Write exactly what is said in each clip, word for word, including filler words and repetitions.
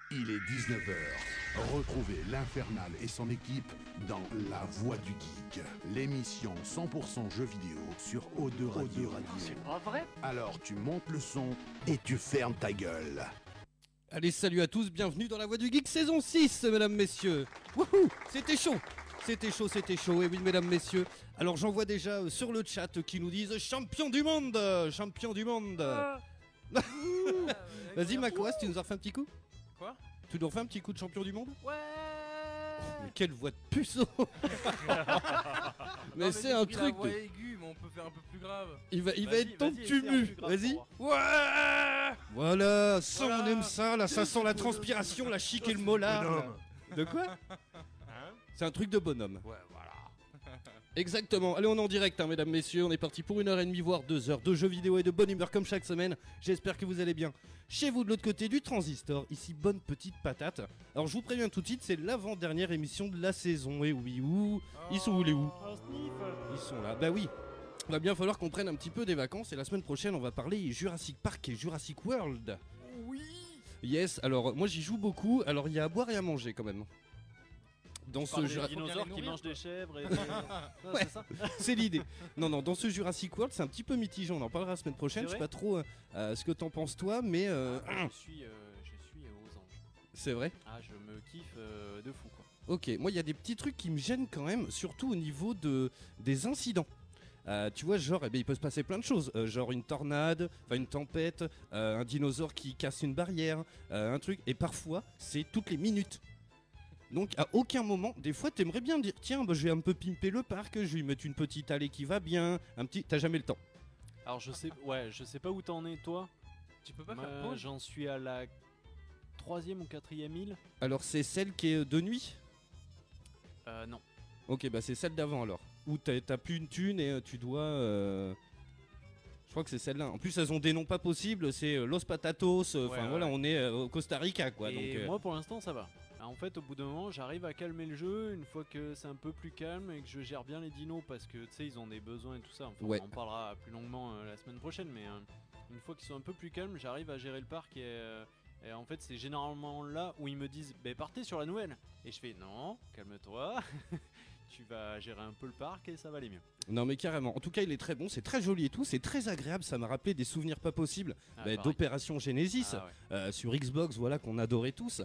Il est dix-neuf heures. Retrouvez l'Infernal et son équipe dans La Voix du Geek, l'émission cent pour cent jeux vidéo sur O deux Radio. C'est pas vrai? Alors tu montes le son et tu fermes ta gueule. Allez, salut à tous, bienvenue dans La Voix du Geek saison six, mesdames, messieurs. Wouhou, c'était chaud. C'était chaud, c'était chaud, et oui, mesdames, messieurs. Alors, j'en vois déjà euh, sur le chat qui nous disent champion du monde, euh, champion du monde. Ah. Vas-y, Macroas, tu nous as refait un petit coup? Quoi? Tu nous refais un petit coup de champion du monde? Ouais. Mais quelle voix de puceau. Mais Non, c'est j'ai un pris truc la voix de... aiguë, mais on peut faire un peu plus grave. Il va, il va Vas-y, être ton vas-y, tumu. essaie un plus grave Vas-y. pour Ouais. Voilà, ça Voilà. on aime ça, là ça sent la transpiration, la chic et le molar. là. De quoi? Hein? C'est un truc de bonhomme. Ouais, voilà. Exactement, allez on est en direct hein, mesdames, messieurs, on est parti pour une heure et demie voire deux heures de jeux vidéo et de bonne humeur comme chaque semaine. J'espère que vous allez bien. Chez vous de l'autre côté du transistor, ici bonne petite patate. Alors je vous préviens tout de suite, c'est l'avant-dernière émission de la saison. Et oui, où ils sont où les où? Ils sont là, bah oui. Il va bien falloir qu'on prenne un petit peu des vacances et la semaine prochaine on va parler Jurassic Park et Jurassic World. Oui. Yes, alors moi j'y joue beaucoup, alors il y a à boire et à manger quand même. Dans ce Des Jurassic dinosaures qui nourrir, mangent quoi. des chèvres et des... Non, Ouais. c'est ça. C'est l'idée. Non, non, dans ce Jurassic World, c'est un petit peu mitigé. On en parlera la semaine prochaine. C'est Je sais vrai pas trop euh, euh, ce que t'en penses toi, mais euh, Je suis, euh, je suis euh, aux anges. c'est vrai. Ah, je me kiffe euh, de fou quoi. Ok, moi il y a des petits trucs qui me gênent quand même, surtout au niveau de des incidents. Euh, tu vois, genre, eh ben, il peut se passer plein de choses. Euh, genre une tornade, enfin une tempête, euh, un dinosaure qui casse une barrière, euh, un truc. Et parfois, c'est toutes les minutes. Donc à aucun moment, des fois t'aimerais bien dire tiens bah, je vais un peu pimper le parc, je vais y mettre une petite allée qui va bien, un petit, t'as jamais le temps. Alors je sais, ouais, je sais pas où t'en es toi. Tu peux pas Moi, faire pause? j'en suis à la troisième ou quatrième île. Alors c'est celle qui est de nuit. Euh, non. Ok bah c'est celle d'avant alors, où t'as t'as plus une thune et euh, tu dois... euh, Je crois que c'est celle-là. En plus elles ont des noms pas possibles, c'est euh, Los Patatos, enfin Ouais, ouais, voilà ouais. on est euh, au Costa Rica quoi. et donc, euh, moi pour l'instant ça va. En fait, au bout d'un moment, j'arrive à calmer le jeu une fois que c'est un peu plus calme et que je gère bien les dinos parce que tu sais, ils ont des besoins et tout ça. Enfin, Ouais. on en parlera plus longuement euh, la semaine prochaine, mais euh, une fois qu'ils sont un peu plus calmes, j'arrive à gérer le parc et, euh, et en fait, c'est généralement là où ils me disent bah, partez sur la nouvelle. Et je fais non, calme-toi, tu vas gérer un peu le parc et ça va aller mieux. Non mais carrément, en tout cas il est très bon, c'est très joli et tout, c'est très agréable, ça m'a rappelé des souvenirs pas possibles Ah, bah, pareil. d'Opération Genesis Ah, ouais. euh, sur Xbox, voilà qu'on adorait tous.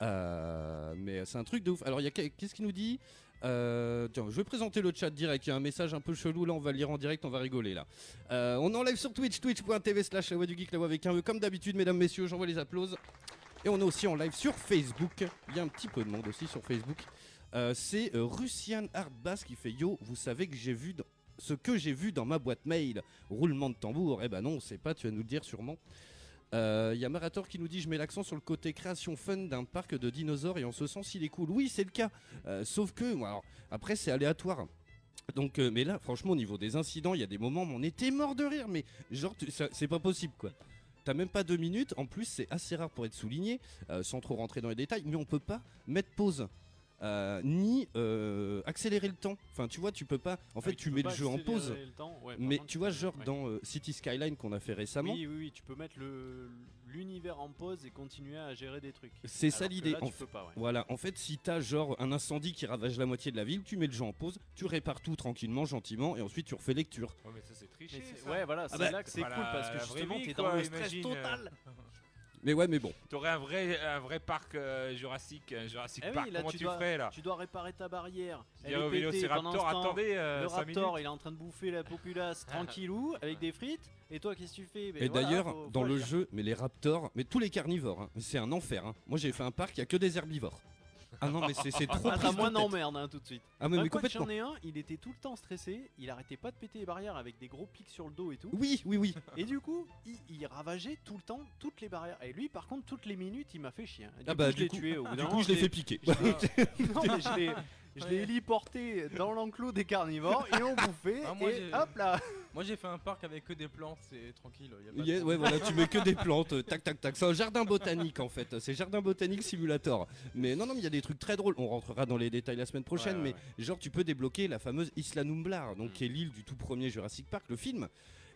Euh, mais c'est un truc de ouf. Alors il y a qu'est-ce qu'il nous dit? Euh, tiens, je vais présenter le chat direct. Il y a un message un peu chelou là, on va le lire en direct, on va rigoler là. Euh, on est en live sur Twitch, twitch.tv slash la voix du geek, la voix avec un E. Comme d'habitude, mesdames, messieurs, j'envoie les applauses. Et on est aussi en live sur Facebook. Il y a un petit peu de monde aussi sur Facebook. Euh, c'est euh, Russian Hardbass qui fait yo. Vous savez que j'ai vu dans... ce que j'ai vu dans ma boîte mail. Roulement de tambour. Eh ben non, on sait pas. Tu vas nous le dire sûrement. Il euh, y a Marator qui nous dit je mets l'accent sur le côté création fun d'un parc de dinosaures et en ce sens il est cool. Oui c'est le cas, euh, sauf que bon, alors, après c'est aléatoire. Donc euh, mais là franchement au niveau des incidents il y a des moments où on était mort de rire mais genre tu- ça- c'est pas possible quoi. T'as même pas deux minutes, en plus c'est assez rare pour être souligné, euh, sans trop rentrer dans les détails, mais on peut pas mettre pause. Euh, ni euh, accélérer le temps. Enfin, tu vois, tu peux pas. En fait, Oui, tu peux mets pas le jeu en accélérer pause. le temps, ouais, par Mais contre, tu vois, peux- genre ouais. dans euh, City Skyline qu'on a fait récemment, Oui, oui, oui, tu peux mettre le l'univers en pause et continuer à gérer des trucs. c'est ça Alors que l'idée. là, En tu fait- peux pas, ouais. Voilà, en fait, si t'as genre un incendie qui ravage la moitié de la ville, tu mets le jeu en pause, tu répares tout tranquillement, gentiment, et ensuite tu refais lecture. Ouais, mais ça c'est triché. Mais c'est- ça. ouais, voilà, c'est bah, là que c'est voilà, cool parce que la vraie justement, vie, t'es quoi, dans le stress imagine, total. Mais ouais, mais bon. T'aurais un vrai, un vrai parc euh, Jurassic, euh, Jurassic Eh oui, Park. là, Comment tu tu, dois- ferais là? Tu dois réparer ta barrière. Je Elle dirais est au pétée. Pendant Vélociraptor, ce temps, attendez, euh, le cinq Raptor, minutes. il est en train de bouffer la populace tranquillou avec des frites. Et toi, qu'est-ce que tu fais Ben Et voilà, d'ailleurs, faut- dans faut le agir. jeu, mais les raptors, mais tous les carnivores, hein, c'est un enfer. Hein. Moi j'ai fait un parc, il y a que des herbivores. Ah non, mais c'est c'est trop Ah, prise t'as de moins tête. d'emmerde hein, tout de suite. Ah, mais, D'un mais coup, complètement. j'en ai un, il était tout le temps stressé, il arrêtait pas de péter les barrières avec des gros pics sur le dos et tout. Oui, oui, oui. Et du coup, il, il ravageait tout le temps toutes les barrières. Et lui, par contre, toutes les minutes, il m'a fait chier. Du Ah coup, bah, je du l'ai coup- tué au bout d'un Du moment, coup, je l'ai l'ai- fait piquer. Non, mais je l'ai, je l'ai héliporté dans l'enclos des carnivores, ils l'ont bouffé, Ah, moi, et j'ai- hop là. Moi j'ai fait un parc avec que des plantes, c'est tranquille. Y a pas de Yeah, ouais, problème. voilà, tu mets que des plantes, euh, tac, tac, tac. C'est un jardin botanique en fait. C'est jardin botanique simulator. Mais non, non, mais il y a des trucs très drôles. On rentrera dans les détails la semaine prochaine. Ouais, ouais, mais genre, tu peux débloquer la fameuse Isla Numblar, donc Mm. qui est l'île du tout premier Jurassic Park, le film.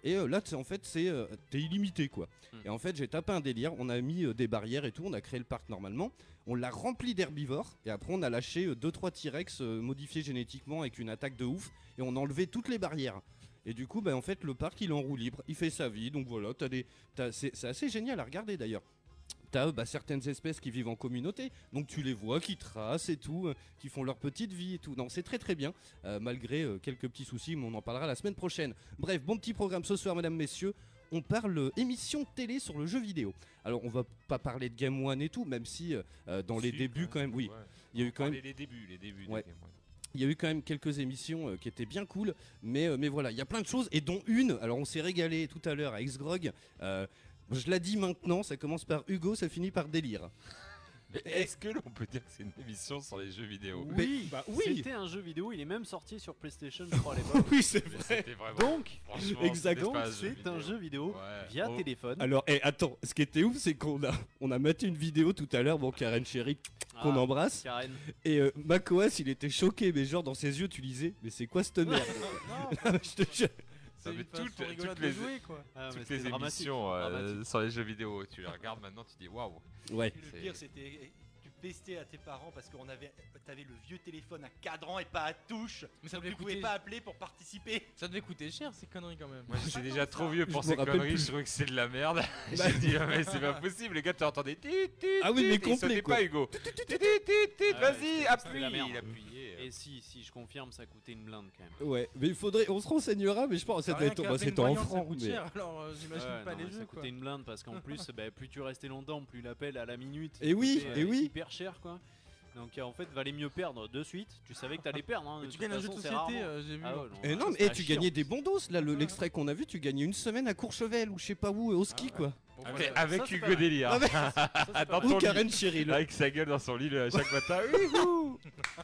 Et euh, là, t'sais, en fait, c'est euh, t'es illimité quoi. Mm. Et en fait, j'ai tapé un délire. On a mis euh, des barrières et tout. On a créé le parc normalement. On l'a rempli d'herbivores. Et après, on a lâché deux trois T-Rex euh, modifiés génétiquement avec une attaque de ouf. Et on a enlevé toutes les barrières. Et du coup, bah, en fait, le parc il est en roue libre. Il fait sa vie. Donc voilà, t'as des, t'as, c'est, c'est assez génial à regarder d'ailleurs. T'as bah, certaines espèces qui vivent en communauté, donc tu les vois qui tracent et tout, euh, qui font leur petite vie et tout. Non, c'est très très bien, euh, malgré euh, quelques petits soucis, mais on en parlera la semaine prochaine. Bref, bon petit programme ce soir, mesdames, messieurs. On parle euh, émission télé sur le jeu vidéo. Alors, on va pas parler de Game One et tout, même si euh, dans les Si, débuts, quand même, oui, ouais. il y a eu quand Ah, même. les, les débuts, les débuts. Ouais. des Game One. Il y a eu quand même quelques émissions euh, qui étaient bien cool, mais, euh, mais voilà, il y a plein de choses, et dont une, alors on s'est régalé tout à l'heure à X-Grog, euh, je l'ai dit maintenant, ça commence par Hugo, ça finit par délire. Mais est-ce que l'on peut dire que c'est une émission sur les jeux vidéo? Oui, bah C'était un jeu vidéo, il est même sorti sur PlayStation, je crois, à l'époque. Oui, c'est Mais vrai. c'était vraiment- Donc, franchement, exact. c'était donc pas un c'est un jeu vidéo Ouais. via Oh. téléphone. Alors, eh, attends, ce qui était ouf, c'est qu'on a, on a maté une vidéo tout à l'heure, bon, Karen Chéri, qu'on Ah, embrasse, Karen. et euh, Makoas, il était choqué, mais genre dans ses yeux, tu lisais, mais c'est quoi cette merde? Non, Je te jure. c'est mais une façon toutes- rigolote toutes de les- jouer quoi. Ah, mais Toutes c'était les dramatique, émissions euh, dramatique. sur les jeux vidéo, tu les regardes maintenant, tu dis waouh. Ouais. Et C'est- le pire, c'était tu pestais à tes parents parce qu'on avait, t'avais le vieux téléphone à cadran et pas à touche. Mais ça Donc devait tu pouvais coûter, pas appeler pour participer. ça devait coûter cher ces conneries quand même. Moi je suis déjà trop vieux pour Je me ces rappelle conneries, plus. je trouvais que c'est de la merde. Bah- J'ai dit ah, mais c'est pas possible, les gars tu entendais tit, tit, Ah oui, tit, mais et il complet, sautait quoi. pas Hugo. Tit, tit, tit, tit, Ah vas-y, ouais, c'était appuie, la merde. il appuyait. Et si, si, je confirme, ça coûtait une blinde quand même. Ouais, mais il faudrait, on se renseignera, mais je pense que ça Bah, doit rien être, qu'à bah, appeler c'était une en voyante, ça francs. coûte mais- cher, alors euh, j'imagine Ouais, pas non, les mais jeux ça quoi. coûtait une blinde parce qu'en plus, bah, plus tu restais longtemps, plus l'appel à la minute. Et oui, coûtait, et euh, oui. Hyper cher quoi. Donc euh, en fait, valait mieux perdre de suite. Tu savais que t'allais perdre. Hein, Mais de tu toute gagnes un jeu de façon, c'est société, rarement- euh, j'ai vu. Ah ouais, Et là, non, mais c'était eh, tu chiant. gagnais des bondos là, le- l'extrait qu'on a vu, tu gagnais une semaine à Courchevel ou je sais pas où, au ski Ah ouais. quoi. Bon, Avec, voilà. avec ça, c'est Hugo pas mal. Délire. Ah, mais- Ça, c'est pas Dans mal. Ou ton lit. Karen Cheryl. Avec sa gueule dans son lit le- chaque matin. Wouhou.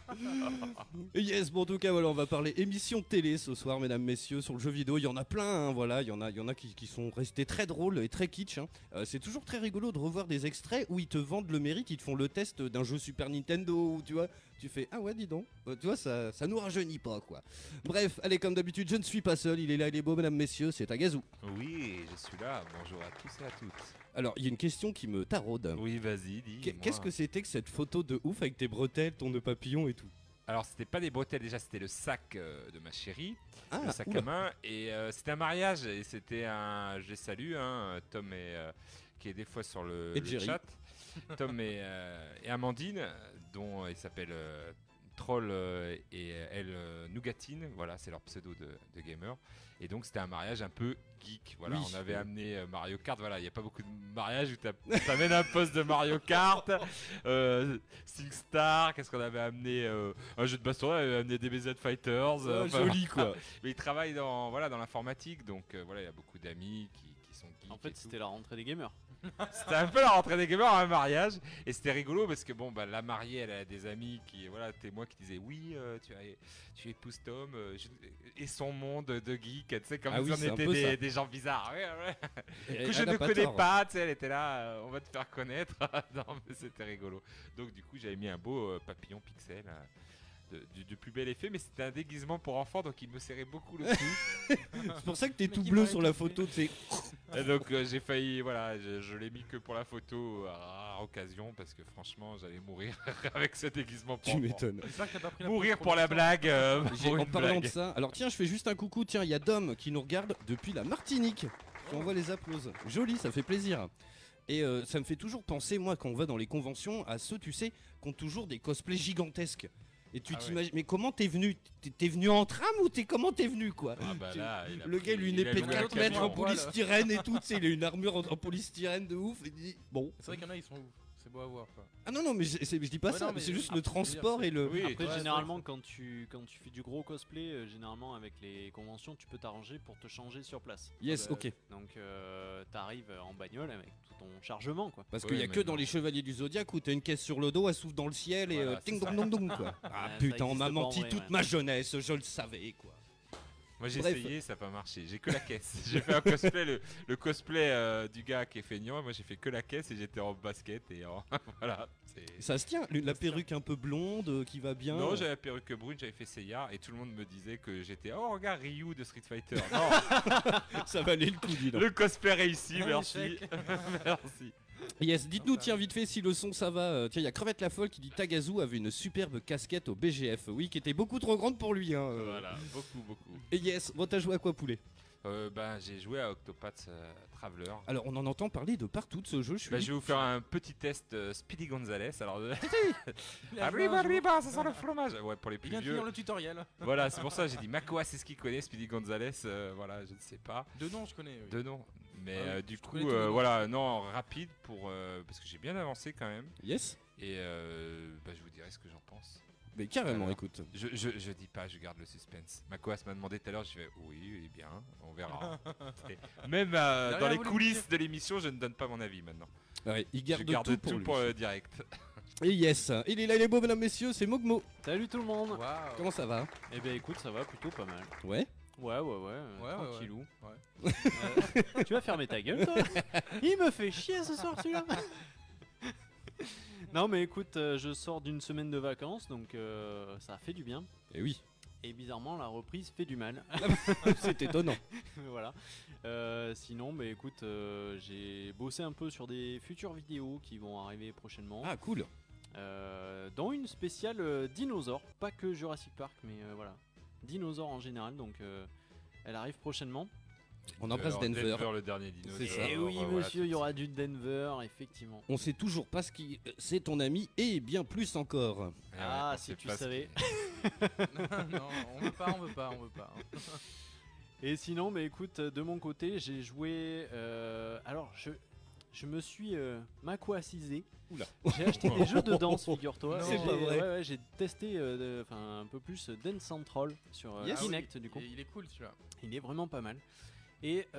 Yes, bon en tout cas voilà, on va parler émission télé ce soir, mesdames, messieurs, sur le jeu vidéo. Il y en a plein, hein, voilà, il y en a, il y en a qui, qui sont restés très drôles et très kitsch. Hein. Euh, c'est toujours très rigolo de revoir des extraits où ils te vendent le mérite, ils te font le test d'un jeu Super Nintendo, où, tu vois, tu fais ah ouais dis donc, Euh, tu vois ça, ça nous rajeunit pas quoi. Bref, allez comme d'habitude, je ne suis pas seul, il est là, il est beau, mesdames, messieurs, c'est Tagazu. Oui, je suis là. Bonjour à tous et à toutes. Alors il y a une question qui me taraude. Oui, vas-y, dis. Qu'est- Qu'est-ce que c'était que cette photo de ouf avec tes bretelles, ton nœud papillon et tout? Alors, c'était pas des bretelles déjà, c'était le sac euh, de ma chérie, Ah, le sac oula. à main, et euh, c'était un mariage, et c'était un. Je les salue, hein, Tom et. euh, qui est des fois sur le, Et le Jerry. chat. Tom et, euh, et Amandine, dont euh, il s'appelle euh, Troll euh, et elle euh, Nougatine, voilà, c'est leur pseudo de, de gamer. Et donc c'était un mariage un peu geek, voilà, Oui. on avait amené euh, Mario Kart, voilà, il n'y a pas beaucoup de mariages où t'as- t'amènes un poste de Mario Kart, euh, SingStar, qu'est-ce qu'on avait amené, euh, un jeu de baston, on avait amené des B Z Fighters, euh, Ah, enfin, joli quoi. mais il travaille dans, voilà, dans l'informatique, donc euh, voilà, il y a beaucoup d'amis qui, qui sont geeks. En et fait, tout. c'était la rentrée des gamers. C'était un peu la rentrée des gamers à un mariage et c'était rigolo parce que bon bah la mariée elle a des amis qui voilà témoins qui disaient oui euh, tu as tu épouses Tom euh, je- et son monde de geek tu sais comme Ah si oui, on c'est un était peu ça. des, des gens bizarres ouais, ouais. Et que je elle a ne pas connais tort. pas tu sais elle était là euh, on va te faire connaître non mais c'était rigolo donc du coup j'avais mis un beau euh, papillon pixel euh, de- du, du plus bel effet mais c'était un déguisement pour enfants donc il me serrait beaucoup le cou C'est pour ça que t'es Mais tout qui bleu m'a sur la étouffé. photo, tu sais. et donc euh, j'ai failli voilà je, je l'ai mis que pour la photo à rare occasion parce que franchement j'allais mourir avec ce déguisement pour Tu enfants. m'étonnes. J'espère que t'as pas pris la Mourir pause pour la l'instant. blague. euh, J'ai- pour en une parlant blague. de ça, alors tiens, je fais juste un coucou. Tiens, il y a Dom qui nous regarde depuis la Martinique. Qui envoie les applauses. Joli, ça fait plaisir. Et euh, ça me fait toujours penser, moi, quand on va dans les conventions, à ceux, tu sais, qui ont toujours des cosplays gigantesques. Et tu Ah ouais. t'imagines, mais comment t'es venu T'es- T'es venu en tram ou t'es comment t'es venu quoi Ah bah Tu- là, il a Le pris- gars, lui, une il a épée de loué un quatre mètres camion. en poil. polystyrène et tout, tu sais, il a une armure en, en polystyrène de ouf. Et il dit, bon. C'est vrai qu'il y en a, ils sont ouf. C'est beau à voir quoi. Ah non, non, mais c'est- c'est- je dis pas Ouais, ça, non, mais mais c'est juste ah, le je veux dire, transport c'est- et le. Oui, Après, ouais, généralement, quand tu, quand tu fais du gros cosplay, euh, généralement avec les conventions, tu peux t'arranger pour te changer sur place. Yes, Euh, ok. Donc, euh, t'arrives en bagnole avec tout ton chargement, quoi. Parce Ouais, qu'il y a mais que dans non. les Chevaliers du Zodiaque où t'as une caisse sur le dos, elle souffle dans le ciel et Voilà, euh, c'est ting ça. dong dong dong quoi. Ah Ouais, ça putain, on existe m'a pas en menti vrai, toute ouais. ma jeunesse, je le savais quoi. Moi j'ai Bref. essayé, ça n'a pas marché. J'ai que la caisse. J'ai fait un cosplay, le, le cosplay euh, du gars qui est feignant. Moi j'ai fait que la caisse et j'étais en basket et en... voilà. c'est- Ça se tient, le- la perruque un peu blonde euh, qui va bien. Non, j'avais la perruque brune, j'avais fait Seiya et tout le monde me disait que j'étais oh regarde Ryu de Street Fighter. Non, Ça valait le coup, dis donc. le cosplay réussi, Un merci. échec. Merci. Yes, dites-nous, Enfin. tiens, vite fait, si le son ça va. Euh, tiens, il y a Crevette la Folle qui dit Tagazu avait une superbe casquette au B G F. Oui, qui était beaucoup trop grande pour lui. Hein. euh. Voilà, beaucoup, beaucoup. Et yes, bon, t'as joué à quoi, poulet? Euh, bah, j'ai joué à Octopath euh, Traveler. Alors, on en entend parler de partout de ce jeu. Je suis. Bah, je vais vous faire un petit test euh, Speedy Gonzalez. Alors, euh, Il a joué un arriba, jour. arriba, ça sent le fromage. Ouais, pour les Il plus vient de vieux. finir le tutoriel. Voilà, c'est pour ça que j'ai dit Makoa, c'est ce qu'il connaît, Speedy Gonzalez. euh, voilà, je ne sais pas. De nom, je connais. oui. De nom. Mais Ah oui, euh, du je coup, connais tous les euh, noms. voilà, non, rapide pour euh, parce que j'ai bien avancé quand même. Yes. Et euh, bah, je vous dirai ce que j'en pense. Mais carrément, Alors. écoute. Je, je, je dis pas, je garde le suspense. Makoas m'a demandé tout à l'heure, je fais oui, eh bien, on verra. Et même euh, Il a dans rien les voulu me coulisses de l'émission, je ne donne pas mon avis maintenant. Ouais, il garde, je garde tout, tout, pour, lui. pour le direct. Et yes, il est là, il est beau, mesdames, messieurs, c'est Mogmo. Salut tout le monde. Waouh. Comment ça va? Eh ben écoute, ça va plutôt pas mal. Ouais. Ouais, ouais, ouais, euh, Ouais, ouais, ouais. tranquillou. Ouais. Euh, tu vas fermer ta gueule, toi. Il me fait chier ce soir, celui-là. Non, mais écoute, euh, je sors d'une semaine de vacances, donc euh, ça fait du bien. Et oui, Et bizarrement, la reprise fait du mal. c'est étonnant. Voilà. Euh, sinon, bah écoute, euh, j'ai bossé un peu sur des futures vidéos qui vont arriver prochainement. Ah, cool. Euh, dans une spéciale euh, dinosaure, pas que Jurassic Park, mais euh, voilà, dinosaure en général. Donc, euh, elle arrive prochainement. On embrasse Alors, Denver. le dernier dinosaure. C'est ça. Et oui, Euh, voilà, monsieur, tout il y ça. aura du Denver, effectivement. On sait toujours pas ce qui. C'est ton ami et bien plus encore. Eh Ah, on si sait tu pas ce savais. qui- non, on veut pas, on veut pas, on veut pas. Et sinon, bah écoute, de mon côté, j'ai joué. euh, alors, je, je me suis euh, maquacisé. Oula. J'ai acheté des jeux de danse, figure-toi. Non. C'est J'ai- pas vrai. Ouais, ouais, j'ai testé euh, de- enfin, un peu plus Dance Central sur euh, Yes. Kinect, du coup. Et il est cool celui-là. Il est vraiment pas mal. Et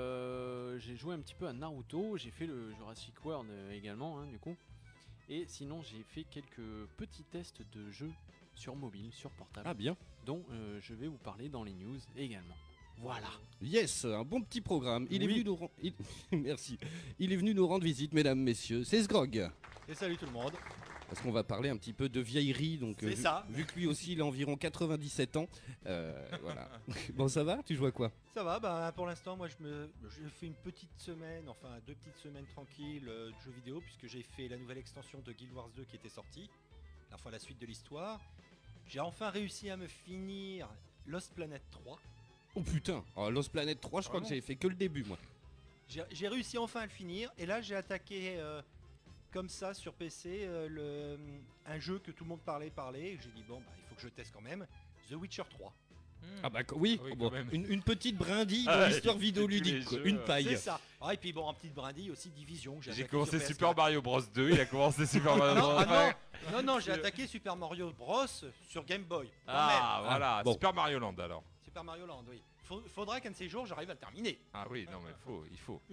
euh, j'ai joué un petit peu à Naruto, j'ai fait le Jurassic World euh, également, hein, du coup. Et sinon, j'ai fait quelques petits tests de jeux sur mobile, sur portable, Ah, bien. dont euh, je vais vous parler dans les news également. Voilà. Yes, un bon petit programme. Il est Oui. venu nous rendre. il- Merci. Il est venu nous rendre visite, mesdames, messieurs. C'est Sgrog. Et salut tout le monde. Parce qu'on va parler un petit peu de vieillerie. Donc, C'est vu, ça. vu que lui aussi, il a environ quatre-vingt-dix-sept ans. euh, voilà. Bon, ça va? Tu joues à quoi? Ça va, bah pour l'instant moi je me j'ai fait une petite semaine, enfin deux petites semaines tranquilles euh, de jeux vidéo puisque j'ai fait la nouvelle extension de Guild Wars deux qui était sortie, enfin la suite de l'histoire. J'ai enfin réussi à me finir Lost Planet trois. Oh putain. Alors, Lost Planet trois, je crois Vraiment que j'avais fait que le début, moi. J'ai j'ai réussi enfin à le finir et là j'ai attaqué euh, comme ça sur P C euh, le, un jeu que tout le monde parlait parlait et j'ai dit bon bah il faut que je teste quand même, The Witcher trois. Hmm. Ah bah qu- oui, Oui, bon, quand même. une, une petite brindille Ah dans ouais, l'histoire tous vidéoludique, les quoi. jeux, Une euh, paille. C'est ça. Ah, et puis bon en petite brindille aussi Division. que J'ai attaqué commencé sur P S Super quatre. Mario Bros deux, il a commencé Super Mario Non, Bros. ah non, non, non, j'ai attaqué Super Mario Bros sur Game Boy. Quand même. Ah, voilà, Ah, bon. Super Mario Land alors. Super Mario Land, oui. Faut- faudra qu'un de ces jours j'arrive à le terminer. Ah oui, non mais faut, il faut.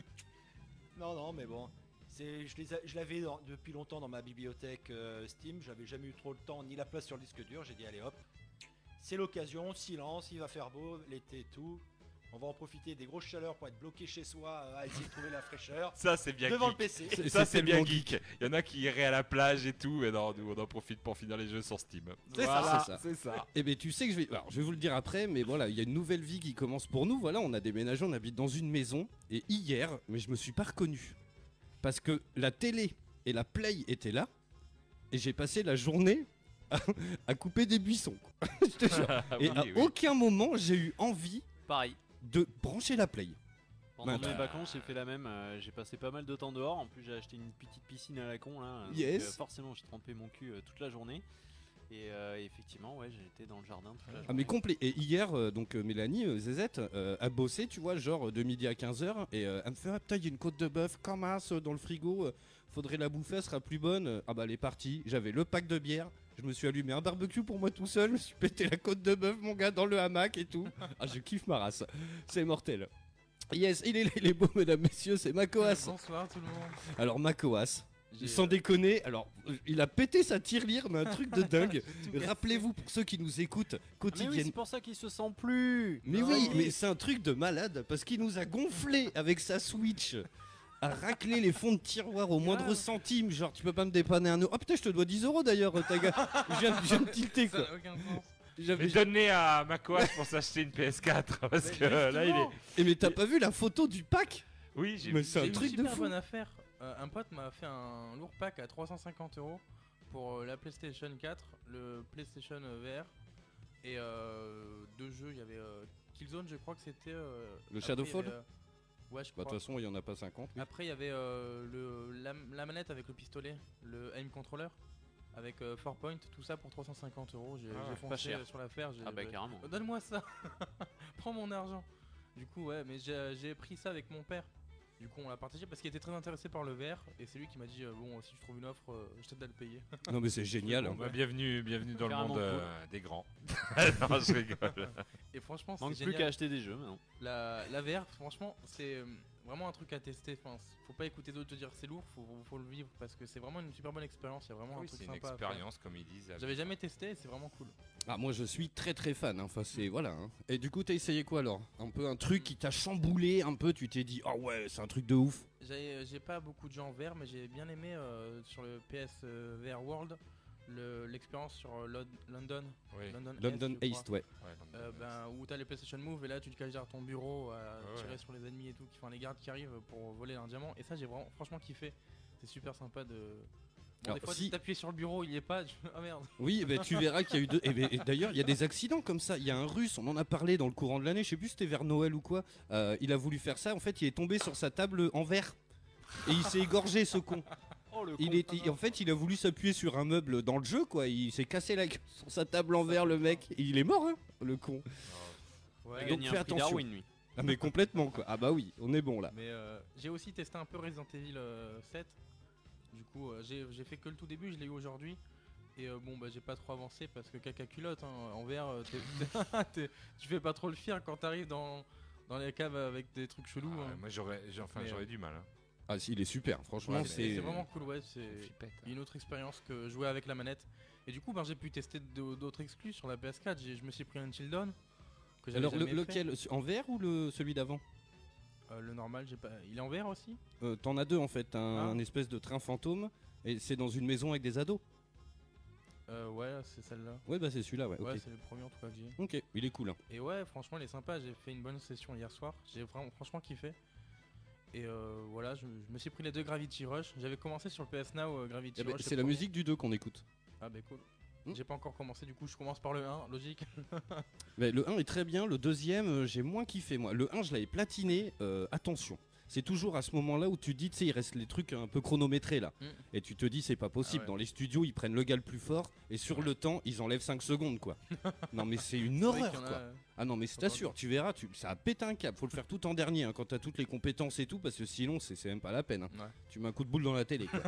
Non, non, mais bon. C'est, je, les a- je l'avais dans- depuis longtemps dans ma bibliothèque euh, Steam. J'avais jamais eu trop le temps ni la place sur le disque dur. J'ai dit allez hop, c'est l'occasion. Silence, il va faire beau, l'été et tout. On va en profiter des grosses chaleurs pour être bloqué chez soi euh, à essayer de trouver la fraîcheur Ça c'est bien devant le geek. P C. C'est- Ça c'est c'est bien tellement geek. Il y en a qui iraient à la plage et tout, et non, nous on en profite pour finir les jeux sur Steam. C'est ça. ça, c'est ça. Eh ben tu sais que je vais, alors je vais vous le dire après, mais voilà, il y a une nouvelle vie qui commence pour nous. Voilà, on a déménagé, on habite dans une maison, et hier, mais je me suis pas reconnu parce que la télé et la play étaient là, et j'ai passé la journée à, à couper des buissons. quoi. Je te jure. Ah Et oui, à oui. aucun moment j'ai eu envie Pareil. de brancher la play. Pendant Bah, mes vacances, j'ai fait la même. euh, j'ai passé pas mal de temps dehors. En plus, j'ai acheté une petite piscine à la con là. donc, Yes. euh, forcément, j'ai trempé mon cul euh, toute la journée. Et euh, effectivement, ouais, j'ai été dans le jardin toute la journée. Ah mais complet. Et hier, euh, donc euh, Mélanie, euh, Zézette, euh, a bossé, tu vois, genre de midi à quinze heures, et euh, elle me fait, ah putain, il y a une côte de bœuf comme as dans le frigo, euh, faudrait la bouffer, elle sera plus bonne. Ah bah elle est partie, j'avais le pack de bière, je me suis allumé un barbecue pour moi tout seul, je me suis pété la côte de bœuf, mon gars, dans le hamac et tout. Ah je kiffe ma race, c'est mortel. Yes, il est, il est beau, mesdames, messieurs, c'est Makoas. Bonsoir tout le monde. Alors Makoas, J'ai- Sans déconner, alors euh, il a pété sa tirelire, mais un truc de dingue. Tout cassé. Rappelez-vous, pour ceux qui nous écoutent Ah, mais oui, quotidiennement. c'est pour ça qu'il se sent plus. Mais Ah, oui, oui. mais c'est un truc de malade parce qu'il nous a gonflé avec sa Switch à racler les fonds de tiroir au moindre Grave. centime. Genre, tu peux pas me dépanner un euro. Oh putain, je te dois dix euros d'ailleurs, ta gueule. Je viens, je viens de tilter Ça quoi. n'a aucun sens. J'avais- Mais donne-les à Makoas pour s'acheter une P S quatre parce que euh, là il est. Et mais t'as pas vu la photo du pack? Oui, j'ai Mais vu. c'est un J'ai une truc de super fou. bonne affaire. Euh, un pote m'a fait un lourd pack à trois cent cinquante euros pour euh, la PlayStation quatre, le PlayStation V R et euh, deux jeux. Il y avait euh, Killzone, je crois que c'était. euh, Le après, Shadowfall il y avait, euh, Ouais, je Bah, de crois. toute façon, il y en a pas cinquante. oui. Après, il y avait euh, le, la, la manette avec le pistolet, le aim controller, avec euh, four point, tout ça pour trois cent cinquante euros. J'ai Ah ouais, j'ai pas foncé cher. sur l'affaire. j'ai- Ah bah bah, carrément. euh, Donne-moi ça, prends mon argent. Du coup, ouais, mais j'ai j'ai pris ça avec mon père. Du coup, on l'a partagé parce qu'il était très intéressé par le V R et c'est lui qui m'a dit euh, bon, si je trouve une offre, euh, je t'aide à le payer. Non, mais c'est génial. hein. Bah, bienvenue, bienvenue dans le Carrément monde euh, des grands. non, je rigole. Et franchement, c'est Manque plus génial. qu'à acheter des jeux maintenant. La, la V R, franchement, c'est euh, vraiment un truc à tester. Enfin, faut pas écouter d'autres te dire c'est lourd, faut, faut le vivre parce que c'est vraiment une super bonne expérience. Il y a vraiment un Oui, truc c'est une sympa. à faire. expérience comme ils disent. J'avais jamais testé, et c'est vraiment cool. Ah, moi je suis très très fan. hein. Enfin, c'est voilà. hein. Et du coup, t'as essayé quoi alors? Un peu un truc qui t'a chamboulé un peu. Tu t'es dit, oh ouais, c'est un truc de ouf. J'ai j'ai pas beaucoup de gens en V R, mais j'ai bien aimé euh, sur le P S euh, V R World le- l'expérience sur euh, Lod- London. Oui. London, London East, je East, crois. ouais. Ouais, donc, Euh, ben, où t'as les PlayStation Move et là tu te caches derrière ton bureau à Ouais, tirer ouais. sur les ennemis et tout, qui font les gardes qui arrivent pour voler un diamant. Et ça j'ai vraiment franchement kiffé. C'est super sympa de. Bon, Alors, des fois si- tu t'appuies sur le bureau, il y est pas. Tu... Oh merde. Oui, ben tu verras qu'il y a eu deux. Et, ben, et d'ailleurs, il y a des accidents comme ça. Il y a un Russe, on en a parlé dans le courant de l'année. Je sais plus si c'était vers Noël ou quoi. Euh, il a voulu faire ça. En fait, il est tombé sur sa table en verre et il s'est égorgé, ce con. Oh le Il est, il- en fait, il a voulu s'appuyer sur un meuble dans le jeu, quoi. Il s'est cassé la gueule sur sa table en verre, le mec. Et il est mort, hein, le con. Ouais, Il a donc gagné fais un prix attention. Darwin lui. Ah mais complètement, quoi. Ah bah oui, on est bon là. Mais euh, j'ai aussi testé un peu Resident Evil euh, sept. Du coup, euh, j'ai j'ai fait que le tout début, je l'ai eu aujourd'hui. Et euh, bon, bah j'ai pas trop avancé parce que caca culotte, hein, en V R, euh, t'es- t'es- t'es- tu fais pas trop le fier quand t'arrives dans, dans les caves avec des trucs chelous. Ah, hein. moi j'aurais, j'ai- enfin Mais, j'aurais euh, du mal. hein. Ah si, il est super. Franchement, Ouais, c'est. c'est vraiment cool, ouais. C'est Flippette. une autre expérience que jouer avec la manette. Et du coup, ben, j'ai pu tester de- d'autres exclus sur la P S quatre. J'ai- Je me suis pris un Until Dawn. Que j'avais Alors le- jamais fait. lequel, en vert ou le celui d'avant? Euh, Le normal, j'ai pas. Il est en V R aussi. Euh, T'en as deux en fait, un, Ah. un espèce de train fantôme et c'est dans une maison avec des ados. Euh, ouais, c'est celle-là. Ouais bah c'est celui-là, ouais. Ouais, ok. c'est le premier en tout cas que j'ai. Ok, il est cool. hein. Et ouais, franchement, il est sympa. J'ai fait une bonne session hier soir. J'ai vraiment, franchement kiffé. Et euh, voilà, je, je me suis pris les deux Gravity Rush. J'avais commencé sur le P S Now euh, Gravity Eh ben, Rush. le c'est la premier. musique du deux qu'on écoute. Ah, bah cool. Hmm. J'ai pas encore commencé, du coup, je commence par le un, logique. Mais le un est très bien, le deuxième euh, j'ai moins kiffé moi. Le un je l'avais platiné, euh, attention. C'est toujours à ce moment-là où tu te dis, tu sais, il reste les trucs un peu chronométrés là. Mm. Et tu te dis, c'est pas possible. Ah ouais. Dans les studios, ils prennent le gars le plus fort et sur le temps, ils enlèvent cinq secondes quoi. Non mais c'est une C'est vrai horreur qu'il y en a, quoi. euh, Ah non mais je t'assure, tu verras, tu, ça a pété un câble. Faut le faire tout en dernier hein, quand t'as toutes les compétences et tout parce que sinon c'est c'est même pas la peine. hein. Ouais. Tu mets un coup de boule dans la télé quoi.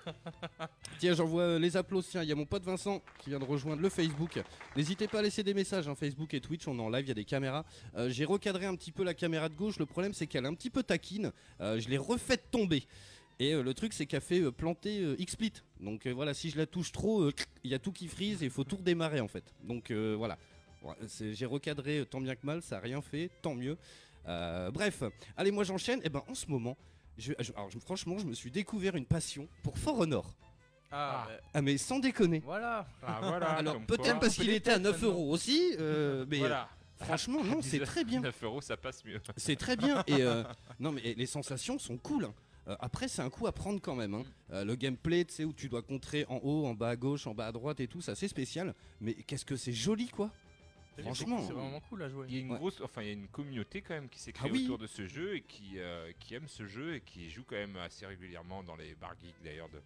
Tiens, j'envoie euh, les applaudissements. Il y a mon pote Vincent qui vient de rejoindre le Facebook. N'hésitez pas à laisser des messages, hein, Facebook et Twitch, on est en live, il y a des caméras. Euh, J'ai recadré un petit peu la caméra de gauche. Le problème c'est qu'elle est un petit peu taquine. Euh, je l'ai refaite tomber. Et euh, le truc c'est qu'elle fait euh, planter euh, X-Split. Donc euh, voilà, si je la touche trop, euh, il y a tout qui frise et il faut tout redémarrer en fait. Donc euh, voilà. Ouais, c'est- J'ai recadré euh, tant bien que mal, ça a rien fait, tant mieux. Euh, bref, allez moi j'enchaîne. Et ben en ce moment, je, je- alors, je- franchement je me suis découvert une passion pour For Honor. Ah, Ah. bah, Ah mais sans déconner. voilà. Ah voilà. Alors comme peut-être quoi. parce qu'il était à neuf maintenant. euros aussi, euh, mais Voilà. euh, franchement non c'est très bien. neuf euros, ça passe mieux. C'est très bien et euh, non mais les sensations sont cool. hein. Euh, après c'est un coup à prendre quand même. hein. Euh, le gameplay, tu sais où tu dois contrer en haut, en bas à gauche, en bas à droite et tout, ça c'est spécial. Mais qu'est-ce que c'est joli quoi. Franchement. C'est vraiment cool à jouer. Il y a une Ouais. grosse, enfin il y a une communauté quand même qui s'est créée Ah oui. autour de ce jeu et qui, euh, qui aime ce jeu et qui joue quand même assez régulièrement dans les bar geeks d'ailleurs de,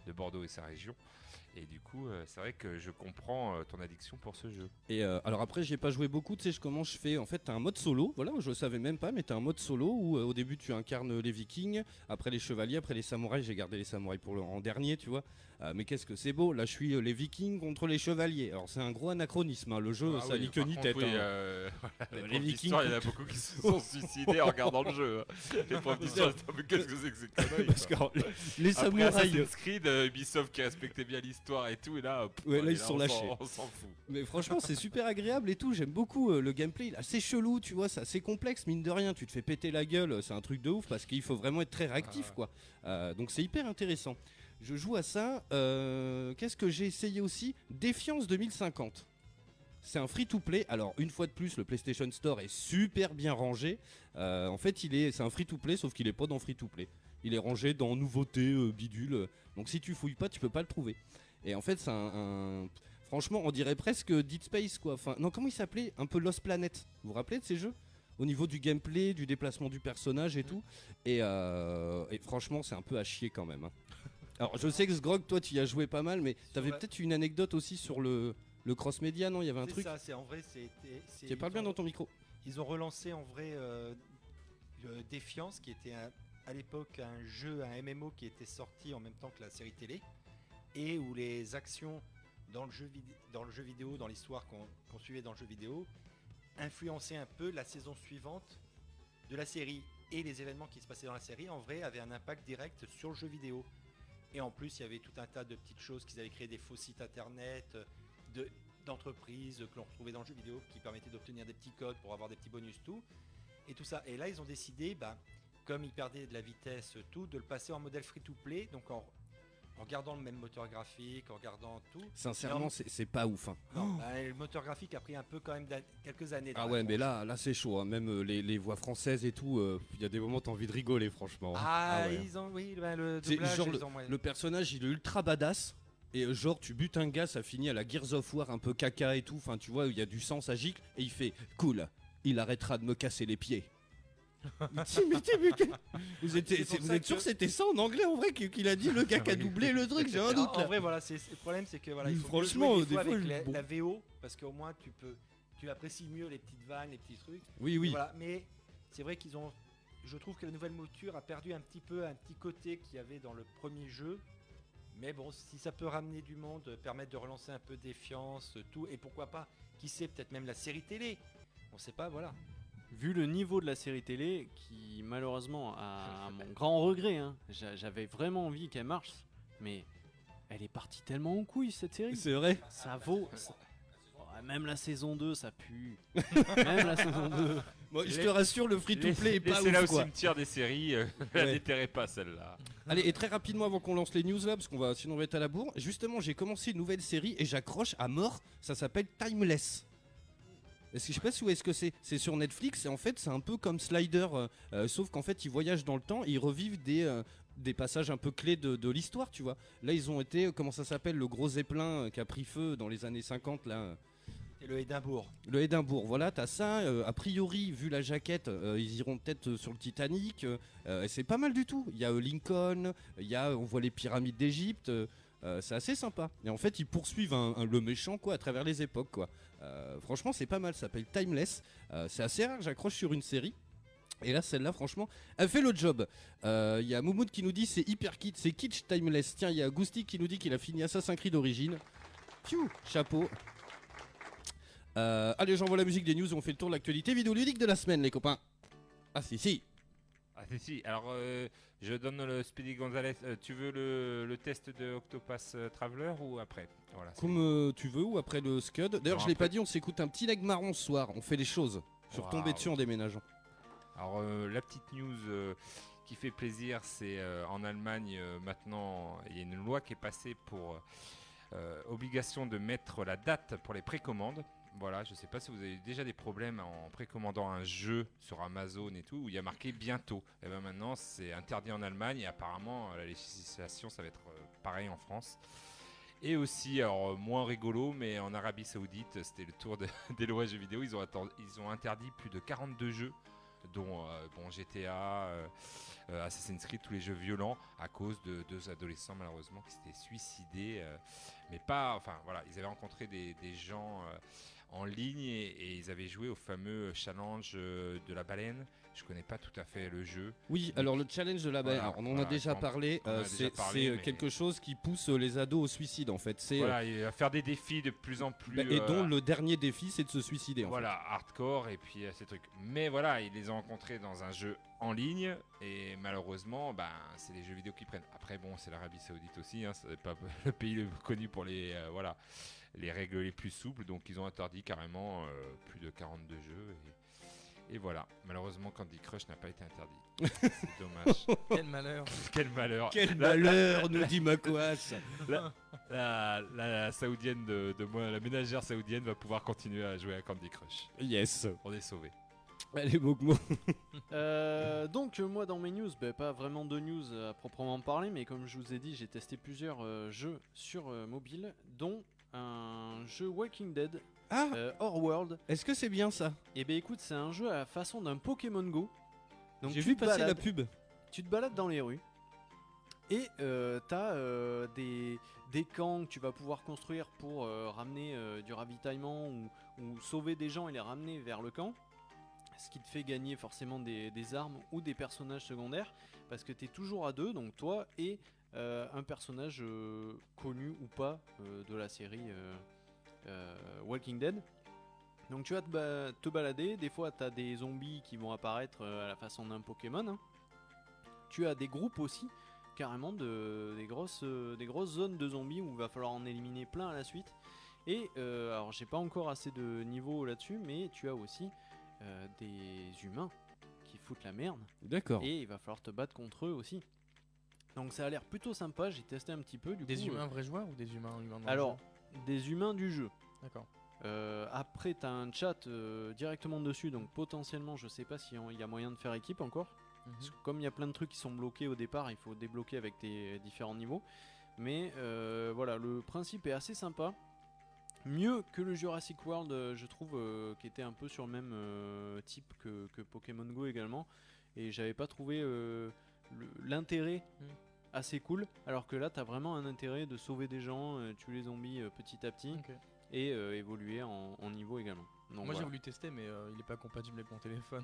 de Bordeaux et sa région. Et du coup, euh, c'est vrai que je comprends euh, ton addiction pour ce jeu. Et euh, alors après, j'y ai pas joué beaucoup, tu sais, je comment je fais. En fait, t'as un mode solo, voilà, je savais même pas, mais t'as un mode solo où euh, au début tu incarnes les vikings, après les chevaliers, après les samouraïs. J'ai gardé les samouraïs pour le en dernier, tu vois. Euh, mais qu'est-ce que c'est beau, là je suis euh, les vikings contre les chevaliers. Alors c'est un gros anachronisme, hein, le jeu, Ah ça oui, ni queue par ni contre, tête. oui, hein. euh, voilà, les, Euh, les profs Vikings d'histoire, il y en a beaucoup qui se sont suicidés en regardant le jeu. hein. Les profs d'histoire, ils disent, mais qu'est-ce que c'est que ces conneries Parce quoi. que les Après samouraïs. Assassin's Creed, euh, Ubisoft qui respectait bien l'histoire et tout, et là, pff, Ouais, là, allez, ils se sont on s'en- lâchés. On s'en fout. Mais franchement, c'est super agréable et tout. J'aime beaucoup euh, le gameplay. Il est assez chelou, tu vois. C'est assez complexe, mine de rien. Tu te fais péter la gueule. C'est un truc de ouf parce qu'il faut vraiment être très réactif, Ah ouais. quoi. Euh, donc c'est hyper intéressant. Je joue à ça. euh, Qu'est-ce que j'ai essayé aussi? Défiance deux mille cinquante. C'est un free-to-play. Alors, une fois de plus, le PlayStation Store est super bien rangé. Euh, en fait, il est, c'est un free-to-play, sauf qu'il est pas dans free-to-play. Il est rangé dans nouveautés, euh, bidule. Donc, si tu fouilles pas, tu peux pas le trouver. Et en fait, c'est un, un- franchement, on dirait presque Dead Space, quoi. Enfin, non, comment il s'appelait? Un peu Lost Planet. Vous vous rappelez de ces jeux? Au niveau du gameplay, du déplacement du personnage et tout. Et, euh, et franchement, c'est un peu à chier quand même. hein. Alors, je sais que Sgrog, toi, tu y as joué pas mal, mais t'avais la- peut-être une anecdote aussi sur le, le cross-média, non? Il y avait un C'est truc. ça, c'est en vrai, c'était. c'est- Tu parles ils bien ont- dans ton micro. Ils ont relancé en vrai euh, le Défiance, qui était un- à l'époque un jeu, un M M O qui était sorti en même temps que la série télé, et où les actions dans le jeu, vid- dans le jeu vidéo, dans l'histoire qu'on qu'on suivait dans le jeu vidéo, influençaient un peu la saison suivante de la série. Et les événements qui se passaient dans la série, en vrai, avaient un impact direct sur le jeu vidéo. Et en plus, il y avait tout un tas de petites choses qu'ils avaient créé, des faux sites internet, de, d'entreprises que l'on retrouvait dans le jeu vidéo qui permettaient d'obtenir des petits codes pour avoir des petits bonus, tout. Et tout ça. Et là, ils ont décidé, bah, comme ils perdaient de la vitesse, tout, de le passer en modèle free-to-play, donc en, en gardant le même moteur graphique, en regardant tout. Sincèrement, Non. c'est c'est pas ouf. hein. Non, bah, le moteur graphique a pris un peu quand même d'a- quelques années. dans Ah la ouais, mais tronche. là, là c'est chaud. hein. Même euh, les, les voix françaises et tout, euh, il y a des moments t'as envie de rigoler, franchement. Ah, Ah ouais. ils ont, oui, bah, le C'est doublage, genre ils ont moyen- Le personnage, il est ultra badass. Et euh, genre, tu butes un gars, ça finit à la Gears of War, un peu caca et tout. Enfin, tu vois, il y a du sang, ça gicle. Et il fait cool, il arrêtera de me casser les pieds. Mais tu- mais tu- mais tu- vous êtes, C'est pour c'est- vous ça êtes sûr que- que c'était ça en anglais en vrai qu'il qu'il a dit le gars qui a doublé le truc? J'ai un En- doute en là. vrai, voilà, c'est, c'est- le problème, c'est que voilà, il faut Franchement, mieux jouer des des fois fois, avec je- la, bon. la V O, parce qu'au moins tu peux, tu apprécies mieux les petites vannes, les petits trucs. Oui, oui. Voilà, mais c'est vrai qu'ils ont, je trouve que la nouvelle mouture a perdu un petit peu un petit côté qu'il y avait dans le premier jeu. Mais bon, si ça peut ramener du monde, euh, permettre de relancer un peu Défiance, euh, tout, et pourquoi pas, qui sait, peut-être même la série télé. On sait pas, voilà. Vu le niveau de la série télé, qui malheureusement, à mon grand regret, hein, j'a- j'avais vraiment envie qu'elle marche, mais elle est partie tellement en couille cette série. C'est vrai. Ça vaut. ça- Oh, même la saison deux, ça pue. Même la saison deux. Moi, je te Les- rassure, le free-to-play est pas Laissez-la ouf au quoi. cimetière des séries, euh, la Ouais. déterrez pas celle-là. Allez, et très rapidement avant qu'on lance les news là, parce qu'on va sinon on va être à la bourre. Justement, j'ai commencé une nouvelle série et j'accroche à mort. Ça s'appelle Timeless. Est-ce que je sais pas si vous voyez ce que c'est. C'est sur Netflix et en fait c'est un peu comme Slider, euh, euh, sauf qu'en fait ils voyagent dans le temps et ils revivent des euh, des passages un peu clés de, de l'histoire, tu vois. Là ils ont été, euh, comment ça s'appelle, le gros zeppelin euh, qui a pris feu dans les années cinquante là. euh, Et le Édimbourg. Le Édimbourg, voilà, t'as ça. euh, a priori, vu la jaquette, euh, ils iront peut-être euh, sur le Titanic. euh, euh, et c'est pas mal du tout. Il y a euh, Lincoln, il y a, on voit les pyramides d'Égypte. euh, euh, c'est assez sympa. Et en fait, ils poursuivent un- un- le méchant quoi, à travers les époques. Quoi. Euh, franchement, c'est pas mal. Ça s'appelle Timeless. Euh, c'est assez rare que j'accroche sur une série. Et là, celle-là, franchement, elle fait le job. Euh, Il y a Moumoud qui nous dit c'est hyper kitsch, c'est kitsch Timeless. Tiens, il y a Gusti qui nous dit qu'il a fini Assassin's Creed d'origine. Piou, chapeau. Euh, allez, j'envoie la musique des news et on fait le tour de l'actualité vidéoludique de la semaine, les copains. Ah, si, si. Ah si si, alors euh, je donne le Speedy Gonzalez. Euh, tu veux le, le test de Octopass euh, Traveler ou après? Voilà. c'est- Comme euh, tu veux ou après le Scud. D'ailleurs, Non, je l'ai pas après. dit, on s'écoute un petit leg marron ce soir. On fait les choses. Sur Waouh. tomber dessus en déménageant. Alors euh, la petite news euh, qui fait plaisir, c'est euh, en Allemagne euh, maintenant, il y a une loi qui est passée pour euh, obligation de mettre la date pour les précommandes. Voilà, je sais pas si vous avez eu déjà des problèmes en précommandant un jeu sur Amazon et tout, où il y a marqué bientôt. Et bien maintenant, c'est interdit en Allemagne et apparemment, la législation, ça va être euh, pareil en France. Et aussi, alors euh, moins rigolo, mais en Arabie Saoudite, c'était le tour de, des lois jeux vidéo, ils ont, atten- ils ont interdit plus de quarante-deux jeux, dont euh, bon, G T A, euh, euh, Assassin's Creed, tous les jeux violents, à cause de deux adolescents malheureusement qui s'étaient suicidés. euh, mais pas, enfin voilà, ils avaient rencontré des, des gens euh, en ligne et, et ils avaient joué au fameux challenge euh, de la baleine. Je connais pas tout à fait le jeu. Oui, alors le challenge de la baleine, Voilà, alors, on en a voilà, déjà on- parlé, on en a euh, déjà c'est parlé, c'est, euh, mais- quelque chose qui pousse euh, les ados au suicide en fait. C'est, Voilà, et à faire des défis de plus en plus. euh, bah, et dont euh, le dernier défi c'est de se suicider en Voilà, hardcore et puis euh, ces trucs. Mais voilà, ils les ont rencontrés dans un jeu en ligne et malheureusement, ben, c'est les jeux vidéo qui prennent. Après, bon, c'est l'Arabie Saoudite aussi, hein, c'est pas le pays le plus connu pour les, euh, voilà, les règles les plus souples, donc ils ont interdit carrément euh, plus de quarante-deux jeux. Et, et voilà, malheureusement, Candy Crush n'a pas été interdit. C'est dommage. Quel malheur. Quel malheur. Quel La- la- malheur, nous dit Makoas. La, la, la saoudienne de, de moi, la ménagère saoudienne va pouvoir continuer à jouer à Candy Crush. Yes. On est sauvés. Allez, Bogmo. Euh, donc euh, moi dans mes news, bah, pas vraiment de news euh, à proprement parler, mais comme je vous ai dit, j'ai testé plusieurs euh, jeux sur euh, mobile, dont un jeu Walking Dead, Ah, euh, World. est-ce que c'est bien ça? Et ben écoute, c'est un jeu à la façon d'un Pokémon Go. Donc J'ai tu vu te passer la balades- pub. Tu te balades dans les rues et euh, t'as euh, des, des camps que tu vas pouvoir construire pour euh, ramener euh, du ravitaillement ou, ou sauver des gens et les ramener vers le camp. Ce qui te fait gagner forcément des, des armes ou des personnages secondaires parce que t'es toujours à deux, donc toi et euh, un personnage euh, connu ou pas euh, de la série euh, euh, Walking Dead. Donc tu vas te, ba- te balader, des fois tu as des zombies qui vont apparaître euh, à la façon d'un Pokémon. hein. Tu as des groupes aussi, carrément de, des, grosses, euh, des grosses zones de zombies où il va falloir en éliminer plein à la suite. Et euh, alors j'ai pas encore assez de niveau là-dessus, mais tu as aussi euh, des humains qui foutent la merde. D'accord. Et il va falloir te battre contre eux aussi. Donc ça a l'air plutôt sympa, j'ai testé un petit peu. Du Des coup, humains vrais joueurs ou des humains humains dans euh, le alors, jeu des humains du jeu. D'accord. Euh, après, tu as un chat euh, directement dessus, donc potentiellement, je sais pas s'il y a moyen de faire équipe encore. Mhm. Parce que comme il y a plein de trucs qui sont bloqués au départ, il faut débloquer avec tes différents niveaux. Mais euh, voilà, le principe est assez sympa. Mieux que le Jurassic World, euh, je trouve, euh, qui était un peu sur le même euh, type que, que Pokémon Go également. Et j'avais pas trouvé euh, le- l'intérêt Mm. assez cool. Alors que là, tu as vraiment un intérêt de sauver des gens, euh, tuer les zombies euh, petit à petit Ok. et euh, évoluer en, en niveau également. Donc Moi j'ai voilà. voulu tester mais euh, il est pas compatible avec mon téléphone.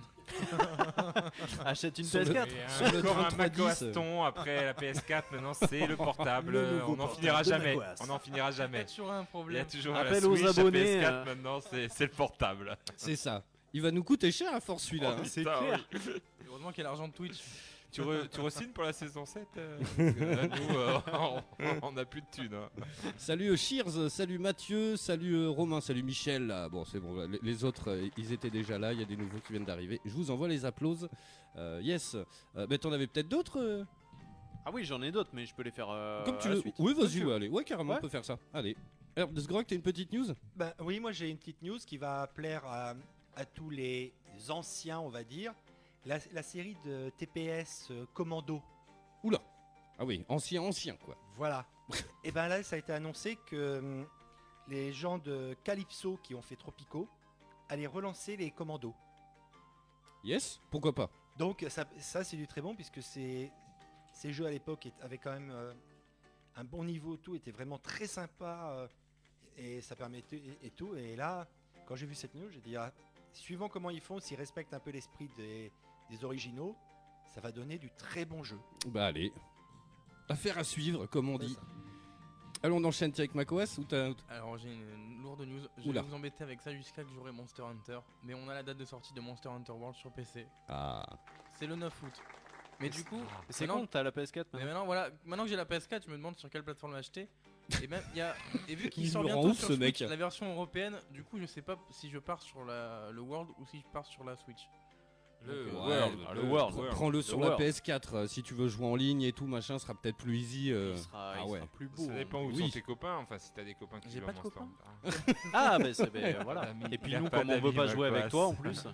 Achète une Sur P S le- quatre. Et Sur le encore un trente-trois dix, Mac Aston après la P S quatre, maintenant c'est le portable. Le nouveau On n'en portable finira de jamais. Mac O S. On n'en finira Il y a jamais. toujours un Il y a problème. toujours Appel la aux Switch, la abonnés, P S quatre euh. maintenant c'est c'est le portable. C'est ça. Il va nous coûter cher à force celui-là. Oh, hein. c'est putain, clair. oui. Heureusement qu'il y a l'argent de Twitch. Tu, re, tu re-signes pour la saison sept euh, parce que là, nous, euh, on- on n'a plus de thunes. hein. Salut euh, Shears, salut Mathieu, salut euh, Romain, salut Michel. Ah, bon, c'est bon, les, les autres, euh, ils étaient déjà là. Il y a des nouveaux qui viennent d'arriver. Je vous envoie les applauses. Euh, yes. Euh, mais t'en avais peut-être d'autres euh, Ah oui, j'en ai d'autres, mais je peux les faire euh, Comme tu à la veux. suite. Oui, Comme vas-y, tu veux. ouais, allez. Ouais, carrément, Ouais. on peut faire ça. Allez. Alors, Sgrog, t'as une petite news? Ben, oui, moi j'ai une petite news qui va plaire à, à tous les anciens, on va dire. La, la série de T P S euh, Commando. Oula. Ah oui, ancien, ancien, quoi. Voilà. Et ben là, ça a été annoncé que hum, les gens de Calypso qui ont fait Tropico allaient relancer les commandos. Yes, pourquoi pas? Donc ça, ça, c'est du très bon puisque ces, ces jeux à l'époque étaient- avaient quand même euh, un bon niveau, tout était vraiment très sympa euh, et ça permettait et, et tout. Et là, quand j'ai vu cette news, j'ai dit ah, suivant comment ils font, s'ils respectent un peu l'esprit des, des originaux, ça va donner du très bon jeu. Bah, allez. Affaire à suivre, comme on C'est dit. ça. Allons, on enchaîne avec macOS ou t'as. Alors j'ai une lourde news. Je Oula. vais vous embêter avec ça jusqu'à que j'aurai Monster Hunter. Mais on a la date de sortie de Monster Hunter World sur P C. Ah. C'est le neuf août. Mais du coup, C'est maintenant- con, t'as la P S quatre Mais maintenant. maintenant, voilà, maintenant que j'ai la P S quatre, je me demande sur quelle plateforme l'acheter. Et même, il y a, et vu qu'il Il sort me rend bientôt ouf, sur ce Switch, mec. la version européenne, du coup, je sais pas si je pars sur la, le World ou si je pars sur la Switch. Le Donc, euh, World, ah, le le World. World. Prends-le sur la World. P S quatre. euh, si tu veux jouer en ligne et tout, machin, sera peut-être plus easy. euh. Il sera, ah il ouais. sera plus beau. Ça hein. dépend où Oui. sont tes copains. Enfin, si t'as des copains qui J'ai jouent pas à de Monster copains. Hunter. Ah, bah c'est ben, voilà. D'amis. Et puis Il y a nous, pas comme on veut d'amis, pas jouer avec Macoas. toi en plus.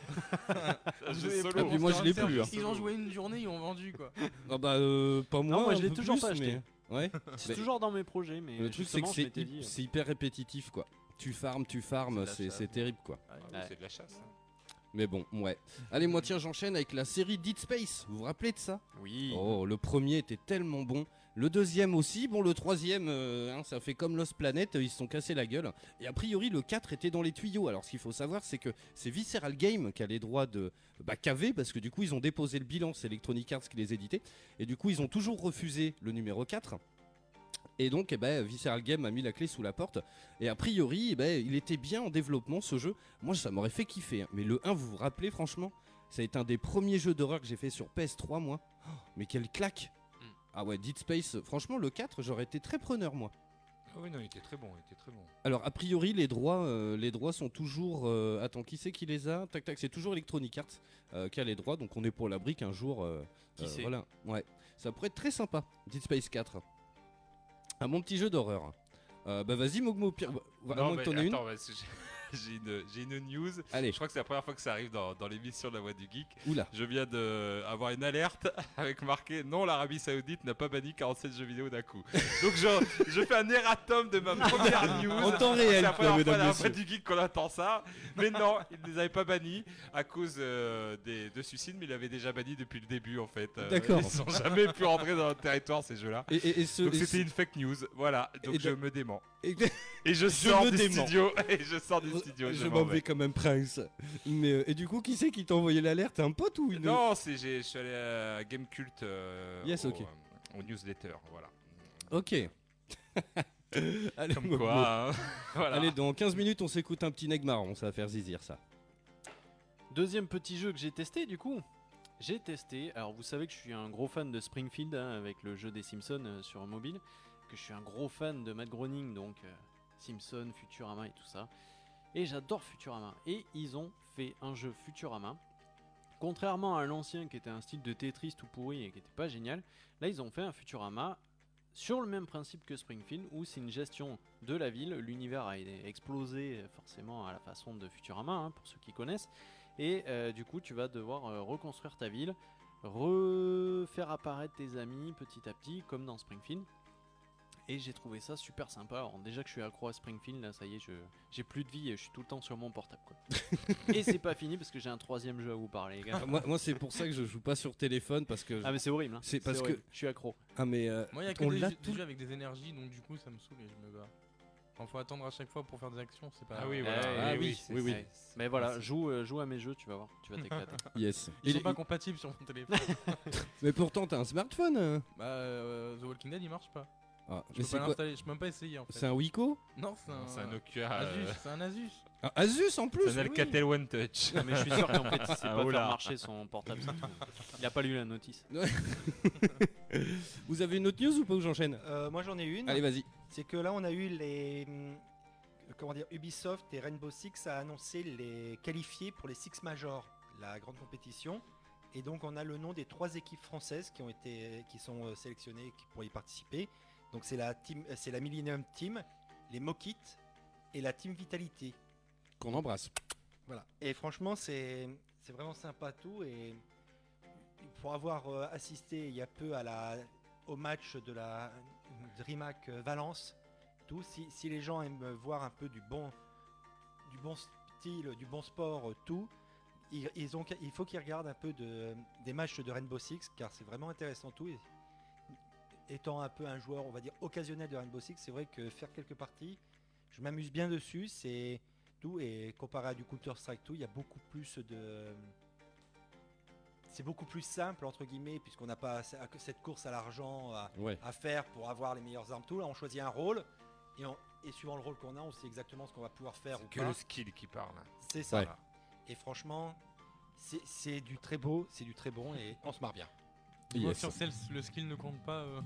Un jeu Jouer solo. pour Ah, puis moi, je l'ai Monster plus, Hunter, hein. Ils ont joué une journée, ils ont vendu quoi. Ah bah, euh, pas moi. moi, je un l'ai peu toujours plus, pas acheté. mais- Ouais. C'est Mais toujours dans mes projets, mais le truc, c'est que justement, je c'est m'étais hy- dit. euh, c'est hyper répétitif, quoi. Tu farmes, tu farmes, C'est de la c'est chasse. c'est terrible, quoi. Ah oui, Ouais. C'est de la chasse. hein. Mais bon, ouais. Allez, moi tiens, j'enchaîne avec la série Dead Space. Vous vous rappelez de ça? Oui. Oh, le premier était tellement bon. Le deuxième aussi. Bon, le troisième, euh, hein, ça fait comme Lost Planet, euh, ils se sont cassés la gueule. Et a priori, le quatre était dans les tuyaux. Alors, ce qu'il faut savoir, c'est que c'est Visceral Game qui a les droits de bah, K V, parce que du coup, ils ont déposé le bilan, c'est Electronic Arts qui les éditait. Et du coup, ils ont toujours refusé le numéro quatre. Et donc, eh ben, Visceral Game a mis la clé sous la porte. Et a priori, eh ben, il était bien en développement ce jeu. Moi, ça m'aurait fait kiffer. Hein. Mais le un, vous vous rappelez, franchement, ça a été un des premiers jeux d'horreur que j'ai fait sur P S trois, moi. Oh, mais quelle claque! Mm. Ah ouais, Dead Space, franchement, le quatre, j'aurais été très preneur, moi. Ah oui, non, il était très bon, il était très bon. Alors, a priori, les droits, euh, les droits sont toujours. Euh, attends, qui c'est qui les a? Tac, tac, c'est toujours Electronic Arts euh, qui a les droits. Donc, on est pour l'abri qu'un jour. Euh, Qui euh, sait? Voilà, ouais. Ça pourrait être très sympa, Dead Space quatre. Un bon petit jeu d'horreur. Euh, bah, vas-y, Mogmo, Pierre. À Non, moins mais que t'en aies une. attends, parce que j'ai- j'ai une, j'ai une news. Allez, Je crois que c'est la première fois que ça arrive dans, dans l'émission de La Voix du Geek. oula. Je viens d'avoir une alerte avec marqué non, l'Arabie Saoudite n'a pas banni quarante-sept jeux vidéo d'un coup. Donc je, je fais un erratum de ma première news. En temps C'est réel, la première fois mesdames, à La messieurs. Voix du Geek qu'on attend ça. Mais non, ils ne les avaient pas bannis à cause euh, des, de suicides, mais ils l'avaient déjà banni depuis le début en fait. Euh, D'accord. Ils sont jamais pu rentrer dans notre territoire ces jeux-là. Et, et- et ce- Donc et c'était une fake news, voilà. Donc et je de- me dément. et- Et je sors me du dément. studio. Et je sors du studio. Je m'en m'en vais. vais comme un prince. Mais, euh, et du coup, qui c'est qui t'a envoyé l'alerte? Un pote ou une. Non, c'est j'ai- je suis allé à Game Cult euh, Yes, au, ok. euh, au newsletter, voilà. Ok. Allez, Comme Mogmo. quoi, hein. Voilà. Allez, dans quinze minutes, on s'écoute un petit neg marron. Ça va faire zizir ça. Deuxième petit jeu que j'ai testé du coup. J'ai testé, alors vous savez que je suis un gros fan de Springfield hein, avec le jeu des Simpsons euh, sur mobile, que je suis un gros fan de Matt Groening, donc euh, Simpsons, Futurama et tout ça. Et j'adore Futurama. Et ils ont fait un jeu Futurama. Contrairement à l'ancien qui était un style de Tetris tout pourri et qui était pas génial, là ils ont fait un Futurama sur le même principe que Springfield où c'est une gestion de la ville. L'univers a été explosé euh, forcément à la façon de Futurama hein, pour ceux qui connaissent. Et euh, du coup tu vas devoir euh, reconstruire ta ville, refaire apparaître tes amis petit à petit comme dans Springfield. Et j'ai trouvé ça super sympa. Alors déjà que je suis accro à Springfield, là ça y est, je j'ai plus de vie et je suis tout le temps sur mon portable quoi. Et c'est pas fini parce que j'ai un troisième jeu à vous parler les gars. Ah, moi, moi c'est pour ça que je joue pas sur téléphone parce que. Ah mais c'est horrible hein. C'est parce horrible. que- je suis accro. Ah, mais. euh, Moi, il y a que on des, l'a jeux, tout. des jeux avec des énergies, donc du coup, ça me saoule et je me bats. Enfin, faut attendre à chaque fois pour faire des actions, c'est pas. Ah oui, Eh, voilà. Ah oui, oui, oui, c'est- oui, oui. c'est- Mais voilà, joue, euh, joue à mes jeux, tu vas voir, tu vas t'éclater. Yes. Ils Et sont les- pas compatibles sur mon téléphone. Mais pourtant, t'as un smartphone hein. Bah, euh, The Walking Dead il marche pas. Ah, Je mais peux c'est pas quoi? l'installer, je peux même pas essayer en fait. C'est un Wiko? Non, c'est Non, un. C'est un Nokia. euh, Asus, c'est un Asus. Un Asus en plus? C'est un Alcatel One Touch. Non, mais je suis sûr qu'en fait, il sait Ah, pas oula. faire marcher son portable. c'est tout. Il a pas lu la notice. Vous avez une autre news ou pas, où j'enchaîne? Euh, moi j'en ai une. Allez, vas-y. C'est que là on a eu les hum, comment dire Ubisoft et Rainbow Six a annoncé les qualifiés pour les Six Majors, la grande compétition. Et donc on a le nom des trois équipes françaises qui ont été qui sont euh, sélectionnées qui- pour y participer. Donc c'est la team euh, c'est la Millennium Team, les Mokit et la Team Vitality. Qu'on embrasse. Voilà. Et franchement, c'est c'est vraiment sympa tout. Et pour avoir euh, assisté il y a peu à la, au match de la DreamHack euh, Valence, tout, si, si les gens aiment voir un peu du bon, du bon style, du bon sport, euh, tout, ils, ils ont, il faut qu'ils regardent un peu de, des matchs de Rainbow Six, car c'est vraiment intéressant tout. Et, étant un peu un joueur, on va dire, occasionnel de Rainbow Six, c'est vrai que faire quelques parties, je m'amuse bien dessus. C'est tout, et comparé à du Counter Strike tout, il y a beaucoup plus de c'est beaucoup plus simple entre guillemets puisqu'on n'a pas cette course à l'argent à, Ouais. à faire pour avoir les meilleures armes tout. Là on choisit un rôle et, on, et suivant le rôle qu'on a on sait exactement ce qu'on va pouvoir faire ou C'est que pas. le skill qui parle. C'est ça. Ouais. Et franchement c'est- c'est du très beau, c'est du très bon et on se marre bien. Moi, Yes. sur celle, le skill ne compte pas. euh.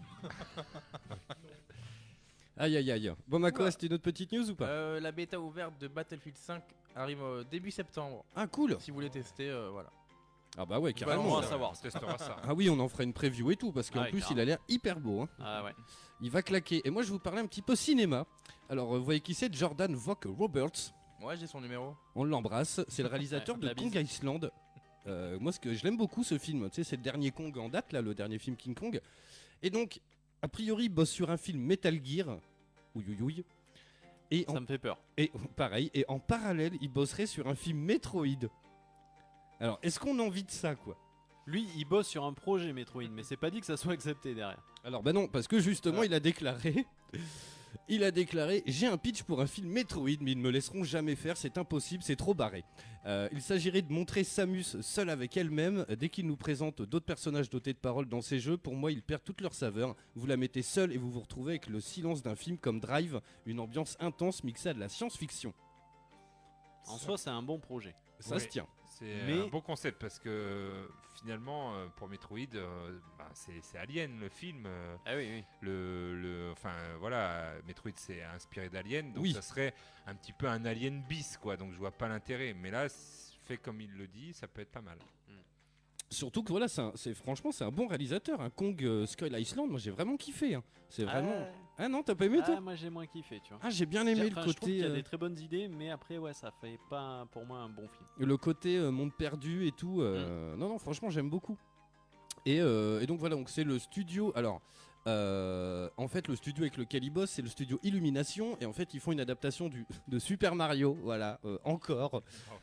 Aïe aïe aïe. Bon, ma quoi, Ouais. c'était une autre petite news ou pas? Euh, la bêta ouverte de Battlefield cinq arrive euh, début septembre. Ah, cool. Si vous voulez tester, euh, voilà. Ah, bah ouais, Bah, on carrément. va savoir. On testera ça. Ah oui, on en fera une preview et tout, parce qu'en Ouais, plus, carrément. il a l'air hyper beau. Hein. Ah ouais. Il va claquer. Et moi, je vais vous parler un petit peu cinéma. Alors, euh, vous voyez qui c'est? Jordan Vogt Roberts. Ouais, j'ai son numéro. On l'embrasse. C'est le réalisateur Ouais, de la bise. Kong Island. Euh, moi, ce que je l'aime beaucoup, ce film. Tu sais, c'est le dernier Kong en date, là, le dernier film King Kong. Et donc, a priori, il bosse sur un film Metal Gear. Ouïouïouï. Et, en- Ça me fait peur. et pareil. Et en parallèle, il bosserait sur un film Metroid. Alors, est-ce qu'on a envie de ça, quoi? Lui, il bosse sur un projet Metroid, mais c'est pas dit que ça soit accepté derrière. Alors, bah non, parce que justement, Ouais. il a déclaré. Il a déclaré « J'ai un pitch pour un film Metroid, mais ils ne me laisseront jamais faire, c'est impossible, c'est trop barré. Euh, il s'agirait de montrer Samus seule avec elle-même. Dès qu'il nous présente d'autres personnages dotés de paroles dans ces jeux, pour moi, ils perdent toute leur saveur. Vous la mettez seule et vous vous retrouvez avec le silence d'un film comme Drive, une ambiance intense mixée à de la science-fiction. En soi, c'est un bon projet. Ça Ouais. se tient. C'est Mais- un beau concept parce que finalement, euh, pour Metroid, euh, bah, c'est c'est Alien le film. euh, Ah oui, oui. le, le- enfin voilà, Metroid c'est inspiré d'Alien, donc Oui. ça serait un petit peu un Alien bis quoi. Donc je vois pas l'intérêt. Mais là, c- fait comme il le dit, ça peut être pas mal. Surtout que voilà, c'est un- c'est franchement, c'est un bon réalisateur. Un Kong euh, Skull Island, moi j'ai vraiment kiffé. hein. C'est vraiment. Ah, Ah non, t'as pas aimé toi? ah, moi j'ai moins kiffé, tu vois. Ah, j'ai bien aimé Enfin, le je trouve qu'il côté. y a euh, des très bonnes idées, mais après, ouais, ça fait pas pour moi un bon film. le côté euh, monde perdu et tout. Mm. euh, Non, non, franchement, j'aime beaucoup. Et, euh, et donc voilà, donc c'est le studio. Alors, euh, en fait, le studio avec lequel il bosse, c'est le studio Illumination. Et en fait, ils font une adaptation du, de Super Mario. Voilà, euh, encore.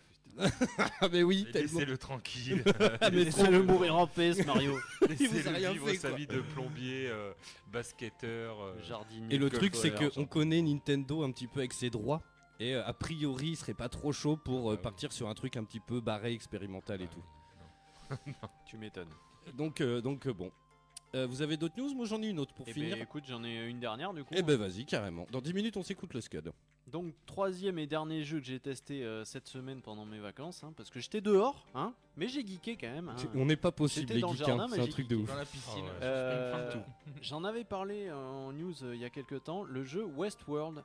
Ah, mais oui, tellement. Laissez-le tranquille. Ah, mais trop. Laissez-le mourir en paix, ce Mario. Il vous a Laissez-le rien vivre fait, sa quoi. vie de plombier, euh, basketteur. euh, Jardinier. Et le Golf truc, c'est Warriors, qu'on connaît Nintendo un petit peu avec ses droits. Et euh, a priori, il serait pas trop chaud pour euh, Ah oui. partir sur un truc un petit peu barré, expérimental et tout. Tu m'étonnes. Donc, euh, donc euh, bon. Euh, vous avez d'autres news? Moi, j'en ai une autre pour Et finir. ben écoute, j'en ai une dernière du coup. Eh ben, vas-y, carrément. Dans dix minutes, on s'écoute le Scud. Donc troisième et dernier jeu que j'ai testé euh, cette semaine pendant mes vacances, hein, parce que j'étais dehors, hein, mais j'ai geeké quand même. hein. C'est- On n'est pas possible, C'était les dans le geeks, jardin, hein, mais c'est un j'ai truc de geeké. ouf. Dans la piscine. Ah ouais. je Euh, fais une fin de tout. J'en avais parlé euh, en news euh, il y a quelques temps. Le jeu Westworld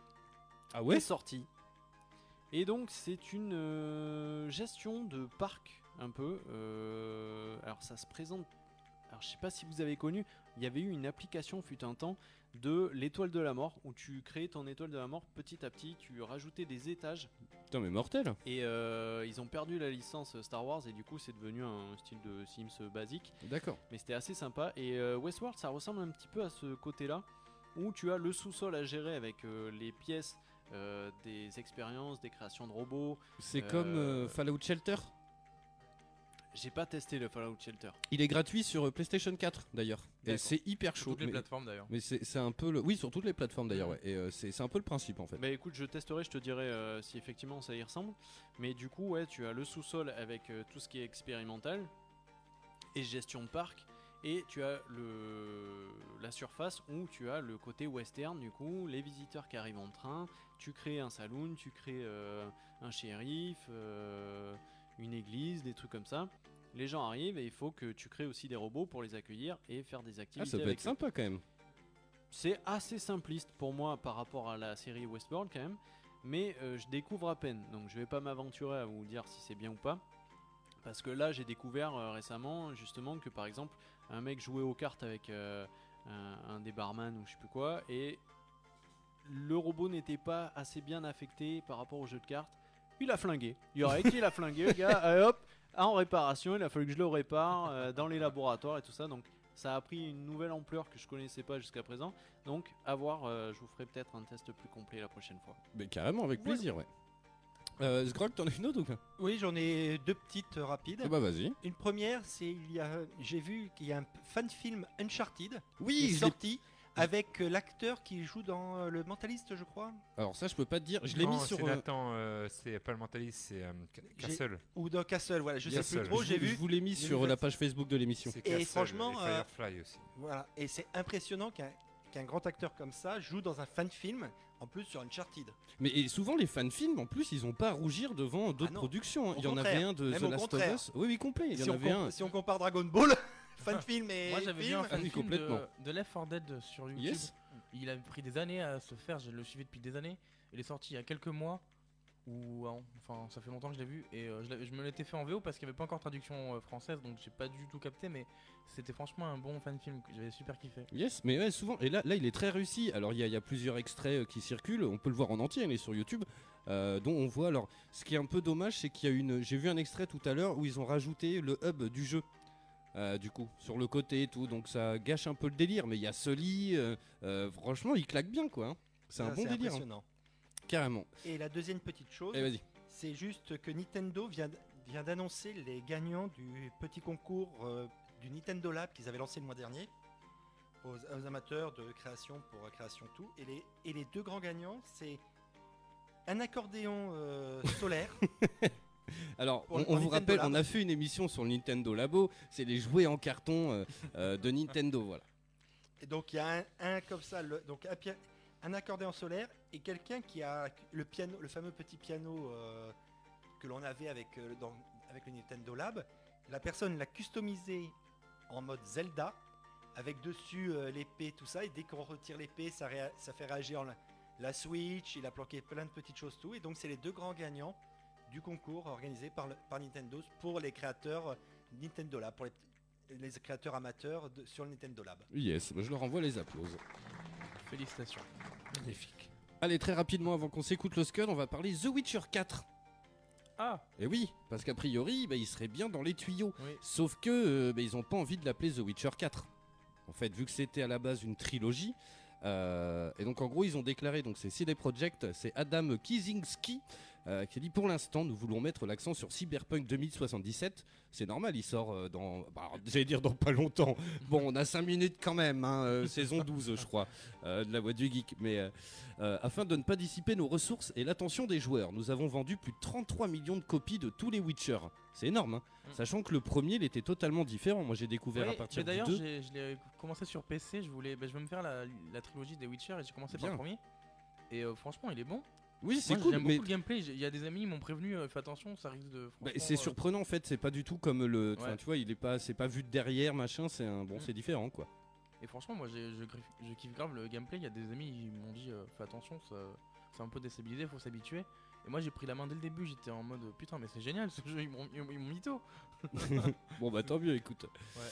Ah est sorti. Et donc c'est une euh, gestion de parc un peu. euh, alors ça se présente. Alors je sais pas si vous avez connu. Il y avait eu une application fut un temps de l'étoile de la mort où tu créais ton étoile de la mort petit à petit. Tu rajoutais des étages Putain, mais mortel. et euh, ils ont perdu la licence Star Wars et du coup c'est devenu un style de Sims basique. D'accord. Mais c'était assez sympa. Et euh, Westworld, ça ressemble un petit peu à ce côté-là, où tu as le sous-sol à gérer avec euh, les pièces, euh, des expériences, des créations de robots. C'est Euh, comme euh, Fallout Shelter. J'ai pas testé le Fallout Shelter. Il est gratuit sur euh, PlayStation quatre, d'ailleurs. Et D'accord. c'est hyper Sur chaud. toutes les mais plateformes d'ailleurs. mais c'est c'est un peu le. Oui, sur toutes les plateformes, d'ailleurs, ouais. Et euh, c'est c'est un peu le principe, en fait. Bah écoute, je testerai, je te dirai euh, si effectivement ça y ressemble. Mais du coup, ouais, tu as le sous-sol avec euh, tout ce qui est expérimental et gestion de parc. Et tu as le, la surface où tu as le côté western, du coup, les visiteurs qui arrivent en train. Tu crées un saloon, tu crées euh, un shérif, euh, une église, des trucs comme ça. Les gens arrivent et il faut que tu crées aussi des robots pour les accueillir et faire des Ah, activités ça peut avec être eux. sympa, quand même. C'est assez simpliste pour moi par rapport à la série Westworld quand même, mais euh, je découvre à peine, donc je vais pas m'aventurer à vous dire si c'est bien ou pas, parce que là j'ai découvert euh, récemment justement que par exemple un mec jouait aux cartes avec euh, un, un des barman ou je sais plus quoi, et le robot n'était pas assez bien affecté par rapport au jeu de cartes, il a flingué, il y aurait qui l'a flingué le gars, allez, hop, en réparation, il a fallu que je le répare euh, dans les laboratoires et tout ça, donc ça a pris une nouvelle ampleur que je connaissais pas jusqu'à présent. Donc, à voir, euh, je vous ferai peut-être un test plus complet la prochaine fois. Mais carrément, avec Voilà. plaisir, ouais. Euh, Sgrog, t'en as une autre ou quoi? Oui, j'en ai deux petites euh, rapides. Ah bah vas-y. Une première, c'est il y a, j'ai vu qu'il y a un fan film Uncharted qui Oui, est je l'ai- sorti avec euh, l'acteur qui joue dans euh, Le Mentaliste, je crois, Alors ça, je peux pas te dire. Je l'ai Non, mis c'est sur. euh, Nathan, euh, c'est pas le mentaliste, c'est euh, Ca- J'ai- Castle. ou dans Castle. Voilà, je Yes, sais plus je trop. je J'ai vous- vu. Je vous l'ai mis j'ai sur vu la ça. page Facebook de l'émission. C'est Et Castle, franchement, et euh, Firefly aussi. Voilà, et c'est impressionnant qu'un qu'un grand acteur comme ça joue dans un fan film, en plus sur Uncharted. Mais et souvent les fan films, en plus, ils ont pas à rougir devant d'autres Ah non, productions. hein. au Il y en avait contraire, un de même The au Last of contraire. Us. Oui, oui, complet. Il y Si en on, avait com- un. si on compare Dragon Ball, fan film et Moi j'avais vu film, un fan oui, film complètement. de, de Left four Dead sur YouTube. Yes. Il a pris des années à se faire, je le suivais depuis des années. Il est sorti il y a quelques mois. Ou hein, enfin ça fait longtemps que je l'ai vu et euh, je, l'avais- je me l'étais fait en V O parce qu'il n'y avait pas encore traduction euh, française donc j'ai pas du tout capté mais c'était franchement un bon fan film que j'avais super kiffé. Yes, mais ouais, souvent. Et là, là, il est très réussi. Alors, il y, a- il y a plusieurs extraits euh, qui circulent. On peut le voir en entier. Il est sur YouTube. Euh, dont on voit. Alors, ce qui est un peu dommage, c'est qu'il y a une. J'ai vu un extrait tout à l'heure où ils ont rajouté le hub du jeu. Euh, du coup, sur le côté et tout. Donc, ça gâche un peu le délire. Mais il y a Sully. euh, euh, franchement, il claque bien, quoi. hein. C'est un Ah, bon délire. hein. impressionnant. Carrément. Et la deuxième petite chose, Allez, vas-y. c'est juste que Nintendo vient vient d'annoncer les gagnants du petit concours euh, du Nintendo Lab qu'ils avaient lancé le mois dernier aux, aux amateurs de création pour euh, Création Tout. Et les, et les deux grands gagnants, c'est un accordéon euh, solaire. Alors, Pour- on, pour on vous Nintendo rappelle, Lab. on a fait une émission sur le Nintendo Labo. C'est les jouets en carton euh, euh, de Nintendo, voilà. Et donc il y a un, un comme ça, le- donc un, pia- un accordéon solaire et quelqu'un qui a le piano, le fameux petit piano euh, que l'on avait avec, euh, dans- avec le Nintendo Lab. La personne l'a customisé en mode Zelda, avec dessus euh, l'épée, tout ça. Et dès qu'on retire l'épée, ça, réa- ça fait réagir la, la Switch. Il a planqué plein de petites choses, tout. Et donc c'est les deux grands gagnants du concours organisé par, le- par Nintendo pour les créateurs euh, Nintendo Lab, pour les, les créateurs amateurs de- sur le Nintendo Lab. Yes, bah, je leur envoie les applauses. Félicitations. Magnifique. Allez, très rapidement, avant qu'on s'écoute le Scud, on va parler The Witcher quatre. Ah, Et oui, parce qu'a priori, bah, il serait bien dans les tuyaux. oui. Sauf que euh, bah, ils n'ont pas envie de l'appeler The Witcher quatre. En fait, vu que c'était à la base une trilogie, euh, et donc en gros ils ont déclaré, donc c'est C D Projekt, c'est Adam Kiesinski euh, qui a dit pour l'instant nous voulons mettre l'accent sur Cyberpunk deux mille soixante-dix-sept. C'est normal, il sort euh, dans, bah, j'allais dire dans pas longtemps. Bon, on a cinq minutes quand même, hein, euh, saison douze je crois, euh, de la Voix du Geek. Mais euh, euh, afin de ne pas dissiper nos ressources et l'attention des joueurs, nous avons vendu plus de trente-trois millions de copies de tous les Witcher. C'est énorme, hein. Mm. Sachant que le premier il était totalement différent. Moi j'ai découvert Oui, à partir mais du d'ailleurs, deux. j'ai- je l'ai commencé sur P C. Je voulais, bah, je veux me faire la, la trilogie des Witcher et j'ai commencé par Bien. le premier. Et euh, franchement, il est bon. Oui, c'est Moi, cool, j'aime mais beaucoup le gameplay. J'ai- Il y a des amis, ils m'ont prévenu, euh, fais attention, ça risque de. bah, franchement, c'est euh, surprenant en fait. C'est pas du tout comme le. Enfin, Ouais. tu vois, il est pas, c'est pas vu de derrière, machin. C'est un bon, Mm. c'est différent quoi. Et franchement, moi, j'ai- je, griffe- je kiffe grave le gameplay. Il y a des amis, ils m'ont dit, euh, fais attention, ça- c'est un peu déstabilisé, faut s'habituer. Et moi, j'ai pris la main dès le début. J'étais en mode, putain, mais c'est génial, ce jeu, ils m'ont ils m'ont- ils m'ont mytho. Bon bah tant mieux, écoute.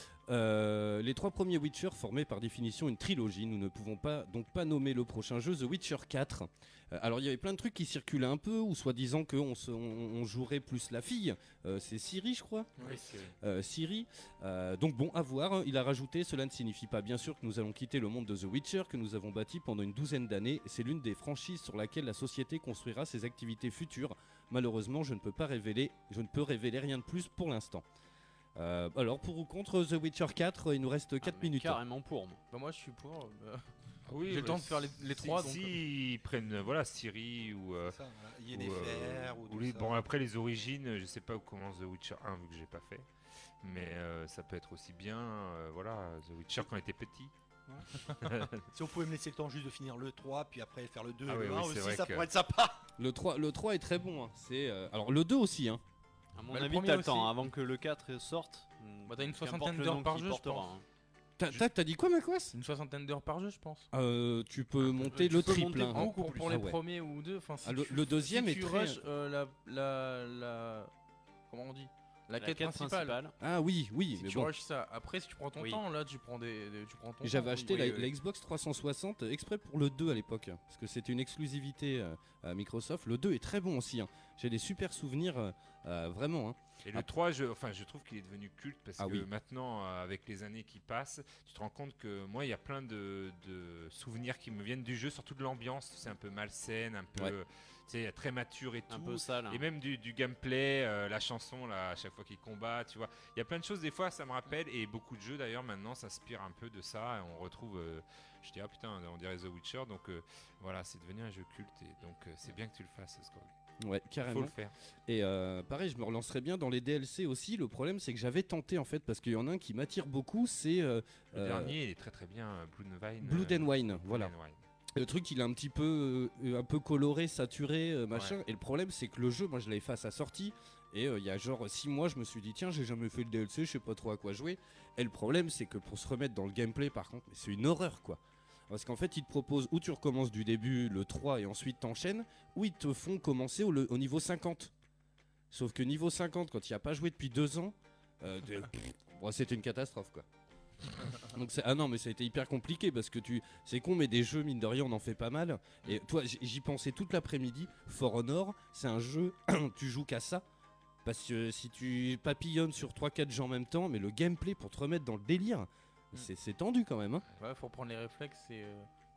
Euh, les trois premiers Witcher formaient par définition une trilogie. Nous ne pouvons pas donc pas nommer le prochain jeu The Witcher quatre. Euh, alors il y avait plein de trucs qui circulaient un peu, ou soi-disant qu'on se- on, on jouerait plus la fille. Euh, c'est Ciri, je crois. Oui, c'est Euh, Ciri. Euh, donc bon, à voir. Il a rajouté, cela ne signifie pas bien sûr que nous allons quitter le monde de The Witcher que nous avons bâti pendant une douzaine d'années. C'est l'une des franchises sur laquelle la société construira ses activités futures. Malheureusement, je ne peux pas révéler, je ne peux révéler rien de plus pour l'instant. Euh, alors pour ou contre The Witcher quatre, il nous reste quatre Ah, mais minutes. Carrément pour moi. Bah, moi, je suis pour. euh, Ah oui, J'ai le bah, temps de faire les- les si- trois, donc, Si ils prennent, euh, voilà, Siri ou. euh, C'est ça, voilà. Il y a des ou, euh, fers ou ou tout les- ça. bon après les origines, je sais pas où commence The Witcher un vu que j'ai pas fait, mais euh, ça peut être aussi bien, euh, voilà, The Witcher quand il était petit. Si on pouvait me laisser le temps juste de finir le trois, puis après faire le deux Ah et oui, le oui, un c'est aussi, vrai ça que- pourrait être sympa. Le trois, le trois est très bon. hein. C'est euh, alors le deux aussi. Hein. À mon Bah, le avis, premier t'as le temps aussi. avant que le quatre sorte. Bah, t'as une qu'importe soixantaine le d'heures nom par qu'il jeu, je portera, pense. hein. T'as, t'as- t'as dit quoi, Macross? Une soixantaine d'heures par jeu, je pense. euh, Tu peux monter tu le peux triple. monter hein. En beaucoup pour, plus. pour les Ah ouais. premiers ou deux. Enfin, si Ah, le- tu- le deuxième si est tu très- rushes, euh, la, la, la. Comment on dit? La, La quête, quête principale. principale. Ah oui, oui, Si mais tu bon. rushes ça, après si tu prends ton Oui. temps, là tu prends des, des- tu prends ton J'avais temps. acheté Oui, la, oui, oui. la Xbox trois cent soixante exprès pour le deux à l'époque, parce que c'était une exclusivité euh, à Microsoft. Le deux est très bon aussi. hein. J'ai des super souvenirs, euh, euh, vraiment. hein. Et le Ah. trois, je, enfin, je trouve qu'il est devenu culte parce Ah que oui. maintenant, euh, avec les années qui passent, tu te rends compte que moi, il y a plein de, de souvenirs qui me viennent du jeu, surtout de l'ambiance. C'est un peu malsaine, un peu, Ouais. tu sais, très mature et tout. Un peu sale. hein. Et même du, du gameplay, euh, la chanson, là, à chaque fois qu'il combat, tu vois. Il y a plein de choses, des fois, ça me rappelle. Et beaucoup de jeux, d'ailleurs, maintenant, s'inspirent un peu de ça. Et on retrouve, euh, je dis, ah putain, on dirait The Witcher. Donc euh, voilà, c'est devenu un jeu culte. Et donc, euh, c'est bien que tu le fasses, Scrog. Ouais, Il faut carrément. le faire. Et euh, pareil, je me relancerai bien dans les D L C aussi. Le problème, c'est que j'avais tenté en fait, parce qu'il y en a un qui m'attire beaucoup, c'est euh, Le euh, dernier, il est très très bien. euh, Blue Vine. Blood euh, and Wine. Voilà. Blood and Wine. Le truc, il est un petit peu, euh, un peu coloré, saturé, euh, machin. Et le problème, c'est que le jeu, moi, je l'avais fait à sa sortie. Et euh, il y a genre six mois, je me suis dit, tiens, j'ai jamais fait le D L C, je sais pas trop à quoi jouer. Et le problème, c'est que pour se remettre dans le gameplay, par contre, mais c'est une horreur, quoi. Parce qu'en fait, ils te proposent où tu recommences du début, le trois, et ensuite t'enchaînes, ou ils te font commencer au, le- au niveau cinquante. Sauf que niveau cinquante, quand il n'y a pas joué depuis deux ans, euh, de- pff, bon, c'était une catastrophe, quoi. Donc c'est- ah non, mais ça a été hyper compliqué parce que tu c'est con, mais des jeux mine de rien on en fait pas mal. Et toi j- j'y pensais toute l'après-midi. For Honor, c'est un jeu tu joues qu'à ça parce que si tu papillonnes sur trois quatre jeux en même temps, mais le gameplay pour te remettre dans le délire, c'est c'est tendu quand même. Hein. Ouais, faut prendre les réflexes et euh,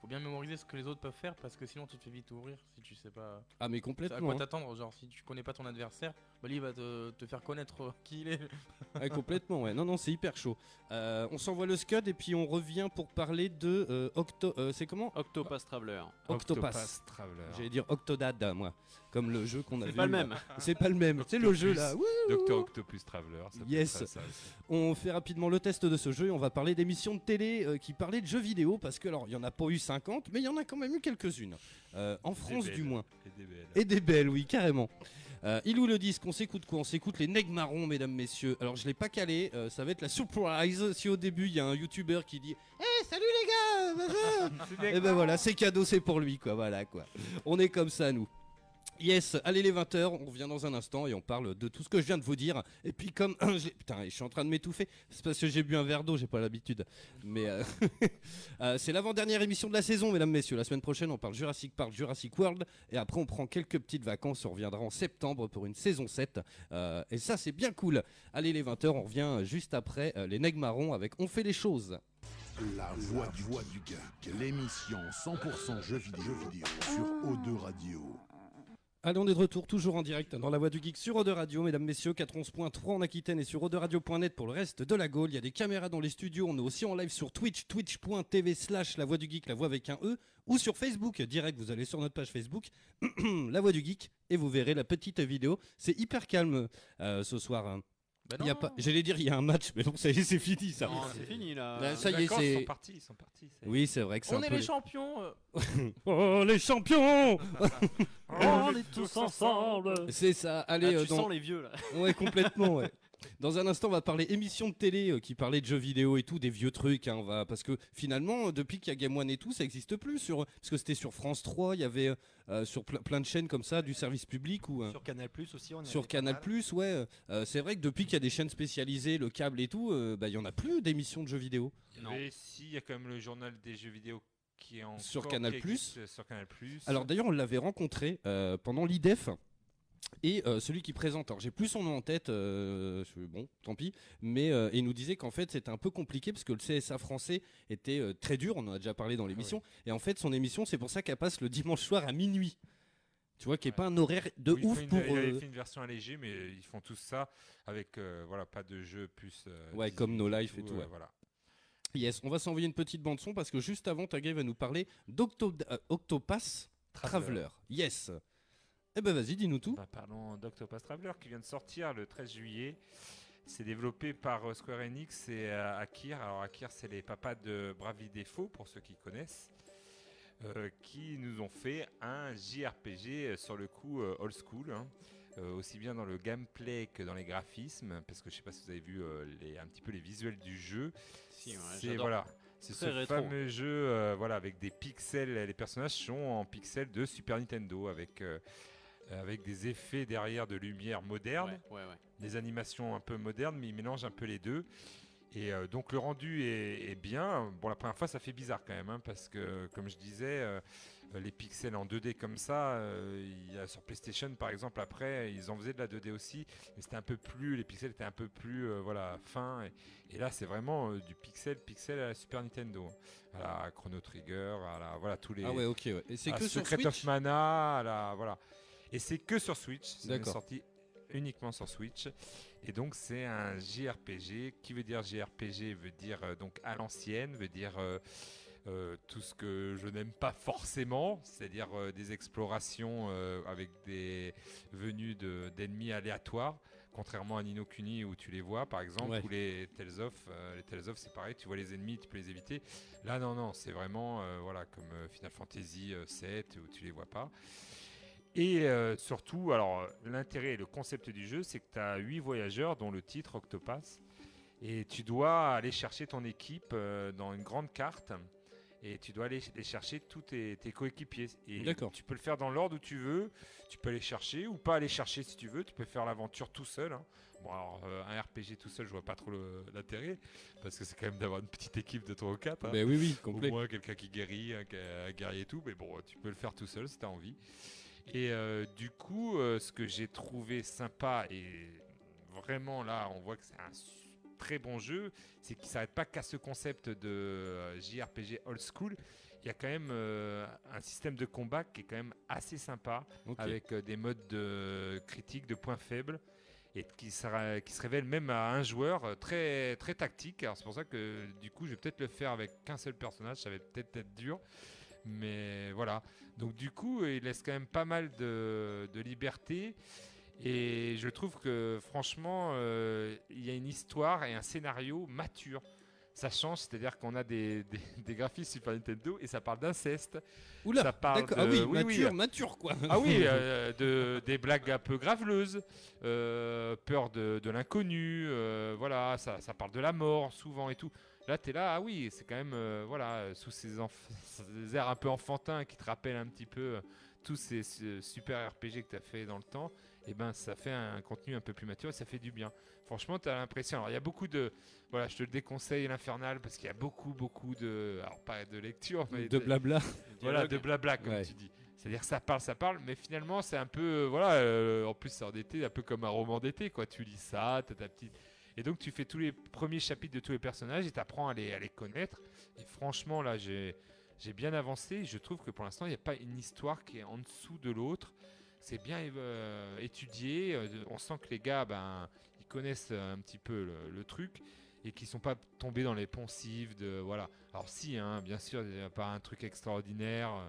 faut bien mémoriser ce que les autres peuvent faire parce que sinon tu te fais vite ouvrir si tu sais pas Ah mais à complètement. quoi hein. t'attendre. Genre si tu connais pas ton adversaire, bah lui il va te, te faire connaître euh, qui il est. Ouais, complètement, ouais. Non, non, c'est hyper chaud. Euh, on s'envoie le scud et puis on revient pour parler de euh, Octo. euh, c'est comment Octopath Traveler. Octopass. Traveler. J'allais dire Octodad, moi. Comme le jeu qu'on a C'est vu. pas le même. C'est pas le même. C'est le jeu là. Wouh. Docteur Octopus Traveler. ça peut Yes. être ça aussi. On fait rapidement le test de ce jeu et on va parler d'émissions de télé euh, qui parlaient de jeux vidéo parce que alors il y en a pas eu cinquante mais il y en a quand même eu quelques-unes. Euh, en France Des du belles. moins. Et des belles. Et des belles, oui, carrément. Euh, il ou le disque, on s'écoute quoi? On s'écoute les Nègres Marrons, mesdames, messieurs. Alors, je l'ai pas calé, euh, ça va être la surprise. Si au début, il y a un YouTuber qui dit « Eh, salut les gars machin !» Et ben voilà, c'est cadeau, c'est pour lui, quoi. Voilà, quoi. On est comme ça, nous. Yes, allez les vingt heures, on revient dans un instant et on parle de tout ce que je viens de vous dire. Et puis comme... j'ai- Putain, je suis en train de m'étouffer. C'est parce que j'ai bu un verre d'eau, j'ai pas l'habitude. Mais euh, euh, c'est l'avant-dernière émission de la saison, mesdames, messieurs. La semaine prochaine, on parle Jurassic Park, Jurassic World. Et après, on prend quelques petites vacances. On reviendra en septembre pour une saison sept. Euh, et ça, c'est bien cool. Allez les vingt heures, on revient juste après euh, les Nègres Marrons avec On fait les choses. La voix du, voix du geek, l'émission cent pour cent jeux vidéo, jeux vidéo sur O deux Radio. Allez, on est de retour, toujours en direct dans la voix du geek sur O deux Radio, mesdames, messieurs, quatre-vingt-onze point trois en Aquitaine et sur O deux radio point net pour le reste de la Gaule. Il y a des caméras dans les studios, on est aussi en live sur Twitch, twitch point t v slash la voix du geek, la voix avec un E, ou sur Facebook, direct, vous allez sur notre page Facebook, la voix du geek, et vous verrez la petite vidéo. C'est hyper calme euh, ce soir. hein. Bah Il y a non. pas... J'allais dire, il y a un match, mais non, ça y est, c'est fini ça. Non, c'est fini là. Là, ça Les y est, vacances c'est- sont partis, ils sont partis. ça y est. Oui, c'est vrai que c'est On un est peu les les- champions. euh. Oh, les champions On est tous ensemble. C'est ça, Ah, allez, tu euh, dans- sens les vieux là. Ouais, complètement, ouais. Dans un instant, on va parler émissions de télé euh, qui parlaient de jeux vidéo et tout, des vieux trucs. Hein, on va... Parce que finalement, euh, depuis qu'il y a Game One et tout, ça n'existe plus. Sur... Parce que c'était sur France trois, il y avait euh, euh, sur ple- plein de chaînes comme ça, du service public ou. euh, Sur Canal Plus aussi, on Sur avait pas Canal mal. Plus, ouais. Euh, c'est vrai que depuis qu'il y a des chaînes spécialisées, le câble et tout, euh, bah, il y en a plus d'émissions de jeux vidéo. Non. Mais si, il y a quand même le journal des jeux vidéo qui est en Sur Canal+. sur Canal Plus. Alors d'ailleurs, on l'avait rencontré euh, pendant l'I D E F. Et euh, celui qui présente, alors j'ai plus son nom en tête, euh, je- bon, tant pis, mais euh, il nous disait qu'en fait c'était un peu compliqué parce que le C S A français était euh, très dur, on en a déjà parlé dans l'émission, et en fait son émission c'est pour ça qu'elle passe le dimanche soir à minuit. Tu vois, qui est Ouais. pas un horaire de Oui, ils ouf font une- pour. Il avait euh, fait une version allégée, mais ils font tout ça avec euh, voilà, pas de jeu plus. euh, Ouais, dix-huit comme No Life et tout, euh, ouais. Voilà. Yes, on va s'envoyer une petite bande son parce que juste avant, Tagay va nous parler d'Octo euh, Octopass Traveler. Yes. Eh ben vas-y, dis-nous tout. Bah, parlons d'Octopath Traveler qui vient de sortir le treize juillet. C'est développé par euh, Square Enix et euh, Akir. Alors Akir, c'est les papas de Bravely Default pour ceux qui connaissent, euh, qui nous ont fait un J R P G euh, sur le coup euh, old school, hein, euh, aussi bien dans le gameplay que dans les graphismes, parce que je sais pas si vous avez vu euh, les, un petit peu les visuels du jeu. Si, ouais, c'est j'adore. voilà, c'est Très ce rétro. fameux jeu, euh, voilà, avec des pixels. Les personnages sont en pixels de Super Nintendo avec euh, avec des effets derrière de lumière moderne, Ouais, ouais, ouais. des animations un peu modernes, mais il mélange un peu les deux. Et euh, donc le rendu est, est bien. Bon, la première fois, ça fait bizarre quand même, hein, parce que, comme je disais, euh, les pixels en deux D comme ça, euh, il y a sur PlayStation par exemple, après, ils en faisaient de la deux D aussi, mais c'était un peu plus, les pixels étaient un peu plus, euh, voilà, fins. Et, et là, c'est vraiment euh, du pixel, pixel à la Super Nintendo, à la Chrono Trigger, à la, voilà, tous les. Ah ouais, ok, ouais. Et c'est à que sur Secret Switch. of Mana, à la, voilà. Et c'est que sur Switch, c'est D'accord. sorti uniquement sur Switch. Et donc c'est un J R P G. Qui veut dire J R P G veut dire euh, donc à l'ancienne, veut dire euh, euh, tout ce que je n'aime pas forcément, c'est-à-dire euh, des explorations euh, avec des venues de, d'ennemis aléatoires. Contrairement à Ni no Kuni où tu les vois par exemple, Ouais. ou les Tales of, euh, les Tales of c'est pareil, tu vois les ennemis, tu peux les éviter. Là non non, c'est vraiment euh, voilà comme euh, Final Fantasy euh, sept où tu les vois pas. Et euh, surtout, alors l'intérêt et le concept du jeu, c'est que tu as huit voyageurs, dont le titre Octopass, et tu dois aller chercher ton équipe euh, dans une grande carte, et tu dois aller les chercher tous tes, tes coéquipiers. Et D'accord. tu peux le faire dans l'ordre où tu veux, tu peux aller chercher ou pas aller chercher si tu veux, tu peux faire l'aventure tout seul. hein. Bon, alors euh, un R P G tout seul, je vois pas trop le- l'intérêt, parce que c'est quand même d'avoir une petite équipe de trois ou quatre. hein. Ben oui, oui, Au complet. moins quelqu'un qui guérit, un, qui- un guerrier et tout, mais bon, tu peux le faire tout seul si tu as envie. Et euh, du coup, euh, ce que j'ai trouvé sympa, et vraiment là, on voit que c'est un su- très bon jeu, c'est qu'il ne s'arrête pas qu'à ce concept de euh, J R P G old school. il y a quand même euh, un système de combat qui est quand même assez sympa, Ok. avec euh, des modes de critique, de points faibles, et qui, sera, qui se révèle même à un joueur euh, très, très tactique. Alors c'est pour ça que du coup je vais peut-être le faire avec qu'un seul personnage, ça va peut-être être dur, mais voilà. Donc du coup il laisse quand même pas mal de, de liberté, et je trouve que franchement euh, il y a une histoire et un scénario mature. Ça change, c'est-à-dire qu'on a des, des, des graphismes Super Nintendo et ça parle d'inceste. Oula, ça parle d'accord. de- Ah oui, oui, oui, mature, euh, mature quoi. Ah oui, euh, de, des blagues un peu graveleuses, euh, peur de, de l'inconnu, euh, voilà, ça, ça parle de la mort souvent et tout. Là, t'es là, ah oui, c'est quand même, euh, voilà, sous ces, enf- ces airs un peu enfantins qui te rappellent un petit peu euh, tous ces, ce super R P G que t'as fait dans le temps. Et ben, ça fait un contenu un peu plus mature et ça fait du bien. Franchement, t'as l'impression. Alors, il y a beaucoup de, voilà, je te le déconseille l'Infernal parce qu'il y a beaucoup, beaucoup de, alors pas de lecture, mais De blabla. voilà, de blabla comme Ouais. tu dis. C'est-à-dire que ça parle, ça parle, mais finalement c'est un peu, euh, voilà, euh, en plus c'est en été, un peu comme un roman d'été, quoi. Tu lis ça, t'as ta petite, et donc tu fais tous les premiers chapitres de tous les personnages et t'apprends à les, à les connaître. Et franchement là, j'ai, j'ai bien avancé. Je trouve que pour l'instant il n'y a pas une histoire qui est en dessous de l'autre. C'est bien euh, étudié. euh, On sent que les gars, ben, ils connaissent un petit peu le, le truc et qui sont pas tombés dans les poncifs de, voilà. Alors si, hein, bien sûr, il n'y a pas un truc extraordinaire. euh,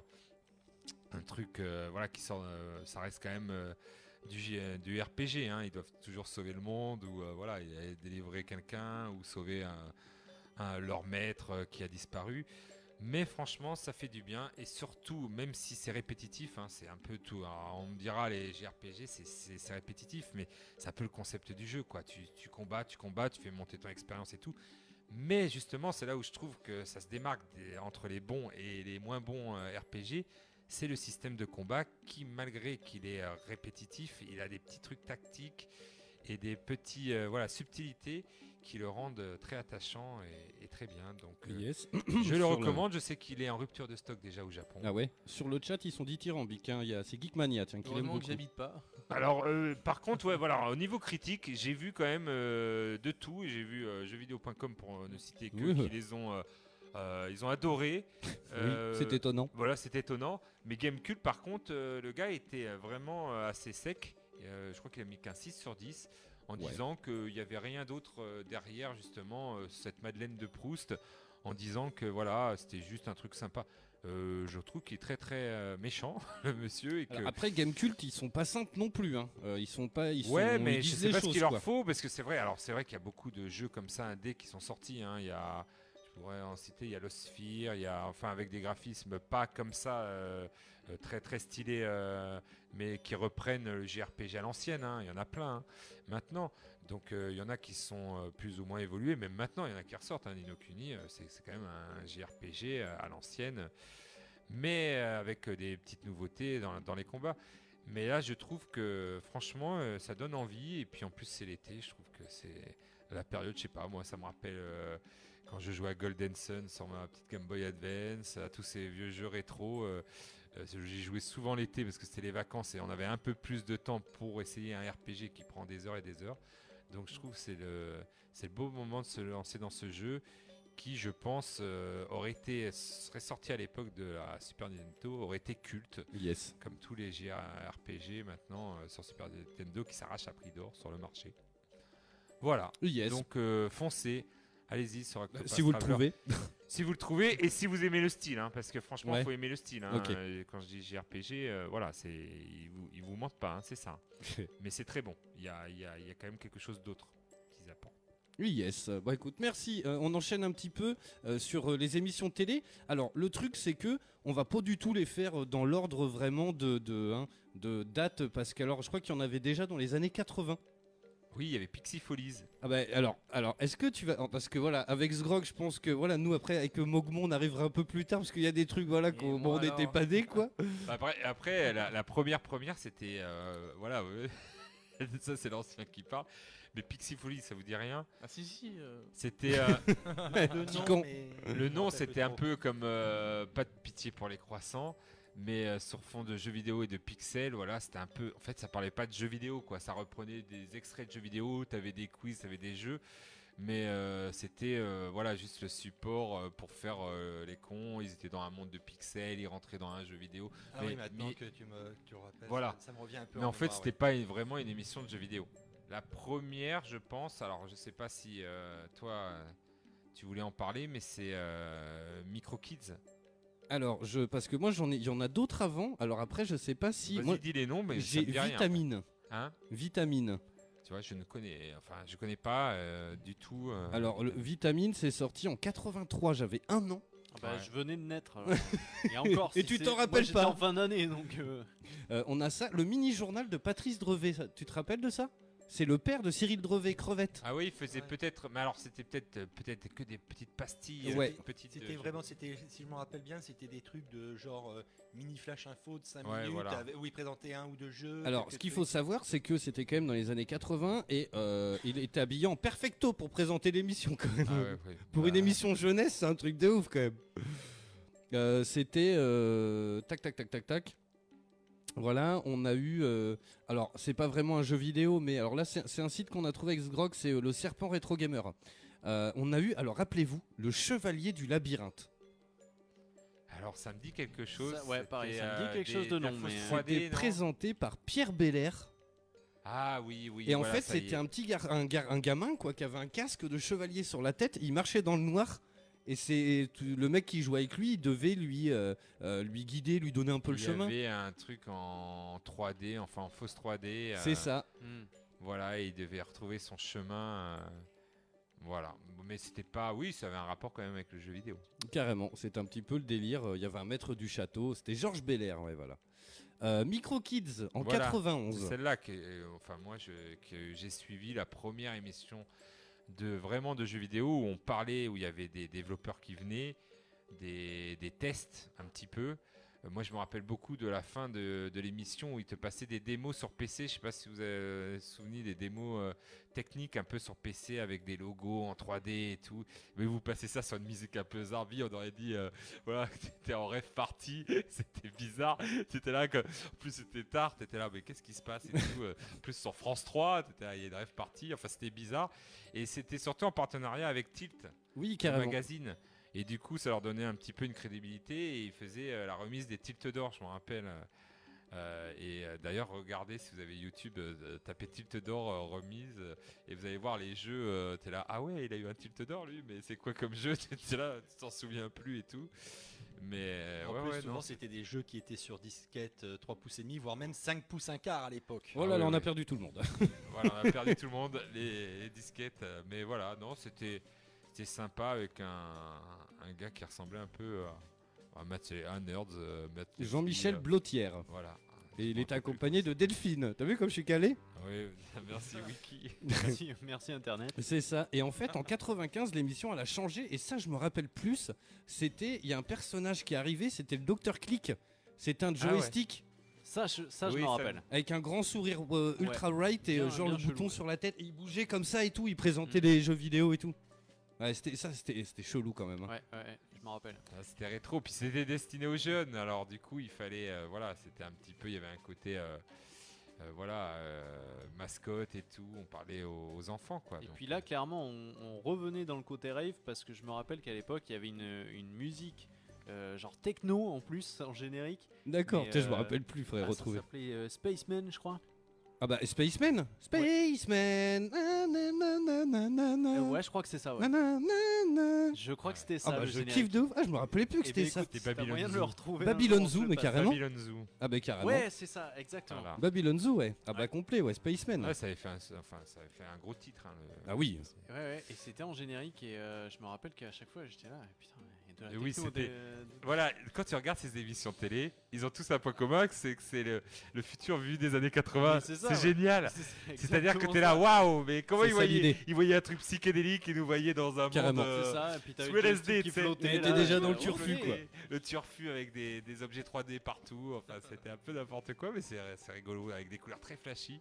un truc euh, voilà qui sort euh, ça reste quand même euh, du, J- euh, du R P G, hein. Ils doivent toujours sauver le monde ou euh, voilà, et- délivrer quelqu'un ou sauver un, un- leur maître euh, qui a disparu, mais franchement ça fait du bien. Et surtout, même si c'est répétitif, hein, c'est un peu tout. Alors, on me dira les J R P G c'est, c'est, c'est répétitif, mais c'est un peu le concept du jeu, quoi. Tu, tu combats tu combats tu fais monter ton expérience et tout. Mais justement, c'est là où je trouve que ça se démarque des- entre les bons et les moins bons euh, R P G. C'est le système de combat qui, malgré qu'il est euh, répétitif, il a des petits trucs tactiques et des petits euh, voilà, subtilités qui le rendent euh, très attachant et, et très bien. Donc, euh, Yes. je Sur le le- recommande. Je sais qu'il est en rupture de stock déjà au Japon. Ah ouais. Sur le chat, ils sont dithyrambiques. Hein. Il y a, c'est Geekmania, tiens, qui l'aime Heureusement que beaucoup. j'habite pas. Alors, euh, par contre, ouais, voilà, au niveau critique, j'ai vu quand même euh, de tout. Et j'ai vu euh, jeuxvideo point com pour euh, ne citer que Oui. qui les ont, euh, euh, ils ont adoré. Euh, Oui, c'est étonnant. Voilà, c'est étonnant. Mais Gamecube, par contre, euh, le gars était euh, vraiment euh, assez sec. Et, euh, je crois qu'il a mis qu'un six sur dix en Ouais. disant qu'il n'y avait rien d'autre euh, derrière, justement, euh, cette Madeleine de Proust, en disant que voilà, c'était juste un truc sympa. Euh, je trouve qu'il est très très euh, méchant, le monsieur. Et que... Alors, après, Gamecult, ils sont pas simples non plus. Hein. Euh, ils sont pas. Ils sont, Ouais, ils mais je disent sais les pas ce choses, qu'il leur quoi. faut, parce que c'est vrai. Alors c'est vrai qu'il y a beaucoup de jeux comme ça indés qui sont sortis, hein. Il y a, je pourrais en citer, il y a Lost Sphere, il y a, enfin avec des graphismes pas comme ça, euh, euh, très très stylés, euh, mais qui reprennent le J R P G à l'ancienne, hein. Il y en a plein, hein, maintenant. Donc euh, il y en a qui sont euh, plus ou moins évolués, même maintenant il y en a qui ressortent, hein. Ni no Kuni, euh, c'est c'est quand même un J R P G euh, à l'ancienne, mais euh, avec euh, des petites nouveautés dans, dans les combats. Mais là, je trouve que franchement, euh, ça donne envie. Et puis en plus, c'est l'été. Je trouve que c'est la période, je sais pas, moi, ça me rappelle euh, quand je jouais à Golden Sun sur ma petite Game Boy Advance, à tous ces vieux jeux rétro. Euh, euh, j'y jouais souvent l'été parce que c'était les vacances et on avait un peu plus de temps pour essayer un R P G qui prend des heures et des heures. Donc je trouve que c'est le, c'est le beau moment de se lancer dans ce jeu qui, je pense, euh, aurait été, serait sorti à l'époque de la Super Nintendo, aurait été culte, Yes. comme tous les J R P G maintenant euh, sur Super Nintendo qui s'arrachent à prix d'or sur le marché. Voilà. Yes. Donc euh, foncez, allez-y sur Octopus si vous le Traveler. trouvez. Si vous le trouvez et si vous aimez le style, hein, parce que franchement, il Ouais. faut aimer le style. Hein. Ok. Euh, Quand je dis J R P G, euh, voilà, c'est, ils vous, ils vous mentent pas, hein, c'est ça. Mais c'est très bon. Il y a, il y a- il y a quand même quelque chose d'autre qu'ils apportent. Oui, yes. Bah écoute, merci. Euh, on enchaîne un petit peu euh, sur euh, les émissions de télé. Alors, le truc, c'est que on va pas du tout les faire euh, dans l'ordre vraiment de, de, hein, de date, parce que alors, je crois qu'il y en avait déjà dans les années quatre-vingts. Oui, il y avait Pixie Follies. Ah bah alors, alors est-ce que tu vas... oh, parce que voilà, avec Sgrog, je pense que voilà, nous après, avec Mogmon, on arrivera un peu plus tard, parce qu'il y a des trucs, voilà, qu'on bon, moi, on n'était alors pas nés, quoi. Après, après la, la première première, c'était euh, voilà, ouais. Ça c'est l'ancien qui parle. Mais Pixie Follies, ça vous dit rien? Ah si si. euh, C'était euh, Le Petit nom, con. mais- le je nom, me rappelle c'était un trop. peu comme euh, pas de pitié pour les croissants, mais euh, sur fond de jeux vidéo et de pixels, voilà, c'était un peu. En fait, ça parlait pas de jeux vidéo, quoi. Ça reprenait des extraits de jeux vidéo. T'avais des quiz, t'avais des jeux. Mais euh, c'était euh, voilà juste le support euh, pour faire euh, les cons. Ils étaient dans un monde de pixels, ils rentraient dans un jeu vidéo. Ah mais, oui, maintenant mais- que tu me, que tu le rappelles, Voilà. ça, ça me revient un peu mais en fait, mémoire, c'était ouais. pas une- vraiment une émission de jeux vidéo. La première, je pense. Alors, je sais pas si euh, toi, euh, tu voulais en parler, mais c'est euh, Micro Kids. Alors, je, parce que moi, j'en ai, il y en a d'autres avant. Alors après, je sais pas si. Vas-y, Moi, dis les noms, mais ça j'ai me dit rien. Vitamine. Hein Vitamine. Tu vois, je ne connais, enfin, je connais pas euh, du tout. euh, Alors, le Vitamine, c'est sorti en quatre-vingt-trois. J'avais un an. Ah bah, Ouais. je venais de naître. alors. Et encore, Et si tu c'est- t'en moi, rappelles j'étais pas. en fin d'année, donc. euh, Euh, on a ça, le mini-journal de Patrice Drevet. ça- Tu te rappelles de ça? C'est le père de Cyril Drevet, Crevette. Ah oui, il faisait Ouais. peut-être, mais alors c'était peut-être, euh, peut-être que des petites pastilles. Ouais. des petites, C'était euh, vraiment, c'était, si je me rappelle bien, c'était des trucs de genre euh, mini flash info de cinq Ouais, minutes voilà. avec- où il présentait un ou deux jeux. Alors, quelques ce qu'il trucs. faut savoir, c'est que c'était quand même dans les années quatre-vingts et euh, il était habillé en perfecto pour présenter l'émission quand même. Ah ouais, ouais. Pour Bah, une émission jeunesse, c'est un truc de ouf quand même. Euh, c'était euh, tac tac tac tac tac. Voilà, on a eu. euh, alors, c'est pas vraiment un jeu vidéo, mais alors là, c'est c'est un site qu'on a trouvé avec Sgrog, c'est euh, le Serpent Rétro Gamer. Euh, on a eu, alors rappelez-vous, le Chevalier du Labyrinthe. Alors ça me dit quelque chose. Ça- ouais, pareil, c'était, ça me dit euh, quelque des- chose de la nom, fausse mais- trois D, C'était non présenté par Pierre Belair. Ah oui, oui. Et en voilà, fait, ça y est. c'était un petit gar- un, gar- un gamin quoi, qui avait un casque de chevalier sur la tête. Il marchait dans le noir. Et c'est tout- le mec qui jouait avec lui, il devait lui, euh, euh, lui guider, lui donner un peu le Il chemin. y avait un truc en trois D, enfin en fausse trois D. euh, C'est ça. hmm. Voilà, et il devait retrouver son chemin. euh, Voilà, mais c'était pas. Oui, ça avait un rapport quand même avec le jeu vidéo. Carrément, c'est un petit peu le délire. Il y avait un maître du château, c'était Georges Belair, ouais, voilà. Euh, Micro Kids en Voilà. C'est quatre-vingt-onze. celle-là que, euh, enfin moi, je, que j'ai suivi la première émission de vraiment de jeux vidéo où on parlait, où il y avait des développeurs qui venaient, des, des tests un petit peu. Euh, moi, je me rappelle beaucoup de la fin de, de l'émission où ils te passaient des démos sur P C. Je sais pas si vous avez souvenir des démos euh, techniques un peu sur P C avec des logos en trois D et tout. Mais vous passez ça sur une musique un peu zarbi, on aurait dit, euh, voilà, que t'étais en rêve party. C'était bizarre. T'étais là, que, en plus c'était tard, t'étais là, mais qu'est-ce qui se passe et tout. euh, En plus sur France trois, t'étais là, il y a une rêve party. Enfin, c'était bizarre. Et c'était surtout en partenariat avec Tilt, Oui, le carrément. magazine. Et du coup, ça leur donnait un petit peu une crédibilité et ils faisaient euh, la remise des Tilt d'or, je me rappelle. Euh, et euh, d'ailleurs, regardez si vous avez YouTube, euh, tapez Tilt d'or euh, remise euh, et vous allez voir les jeux. euh, T'es là, ah ouais, il a eu un Tilt d'or lui, mais c'est quoi comme jeu? T'es là, tu t'en souviens plus et tout. Mais euh, En ouais, plus, ouais, souvent, non. c'était des jeux qui étaient sur disquette euh, trois pouces et demi, voire même cinq pouces un quart à l'époque. Oh là Ah là, ouais, on a ouais. perdu tout le monde. Voilà, on a perdu tout le monde, les, les disquettes. euh, Mais voilà, non, c'était c'était sympa avec un, un gars qui ressemblait un peu à, à Matt, un nerd. euh, Matt Leslie, Jean-Michel euh, Blotière. Voilà. Et Je il me est rappelle plus accompagné de Delphine. T'as vu comme je suis calé? Oui, merci Wiki. merci, merci Internet. C'est ça. Et en fait, en quatre-vingt-quinze, l'émission, elle a changé. Et ça, je me rappelle plus. C'était, il y a un personnage qui est arrivé, c'était le Docteur Click. C'était un Ah ouais. joystick Ça, je, ça, je Oui, me ça- rappelle. avec un grand sourire euh, Ouais. ultra right et Bien- euh, genre bien le chelou, bouton ouais. sur la tête. Et il bougeait comme ça et tout. Il présentait Mm. les jeux vidéo et tout. Ouais, c'était, ça, c'était, c'était chelou quand même. hein. Ouais, ouais, ouais, je me rappelle. Ah, c'était rétro, puis c'était destiné aux jeunes. Alors du coup, il fallait, euh, voilà, c'était un petit peu, il y avait un côté, euh, euh, voilà, euh, mascotte et tout. On parlait aux, aux enfants, quoi. Et Donc, puis là, clairement, on, on revenait dans le côté rave parce que je me rappelle qu'à l'époque, il y avait une, une musique euh, genre techno en plus en générique. D'accord, Mais, tiens, je me euh, rappelle plus, faudrait Ah, retrouver. Ça s'appelait euh, Spaceman, je crois. Ah bah, Spaceman Spaceman Na, na, na, na, na, na, na. Euh, ouais, je crois que c'est ça. Na, Ouais. na, na, na. Je crois que c'était Ah ça. bah, le je générique. kiffe de ouf. Ah, je me rappelais plus que Eh c'était ben, ça. écoute, C'était si t'as Babylon moyen de Zoo. le retrouver. Babylon un jour, Zoo, on te mais le passe. carrément. Babylon Zoo. Ah bah, carrément. Ouais, c'est ça, exactement. Voilà. Babylon Zoo, ouais. Ah bah, Ouais. complet, ouais, Spaceman. Ouais, ça avait fait un, enfin, ça avait fait un gros titre. hein, le- Ah oui. Ouais, ouais, et c'était en générique et euh, je me rappelle qu'à chaque fois j'étais là, putain, il y a de la Et oui, techno, c'était- des- euh, Voilà, quand tu regardes ces émissions de télé, ils ont tous un point commun, c'est que c'est le, le futur vu des années quatre-vingts. Mais c'est C'est ça, ouais. génial. C'est C'est-à-dire que exactement t'es là, ça. waouh, mais comment C'est ils ça, voyaient, l'idée. ils voyaient un truc psychédélique, ils nous voyaient dans un Carrément. monde. euh, C'est ça, et puis t'avais sous le L S D, joystick qui tu sais. flottait. On était là, déjà et dans le ouais, turfu, ouais. quoi. Le turfu avec des, des objets trois D partout, enfin c'était un peu n'importe quoi, mais c'est c'est rigolo, avec des couleurs très flashy.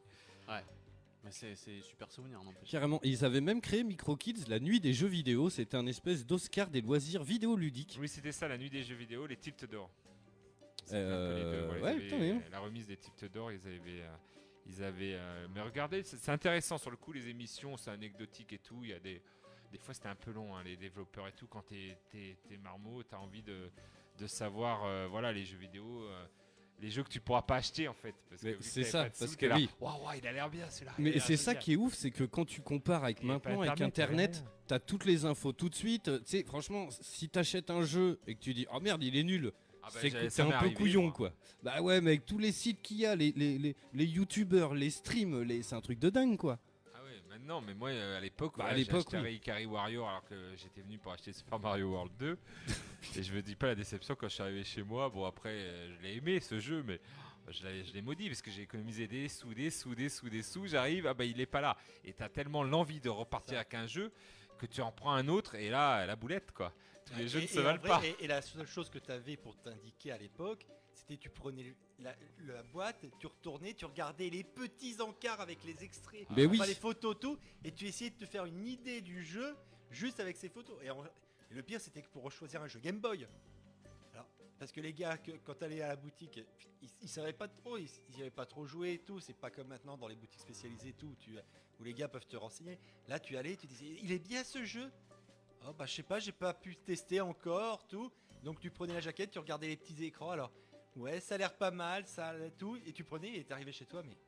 Mais c'est c'est super souvenir, n'empêche. Carrément. Et ils avaient même créé Micro Kids, la nuit des jeux vidéo. C'était un espèce d'Oscar des loisirs vidéoludiques. Oui, c'était ça, la nuit des jeux vidéo, les Tilt d'or. C'était Euh, un peu les deux, voilà, ils ouais, avaient- putain, oui. La remise des Tilt d'or, ils avaient. euh, ils avaient euh, mais regardez, c'est c'est intéressant sur le coup, les émissions, c'est anecdotique et tout. Il y a des. des fois c'était un peu long, hein, les développeurs et tout. Quand t'es, t'es, t'es marmot, t'as envie de, de savoir, euh, voilà, les jeux vidéo, euh, les jeux que tu pourras pas acheter en fait. Parce que Mais vu que c'est t'avais ça, pas de sous, parce t'es que là, oui. Waouh, waouh, il a l'air bien celui-là. il a Mais l'air c'est ça génial. qui est ouf, c'est que quand tu compares avec Il y a maintenant, pas avec Internet, Internet, rien. t'as toutes les infos tout de suite. Tu sais, franchement, si t'achètes un jeu et que tu dis, oh merde, il est nul. Ah bah, C'est j'avais- que ça t'es m'est un peu arrivé, couillon moi. quoi. Bah ouais, mais avec tous les sites qu'il y a, les, les, les, les youtubeurs, les streams, les... c'est un truc de dingue quoi. Ah ouais, maintenant, mais moi euh, à l'époque, Bah, voilà, à l'époque, j'ai acheté oui. Ikari Warrior alors que j'étais venu pour acheter Super Mario World deux. Et je me dis pas la déception quand je suis arrivé chez moi. Bon, après, euh, je l'ai aimé ce jeu, mais oh, je l'ai, je l'ai maudit parce que j'ai économisé des sous, des sous, des sous, des sous. J'arrive, ah bah il est pas là. Et t'as tellement l'envie de repartir avec un jeu que tu en prends un autre et là, la boulette quoi. Tous les jeux Et- ne se et en valent vrai, pas. Et, et la seule chose que tu avais pour t'indiquer à l'époque, c'était tu prenais la, la boîte, tu retournais, tu regardais les petits encarts avec les extraits, Mais oui. enfin, les photos, tout, et tu essayais de te faire une idée du jeu juste avec ces photos. Et, en- et le pire, c'était que pour choisir un jeu Game Boy. Alors, parce que les gars, que, quand t'allais à la boutique, ils, ils savaient pas trop, ils, ils y avaient pas trop joué et tout. C'est pas comme maintenant dans les boutiques spécialisées et tout, où, tu, où les gars peuvent te renseigner. Là, tu allais, tu disais, il est bien ce jeu. Oh bah je sais pas, j'ai pas pu tester encore, tout. Donc tu prenais la jaquette, tu regardais les petits écrans, alors ouais, ça a l'air pas mal, ça a l'air tout, et tu prenais et t'arrivais chez toi, mais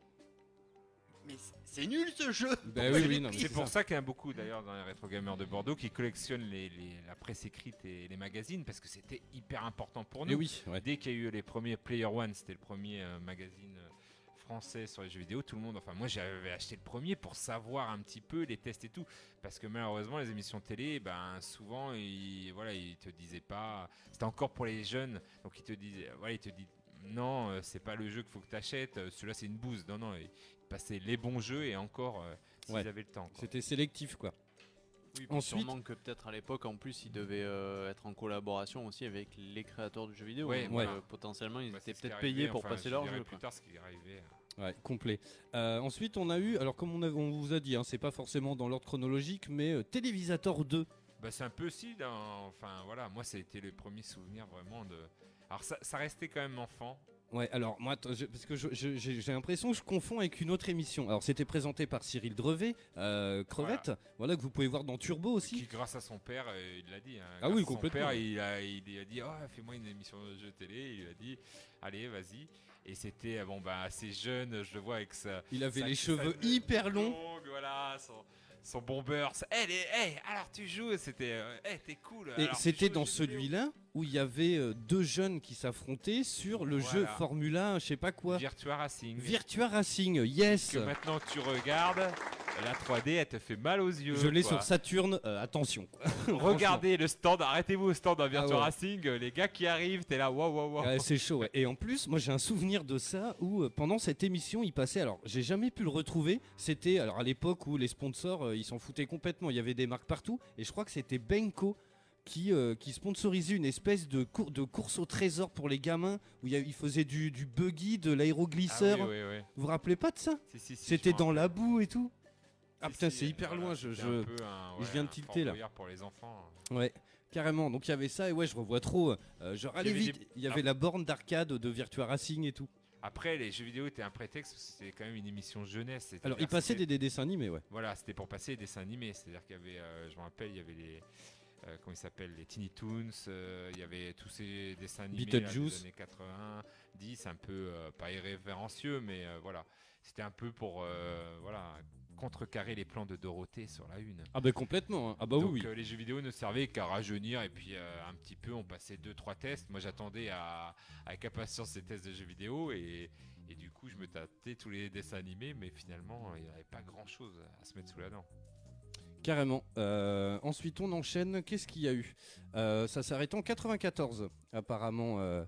mais c'est- c'est nul ce jeu. Bah Pourquoi oui, je oui, l'ai non, pris mais C'est pour ça qu'il y en a beaucoup d'ailleurs dans les rétro gamers de Bordeaux qui collectionnent les, les- la presse écrite et les magazines parce que c'était hyper important pour nous. Et oui, ouais. Dès qu'il y a eu les premiers Player One, c'était le premier euh, magazine euh, français sur les jeux vidéo, tout le monde, enfin moi j'avais acheté le premier pour savoir un petit peu les tests et tout, parce que malheureusement les émissions télé, ben souvent ils, voilà, ils te disaient pas, c'était encore pour les jeunes, donc ils te disaient, voilà, ils te disent non, euh, c'est pas le jeu qu'il faut que tu achètes, celui-là c'est une bouse, non non, ils passaient les bons jeux et encore euh, s'ils Ouais. avaient le temps. quoi. C'était sélectif quoi. Oui, puis Ensuite- sûrement que peut-être à l'époque, en plus, ils devaient euh, être en collaboration aussi avec les créateurs du jeu vidéo. Ouais, donc, voilà. euh, potentiellement, ils Bah, c'est étaient ce qui est peut-être arrivé, payés pour enfin, passer je leur dirai jeu. plus quoi. tard ce qui est arrivé. Ouais, complet. Euh, ensuite, on a eu, alors comme on, a- on vous a dit, hein, c'est pas forcément dans l'ordre chronologique, mais euh, Télévisateur deux. Bah, c'est un peu aussi dans, enfin voilà, moi c'était le premier souvenir vraiment de. Alors ça, ça restait quand même enfant. Ouais, alors moi, attends, je- parce que je- je- j'ai j'ai l'impression que je confonds avec une autre émission. Alors c'était présenté par Cyril Drevet, euh, Crevette, voilà. que vous pouvez voir dans Turbo aussi. Qui, grâce à son père, euh, il l'a dit. hein, Ah grâce oui, à son complètement. père, il a, il a dit, oh, fais-moi une émission de jeu télé. Il a dit, allez, vas-y. Et c'était, euh, bon, bah, assez jeune, je le vois avec sa. Il avait sa- les sa- cheveux sa- hyper longs. longue, voilà, son, son bomber. Hé, hey, alors tu joues, c'était, euh, hey, t'es cool. Et alors, tu c'était joues aux dans jeux vidéo. celui-là où il y avait euh, deux jeunes qui s'affrontaient sur le Voilà. jeu Formule un, je sais pas quoi. Virtua Racing. Virtua Racing, yes. Que maintenant tu regardes, la trois D, elle te fait mal aux yeux. Je l'ai quoi. sur Saturn, euh, attention. quoi. Regardez le stand, arrêtez-vous au stand à Virtua Ah ouais. Racing, euh, les gars qui arrivent, t'es là, waouh, waouh, waouh. Ouais, c'est chaud. ouais. Et en plus, moi j'ai un souvenir de ça où euh, pendant cette émission, il passait. Alors, j'ai jamais pu le retrouver. C'était alors à l'époque où les sponsors, euh, ils s'en foutaient complètement. Il y avait des marques partout. Et je crois que c'était Benko qui, euh, qui sponsorisait une espèce de, cour- de course au trésor pour les gamins où il, y a- il faisait du, du buggy, de Ah l'aéroglisseur. oui, oui, oui. Vous vous rappelez pas de ça? Si, si, si, C'était je m'en dans rappelle. la boue et tout. Ah Si, putain, si, c'est hyper voilà, loin. Je, c'était je... un peu un, je ouais, viens de un tilter, là. Fort Boyard pour les enfants. Ouais, carrément. Donc il y avait ça et ouais, je revois trop. Euh, genre, Il y allez avait vite. des- Il y avait Ah. la borne d'arcade de Virtua Racing et tout. Après, les jeux vidéo étaient un prétexte, parce que c'était quand même une émission jeunesse. c'est-à-dire Alors, il passait c'était- des, des dessins animés, ouais. Voilà, c'était pour passer des dessins animés. C'est-à-dire qu'il y avait, euh, je me rappelle, il y avait les. euh, comment ils s'appellent, les Tiny Toons, euh, il y avait tous ces dessins animés là, des Beetlejuice. années quatre-vingt dix, un peu euh, pas irrévérencieux, mais euh, voilà, c'était un peu pour euh, voilà contrecarrer les plans de Dorothée sur la une. Ah bah complètement. hein. Ah bah Donc oui, oui. euh, les jeux vidéo ne servaient qu'à rajeunir et puis euh, un petit peu on passait deux trois tests. Moi j'attendais à, avec impatience ces tests de jeux vidéo et, et du coup je me tâtais tous les dessins animés, mais finalement il n'y avait pas grand chose à se mettre sous la dent. Carrément. Euh, ensuite, on enchaîne. Qu'est-ce qu'il y a eu Euh, Ça s'arrête en quatre-vingt-quatorze, apparemment. Euh,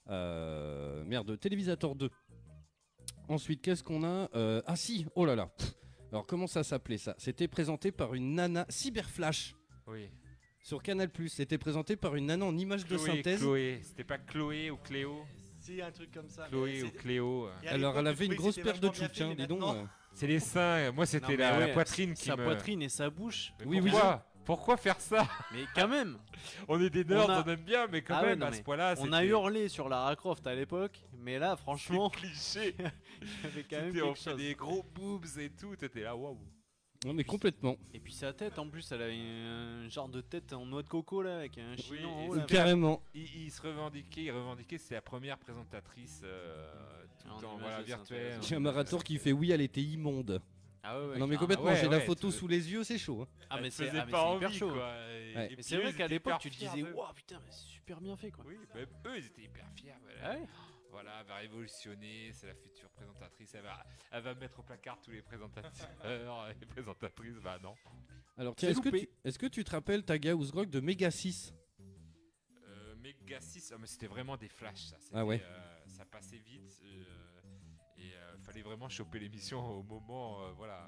euh, merde, Télévisateur deux. Ensuite, qu'est-ce qu'on a Euh, Ah si, oh là là. Pff. Alors, comment ça s'appelait ça? C'était présenté par une nana Cyberflash Oui. sur Canal+. C'était présenté par une nana en image de Chloé, synthèse. Chloé, c'était pas Chloé ou Cléo? C'est un truc comme ça. Chloé mais ou c'est- Cléo. euh. et à Alors, l'époque, elle je avait une trouvais que grosse c'était paire de vachement bien tchouks, hein, fait, dis mais donc. maintenant- euh. C'est les seins. Moi Non, c'était mais la, la ouais, poitrine qui Sa me. poitrine et sa bouche. Mais Oui, oui, pourquoi Pourquoi faire ça? Mais quand même, On est des nerds, On on, a- aime bien, mais quand Ah ouais, même non, à mais ce point-là, on a c'était- hurlé sur Lara Croft à l'époque, mais là, franchement, cliché. il y avait quand même C'était- on quelque fait chose. des gros boobs et tout. T'étais là, waouh. Non, mais complètement. Et puis sa tête, en plus, elle a un genre de tête en noix de coco là, avec un chinon en et haut. c'est Là. Carrément. Il, il se revendiquait, il revendiquait, c'est la première présentatrice euh, tout En le temps, image, voilà, c'est virtuelle. intéressant. J'ai un Marator qui fait oui, elle était immonde. Ah ouais, ouais, non, mais carrément. complètement, ouais, j'ai la ouais, photo tu- sous les yeux, c'est chaud. hein. Ah, mais Elle c'est faisait ah, mais pas c'est hyper envie, chaud. quoi. Et- Ouais. et Mais puis c'est eux, vrai ils qu'à étaient l'époque, hyper tu te fiers disais, d'eux. waouh, putain, mais c'est super bien fait quoi. Oui, même eux, ils étaient hyper fiers. Voilà, Ah ouais. voilà, elle va révolutionner, c'est la future présentatrice. Elle va, elle va mettre au placard tous les présentateurs, les présentatrices. Bah non. Alors, tiens, J'ai est-ce que, loupé. tu, est-ce que tu te rappelles Taga Ousgrog de Mega six? Euh, Mega six, ah, mais c'était vraiment des flashs, ça. C'était, Ah ouais. euh, ça passait vite. euh, et il fallait vraiment choper l'émission au moment. euh, voilà.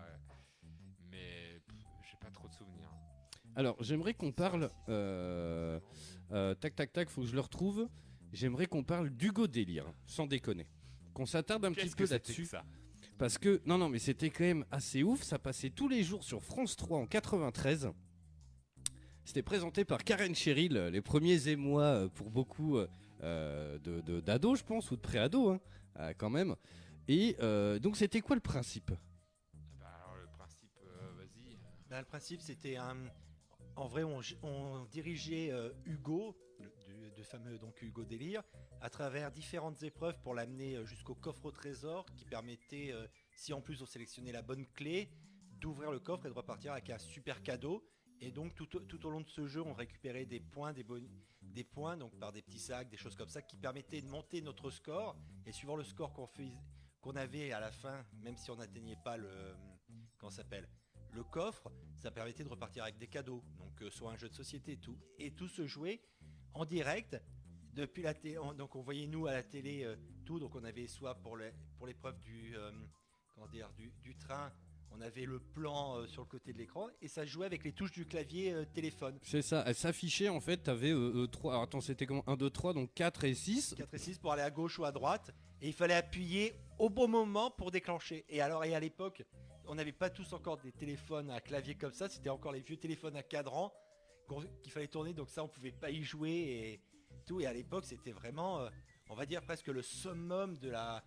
Mais pff, j'ai pas trop de souvenirs. Alors, j'aimerais qu'on parle. euh, euh, tac, tac, tac, faut que je le retrouve. J'aimerais qu'on parle d'Hugo Délire, sans déconner. Qu'on s'attarde un petit Qu'est-ce peu que c'était là-dessus. que ça? Parce que, non, non, mais c'était quand même assez ouf. Ça passait tous les jours sur France trois en quatre-vingt-treize. C'était présenté par Karen Cheryl, les premiers émois euh, pour beaucoup euh, de, de- d'ados, je pense, ou de pré-ados, hein, euh, quand même. Et euh, donc, c'était quoi le principe? Bah, alors, le principe, euh, vas-y. Ben, le principe, c'était un. En vrai, on, on dirigeait euh, Hugo, le, du, de fameux donc Hugo Délire, à travers différentes épreuves pour l'amener euh, jusqu'au coffre au trésor, qui permettait, euh, si en plus on sélectionnait la bonne clé, d'ouvrir le coffre et de repartir avec un super cadeau. Et donc tout, au- tout au long de ce jeu, on récupérait des points, des, boni- des points, donc par des petits sacs, des choses comme ça, qui permettaient de monter notre score. Et suivant le score qu'on fais- qu'on avait à la fin, même si on n'atteignait pas le, comment ça s'appelle, le coffre, ça permettait de repartir avec des cadeaux, donc euh, soit un jeu de société et tout. Et tout se jouait en direct depuis la télé. on- Donc on voyait nous à la télé euh, tout. Donc on avait soit pour les pour l'épreuve du euh, comment dire du, du train, on avait le plan euh, sur le côté de l'écran et ça jouait avec les touches du clavier euh, téléphone. C'est ça, elle s'affichait en fait, t'avais euh, euh, trois. Alors attends, c'était comment un, deux, trois, donc quatre et six. quatre et six pour aller à gauche ou à droite et il fallait appuyer au bon moment pour déclencher. Et alors et à l'époque, on n'avait pas tous encore des téléphones à clavier comme ça, c'était encore les vieux téléphones à cadran qu'on- qu'il fallait tourner, donc ça on pouvait pas y jouer et tout. Et à l'époque, c'était vraiment, euh, on va dire presque le summum de la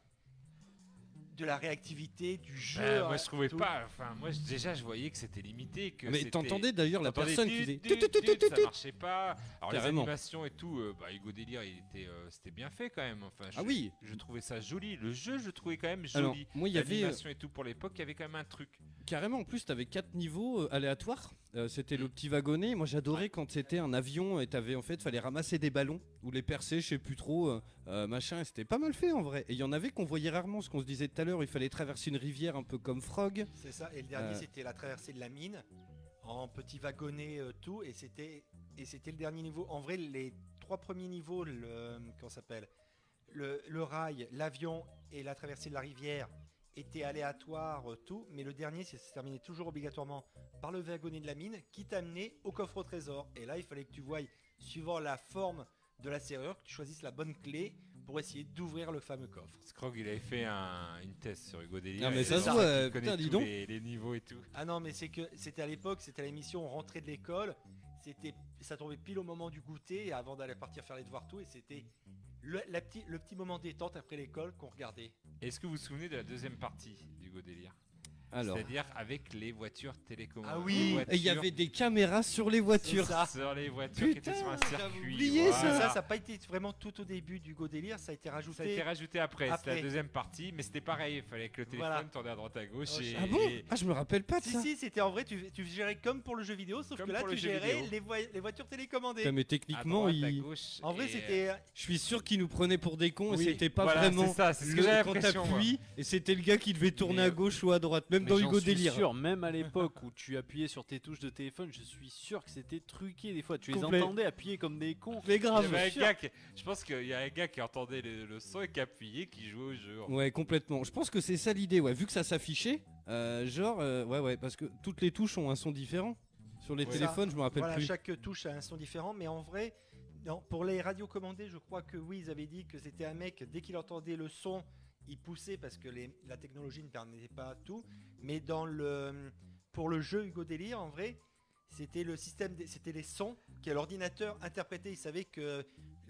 de la réactivité du jeu. Bah, moi hein, je trouvais tout. pas, enfin moi je- déjà je voyais que c'était limité, que Mais c'était- t'entendais d'ailleurs la t'entendais personne qui tut, faisait. tut, tut, tut, tut, tut, ça tut. marchait pas. Alors Carrément. les animations et tout, euh, bah Hugo Délire il était, euh, c'était bien fait quand même. Enfin, je, Ah oui. je trouvais ça joli. Le jeu je trouvais quand même Alors, joli. moi, il y avait euh, L'animation et tout pour l'époque, il y avait quand même un truc. carrément en plus, t'avais quatre niveaux euh, aléatoires. Euh, c'était le petit wagonnet. Moi, j'adorais quand c'était un avion et t'avais en fait, fallait ramasser des ballons ou les percer, je sais plus trop, euh, euh, machin. Et c'était pas mal fait en vrai. Et il y en avait qu'on voyait rarement. Ce qu'on se disait tout à l'heure, il fallait traverser une rivière un peu comme Frog. C'est ça. Et le dernier, Euh. c'était la traversée de la mine en petit wagonnet euh, tout. Et c'était et c'était le dernier niveau. En vrai, les trois premiers niveaux, le comment ça s'appelle, le, le rail, l'avion et la traversée de la rivière étaient aléatoires euh, tout. Mais le dernier, c'est- ça se terminait toujours obligatoirement par le wagonnet de la mine qui t'amenait au coffre au trésor. Et là, il fallait que tu voyes, suivant la forme de la serrure, que tu choisisses la bonne clé pour essayer d'ouvrir le fameux coffre. Scrog il avait fait un, une test sur Hugo Délire. Ah, mais et ça c'est se voit, qu'il euh, connaît putain, dis tous donc. Les, les niveaux et tout. Ah non, mais c'est que c'était à l'époque, c'était à l'émission, on rentrait de l'école, c'était, ça tombait pile au moment du goûter, avant d'aller partir faire les devoirs tout, et c'était le, la petit, le petit moment détente après l'école qu'on regardait. Est-ce que vous vous souvenez de la deuxième partie d'Hugo Délire? Alors, C'est-à-dire avec les voitures télécommandées. Ah oui. Les et il y voitures avait des caméras sur les voitures. C'est ça. sur les voitures qui étaient sur un Putain, j'avais circuit. oublié Ça, voilà. ça n'a pas été vraiment tout au début du Go Délire, ça a été Ça a rajouté. été rajouté après, c'était Après. la deuxième partie, mais c'était pareil, il fallait que le téléphone Voilà. tourne à droite à gauche. Oh, et, Ah bon et- Ah, je me rappelle pas de Si, ça. si, c'était en vrai, tu, tu gérais comme pour le jeu vidéo, sauf Comme que là pour tu le jeu gérais vidéo. les, voi- les voitures télécommandées. Putain, mais à techniquement, droite, à il- gauche. En vrai, et- c'était. je suis sûr qu'ils nous prenaient pour des cons Oui, et c'était pas voilà, vraiment c'est ça, c'est ce que le- j'avais quand l'impression, moi. t'appuies et c'était le gars qui devait tourner Mais, à gauche ou à droite, même Mais dans j'en Hugo suis Délire. sûr, même à l'époque où tu appuyais sur tes touches de téléphone, je suis sûr que c'était truqué des fois. Tu les Complet. entendais appuyer comme des cons. Mais Il y grave. avait un sûr. gars qui- je pense qu'il y a un gars qui entendait le, le son et qui appuyait, qui jouait au jeu. Ouais, complètement. Je pense que c'est ça l'idée, ouais. Vu que ça s'affichait, euh, genre, euh, ouais, ouais, parce que toutes les touches ont un son différent. Sur les Ouais. téléphones, je me rappelle Voilà, plus. chaque touche a un son différent, mais en vrai, non, pour les radios commandées, je crois que oui, ils avaient dit que c'était un mec, dès qu'il entendait le son, il poussait parce que les- la technologie ne permettait pas tout. Mais dans le, pour le jeu Hugo Délire, en vrai, c'était le système, des- c'était les sons que l'ordinateur interprétait. Il savait que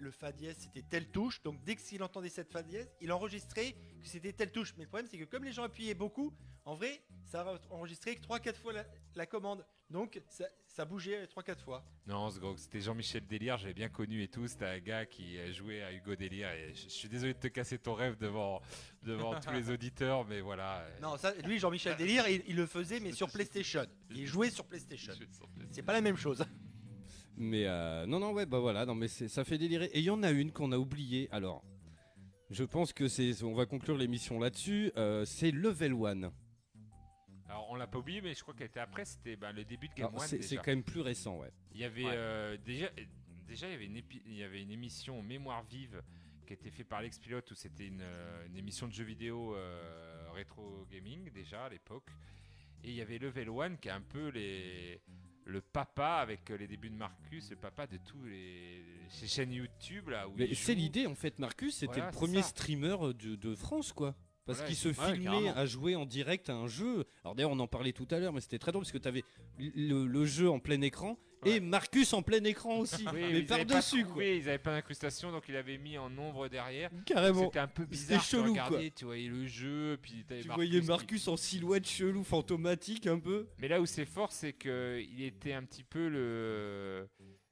le fa dièse c'était telle touche, donc dès qu'il entendait cette fa dièse, il enregistrait que c'était telle touche. Mais le problème c'est que comme les gens appuyaient beaucoup, en vrai, ça a enregistré que trois quatre fois la, la commande. Donc ça, ça bougeait trois quatre fois. Non, ce gros, c'était Jean-Michel Délire, je l'ai bien connu et tout. C'était un gars qui euh, jouait à Hugo Délire. Et je, je suis désolé de te casser ton rêve devant, devant tous les auditeurs, mais voilà. euh, Non, ça, lui Jean-Michel Délire, il, il le faisait mais sur PlayStation. Il jouait sur PlayStation. C'est pas la même chose. Mais euh, non, non, ouais, bah voilà, non, mais c'est- ça fait délirer. Et il y en a une qu'on a oubliée. Alors, je pense que c'est, on va conclure l'émission là-dessus. euh, c'est Level One. Alors, on l'a pas oublié, mais je crois qu'elle était après. C'était bah, le début de Game Alors, One. c'est, déjà. c'est quand même plus récent, ouais. Il y avait Ouais. euh, déjà, déjà il y avait une épi- il y avait une émission Mémoire vive qui était faite par Lex Pilote où c'était une, euh, une émission de jeux vidéo euh, rétro gaming déjà à l'époque. Et il y avait Level One qui est un peu les le papa avec euh, les débuts de Marcus, le papa de tous les ces chaînes YouTube là où Mais il c'est joue. l'idée, en fait, Marcus, c'était Voilà, le c'est premier ça. streamer euh, de, de France, quoi. Parce Voilà, qu'il se c'est- ouais, filmait carrément. à jouer en direct à un jeu. Alors d'ailleurs, on en parlait tout à l'heure, mais c'était très drôle parce que tu avais le, le jeu en plein écran et Ouais. Marcus en plein écran aussi. Oui, mais ils avaient pas par-dessus, quoi. trouvé, ils avaient pas d'incrustation donc il avait mis en ombre derrière. Carrément. C'était un peu C'était bizarre. chelou, tu quoi. regardais, tu voyais le jeu, puis t'avais Tu Marcus voyais qui- Marcus en silhouette chelou, fantomatique un peu. Mais là où c'est fort, c'est que il était un petit peu le,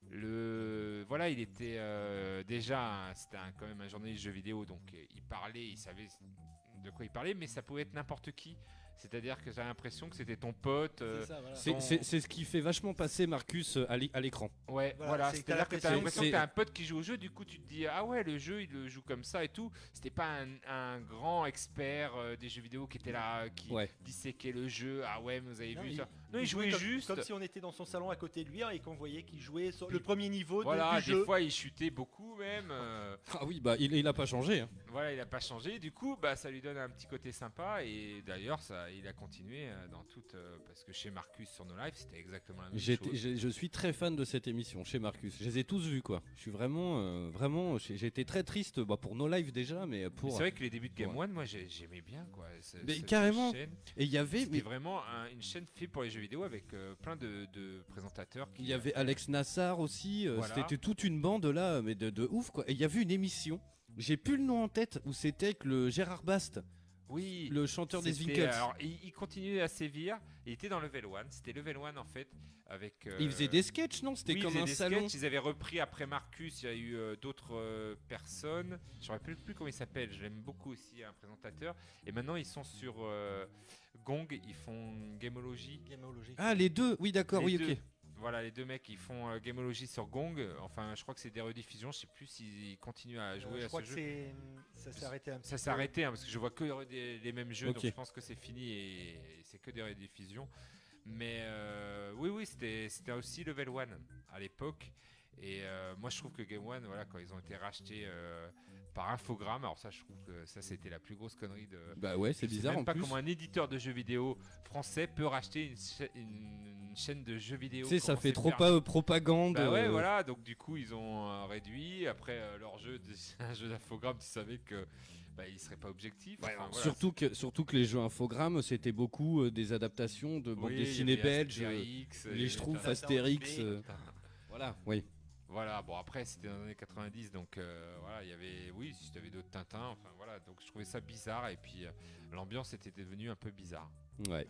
le, voilà, il était euh, déjà, un- c'était un- quand même un journaliste de jeux vidéo, donc euh, il parlait, il savait de quoi il parlait, mais ça pouvait être n'importe qui. C'est-à-dire que j'ai l'impression que c'était ton pote. euh, ça, voilà. C'est, Son- c'est- c'est ce qui fait vachement passer Marcus euh, à l'é- à l'écran. Ouais, Voilà, voilà. c'est que C'est-à-dire t'as que t'as l'impression- l'impression que c'est- t'as un pote qui joue au jeu, du coup tu te dis ah ouais le jeu il le joue comme ça et tout. C'était pas un, un grand expert euh, des jeux vidéo qui était là, qui Ouais. disséquait le jeu. Ah ouais, mais vous avez Non, vu il- ça. Non, il, jouait comme, juste. comme si on était dans son salon à côté de lui hein, et qu'on voyait qu'il jouait sur le premier niveau de- Voilà, du des jeu. fois il chutait beaucoup même. euh, Ah oui, bah il, il a pas changé. hein. Voilà, il a pas changé. Du coup, bah, ça lui donne un petit côté sympa. Et d'ailleurs, ça, il a continué euh, dans toute. euh, parce que chez Marcus sur nos lives, c'était exactement la même J'étais- chose. j'ai- je suis très fan de cette émission chez Marcus. Je les ai tous vus, quoi. Je suis vraiment, euh, vraiment. J'ai j'ai été très triste, bah, pour nos lives déjà, mais Mais pour. c'est vrai que les débuts de Game Ouais. One, moi, j'ai- j'aimais bien, quoi. ce- Mais cette carrément. chaîne. Et il y avait, C'était mais vraiment un- une chaîne faite pour les jeux vidéo avec euh, plein de, de présentateurs. Qui, il y avait Alex Nassar aussi. euh, Voilà. C'était toute une bande là, mais de, de ouf, quoi. Et il y avait une émission. J'ai plus le nom en tête où c'était avec le Gérard Bast, Oui. le chanteur des c'était- Winkles. Alors, il, il continuait à sévir. Il était dans Level One. C'était Level One en fait. Avec, euh, Il faisait des sketchs, non? C'était oui, ils comme faisaient un des salon. sketchs, ils avaient repris après Marcus, il y a eu euh, d'autres euh, personnes. Je ne me rappelle plus comment il s'appelle, je l'aime beaucoup aussi, un présentateur. Et maintenant ils sont sur euh, Gong, ils font Gameology. Gameology. Ah, les deux. Oui, d'accord. Les Oui, deux. ok. Voilà, les deux mecs ils font euh, Gameology sur Gong. Enfin, je crois que c'est des rediffusions, je sais plus s'ils continuent à jouer Euh, je à crois ce que jeu. c'est ça s'est arrêté un petit Ça s'est peu. arrêté hein, parce que je vois que des- les mêmes jeux, Ok. donc je pense que c'est fini et, et c'est que des rediffusions. Mais euh, oui, oui, c'était c'était aussi Level One à l'époque. Et euh, moi, je trouve que Game One, voilà, quand ils ont été rachetés euh, par Infogrames, alors ça, je trouve que ça, c'était la plus grosse connerie de. Bah ouais, c'est Je sais bizarre même en pas plus. comment un éditeur de jeux vidéo français peut racheter une, cha- une- une chaîne de jeux vidéo. Tu sais, ça Comment fait c'est trop faire pas propagande. Bah ouais, euh, voilà, donc du coup ils ont euh, réduit. Après euh, leur jeu, de- un jeu d'infogramme, tu savais que bah, il serait pas objectif. Enfin, voilà, Surtout que, surtout que les jeux infogrammes, c'était beaucoup euh, des adaptations de bandes Oui, il y dessinées avait belges. euh, Astérix, les il y Schtroumpfs, avait- Astérix. Tintin, euh, Voilà, oui. Voilà, bon après c'était dans les années quatre-vingt-dix, donc euh, voilà, il y avait, oui, si tu avais d'autres Tintins, enfin voilà, donc je trouvais ça bizarre et puis euh, l'ambiance était devenue un peu bizarre. Ouais.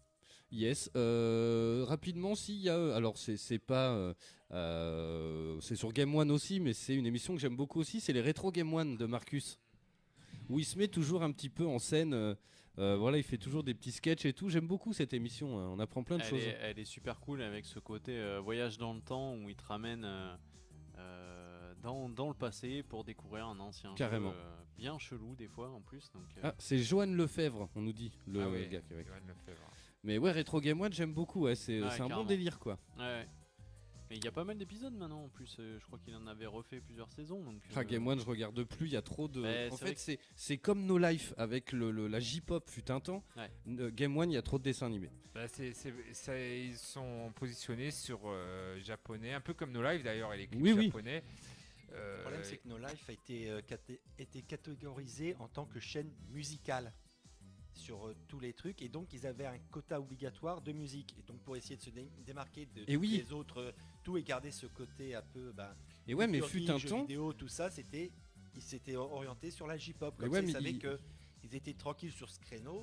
Yes. euh, rapidement, s'il y a. Alors, c'est c'est pas. euh, euh, c'est sur Game One aussi, mais c'est une émission que j'aime beaucoup aussi. C'est les Rétro Game One de Marcus. Où il se met toujours un petit peu en scène. euh, euh, voilà, il fait toujours des petits sketchs et tout. J'aime beaucoup cette émission. hein, On apprend plein de Elle choses. est, elle est super cool avec ce côté euh, voyage dans le temps où il te ramène euh, euh, dans, dans le passé pour découvrir un ancien Carrément. jeu, euh, bien chelou des fois en plus. Donc, euh, Ah, c'est Johan Lefebvre, on nous dit. Le ah oui, gars qui est avec. Johan Lefebvre. Mais ouais, Retro Game One, j'aime beaucoup. Ouais, c'est Ouais, c'est un bon carrément. délire, quoi. ouais, ouais. Mais il y a pas mal d'épisodes maintenant en plus. euh, je crois qu'il en avait refait plusieurs saisons. Donc, Ah, euh, Game One, je regarde plus, il y a trop de. Mais en c'est fait, vrai que- c'est c'est comme No Life avec le, le- la J-pop fut un temps. Ouais. Euh, Game One, il y a trop de dessins animés. Bah, c'est, c'est- ça- ils sont positionnés sur euh, japonais, un peu comme nos lives d'ailleurs, et les clips Oui, oui. japonais. Euh, Le problème, c'est que No Life a été, euh, caté- été catégorisé en tant que chaîne musicale sur euh, tous les trucs, et donc ils avaient un quota obligatoire de musique. Et donc pour essayer de se dé- démarquer de Et tous oui. les autres, euh, tout et garder ce côté un peu ben, Et ouais, mais culture fut geek, un jeux temps. vidéo, tout ça, c'était, ils s'étaient orientés sur la J-pop. Mais Comme ouais, ça, ils mais savaient ils- que ils étaient tranquilles sur ce créneau.